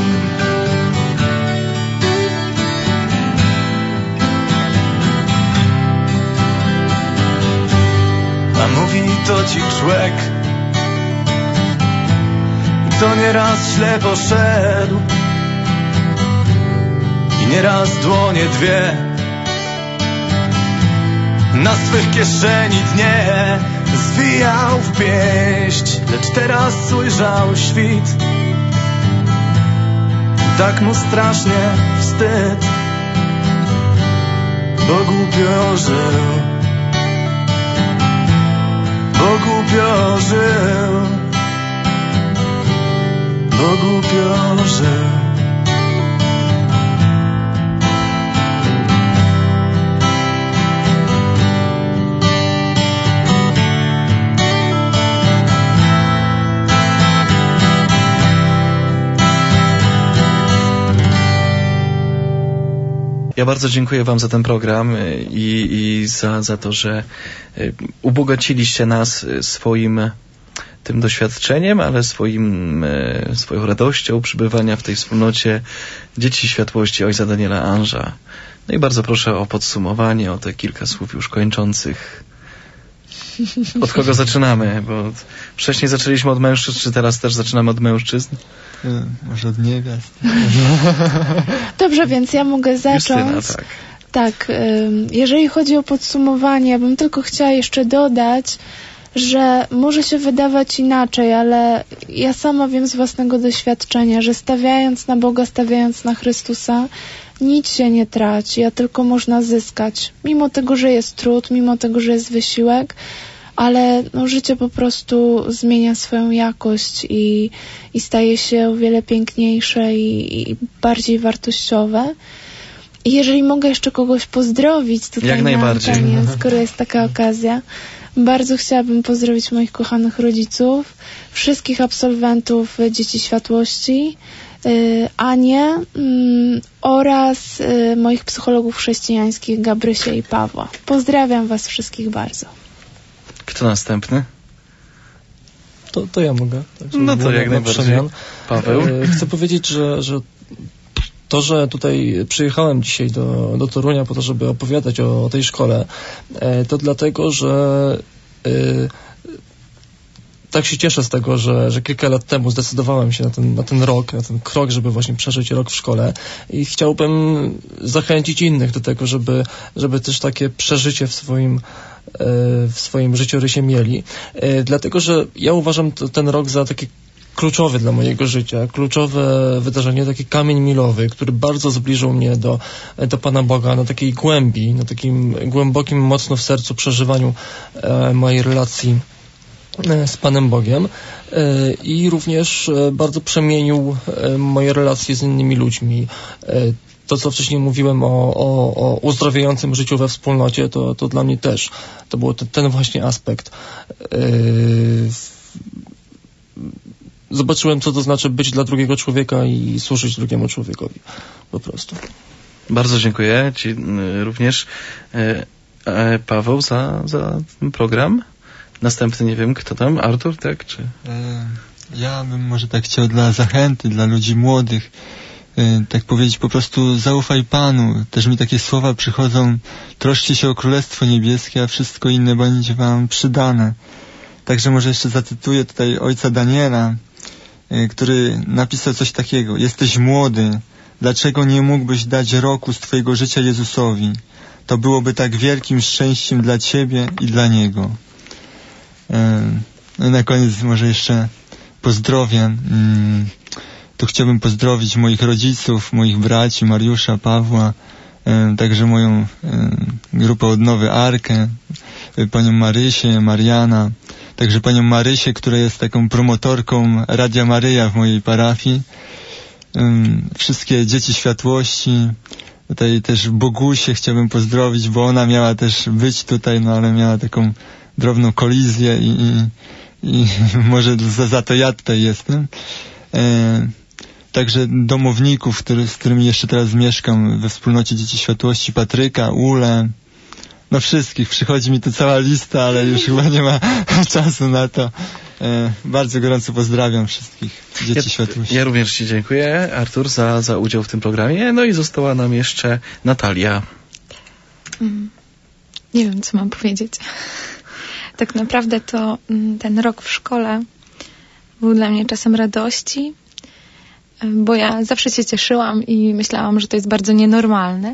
a mówi to ci człek, co nieraz źle poszedł i nieraz dłonie dwie na swych kieszeni dnie zwijał w pieść, lecz teraz ujrzał świt. Tak mu strasznie wstyd, bo głupio żył, bo głupio żył, bo głupio żył. Ja bardzo dziękuję wam za ten program i, i za, za to, że ubogaciliście nas swoim tym doświadczeniem, ale swoim, swoją radością przybywania w tej wspólnocie Dzieci Światłości ojca Daniela Ange'a. No i bardzo proszę o podsumowanie, o te kilka słów już kończących. Od kogo zaczynamy? Bo wcześniej zaczęliśmy od mężczyzn, czy teraz też zaczynamy od mężczyzn? Może od niewiast. Dobrze, więc ja mogę zacząć. Justyna, tak. Tak, jeżeli chodzi o podsumowanie, ja bym tylko chciała jeszcze dodać, że może się wydawać inaczej, ale ja sama wiem z własnego doświadczenia, że stawiając na Boga, stawiając na Chrystusa, nic się nie traci, a tylko można zyskać. Mimo tego, że jest trud, mimo tego, że jest wysiłek, ale no, życie po prostu zmienia swoją jakość i, i staje się o wiele piękniejsze i, i bardziej wartościowe. I jeżeli mogę jeszcze kogoś pozdrowić tutaj jak na najbardziej. antenie, skoro jest taka okazja, bardzo chciałabym pozdrowić moich kochanych rodziców, wszystkich absolwentów Dzieci Światłości, y, Anię y, oraz y, moich psychologów chrześcijańskich Gabrysię i Pawła. Pozdrawiam was wszystkich bardzo. Kto następny? To, to ja mogę. Tak, no to jak najbardziej. Przemian. Paweł? Chcę powiedzieć, że, że to, że tutaj przyjechałem dzisiaj do, do Torunia po to, żeby opowiadać o, o tej szkole, to dlatego, że y, tak się cieszę z tego, że, że kilka lat temu zdecydowałem się na ten, na ten rok, na ten krok, żeby właśnie przeżyć rok w szkole i chciałbym zachęcić innych do tego, żeby, żeby też takie przeżycie w swoim w swoim życiorysie mieli. Dlatego, że ja uważam to, ten rok za taki kluczowy dla mojego życia, kluczowe wydarzenie, taki kamień milowy, który bardzo zbliżył mnie do, do Pana Boga, na takiej głębi, na takim głębokim, mocno w sercu przeżywaniu e, mojej relacji e, z Panem Bogiem e, i również e, bardzo przemienił e, moje relacje z innymi ludźmi. E, to, co wcześniej mówiłem o, o, o uzdrowiającym życiu we wspólnocie, to, to dla mnie też to był ten, ten właśnie aspekt. E, Zobaczyłem, co to znaczy być dla drugiego człowieka i służyć drugiemu człowiekowi. Po prostu. Bardzo dziękuję Ci również, e, e, Paweł, za, za ten program. Następny, nie wiem, kto tam? Artur, tak? Czy? E, ja bym może tak chciał dla zachęty, dla ludzi młodych, e, tak powiedzieć po prostu zaufaj Panu. Też mi takie słowa przychodzą, troszczcie się o Królestwo Niebieskie, a wszystko inne będzie wam przydane. Także może jeszcze zacytuję tutaj ojca Daniela, który napisał coś takiego. Jesteś młody, dlaczego nie mógłbyś dać roku z twojego życia Jezusowi? To byłoby tak wielkim szczęściem dla ciebie i dla Niego. No i na koniec może jeszcze pozdrowię. Tu chciałbym pozdrowić moich rodziców, moich braci, Mariusza, Pawła, także moją grupę Odnowy Arkę, panią Marysię, Mariana, także panią Marysię, która jest taką promotorką Radia Maryja w mojej parafii. Um, wszystkie Dzieci Światłości. Tutaj też Bogusię chciałbym pozdrowić, bo ona miała też być tutaj, no ale miała taką drobną kolizję i, i, i może za, za to ja tutaj jestem. E, także domowników, który, z którymi jeszcze teraz mieszkam we wspólnocie Dzieci Światłości, Patryka, Ulę, no wszystkich, przychodzi mi tu cała lista, ale już chyba nie ma czasu na to. E, bardzo gorąco pozdrawiam wszystkich Dzieci ja, Światłości. Ja również Ci dziękuję, Artur, za, za udział w tym programie. No i została nam jeszcze Natalia. Mm, nie wiem, co mam powiedzieć. Tak naprawdę to ten rok w szkole był dla mnie czasem radości, bo ja zawsze się cieszyłam i myślałam, że to jest bardzo nienormalne.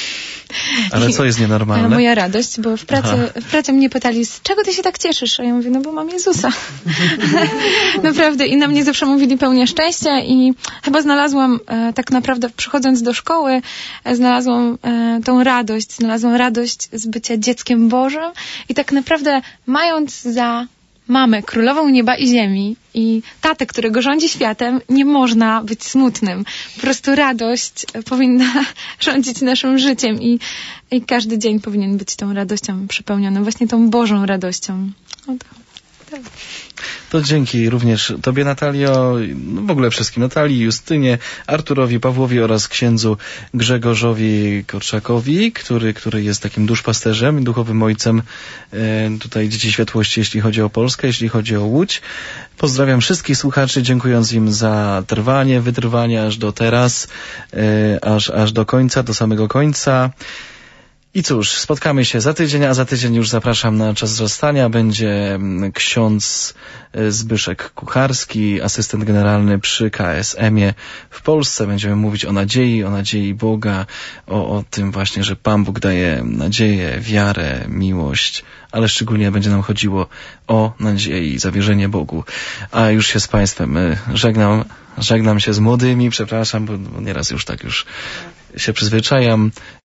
Ale co jest nienormalne? Moja radość, bo w pracy, w pracy mnie pytali, z czego ty się tak cieszysz? A ja mówię, no bo mam Jezusa. Naprawdę. I na mnie zawsze mówili pełnia szczęścia i chyba znalazłam e, tak naprawdę, przychodząc do szkoły, e, znalazłam e, tą radość, znalazłam radość z bycia dzieckiem Bożym i tak naprawdę mając za mamę, królową nieba i ziemi i tatę, którego rządzi światem, nie można być smutnym. Po prostu radość powinna rządzić naszym życiem i, i każdy dzień powinien być tą radością przepełniony, właśnie tą Bożą radością. No to, tak. To dzięki również Tobie, Natalio, no w ogóle wszystkim, Natalii, Justynie, Arturowi, Pawłowi oraz księdzu Grzegorzowi Korczakowi, który, który jest takim duszpasterzem, duchowym ojcem e, tutaj Dzieci Światłości, jeśli chodzi o Polskę, jeśli chodzi o Łódź. Pozdrawiam wszystkich słuchaczy, dziękując im za trwanie, wytrwanie aż do teraz, e, aż, aż do końca, do samego końca. I cóż, spotkamy się za tydzień, a za tydzień już zapraszam na Czas Wzrastania. Będzie ksiądz Zbyszek Kucharski, asystent generalny przy K S M-ie w Polsce. Będziemy mówić o nadziei, o nadziei Boga, o, o tym właśnie, że Pan Bóg daje nadzieję, wiarę, miłość, ale szczególnie będzie nam chodziło o nadzieję i zawierzenie Bogu. A już się z Państwem żegnam, żegnam się z młodymi, przepraszam, bo nieraz już tak już się przyzwyczajam.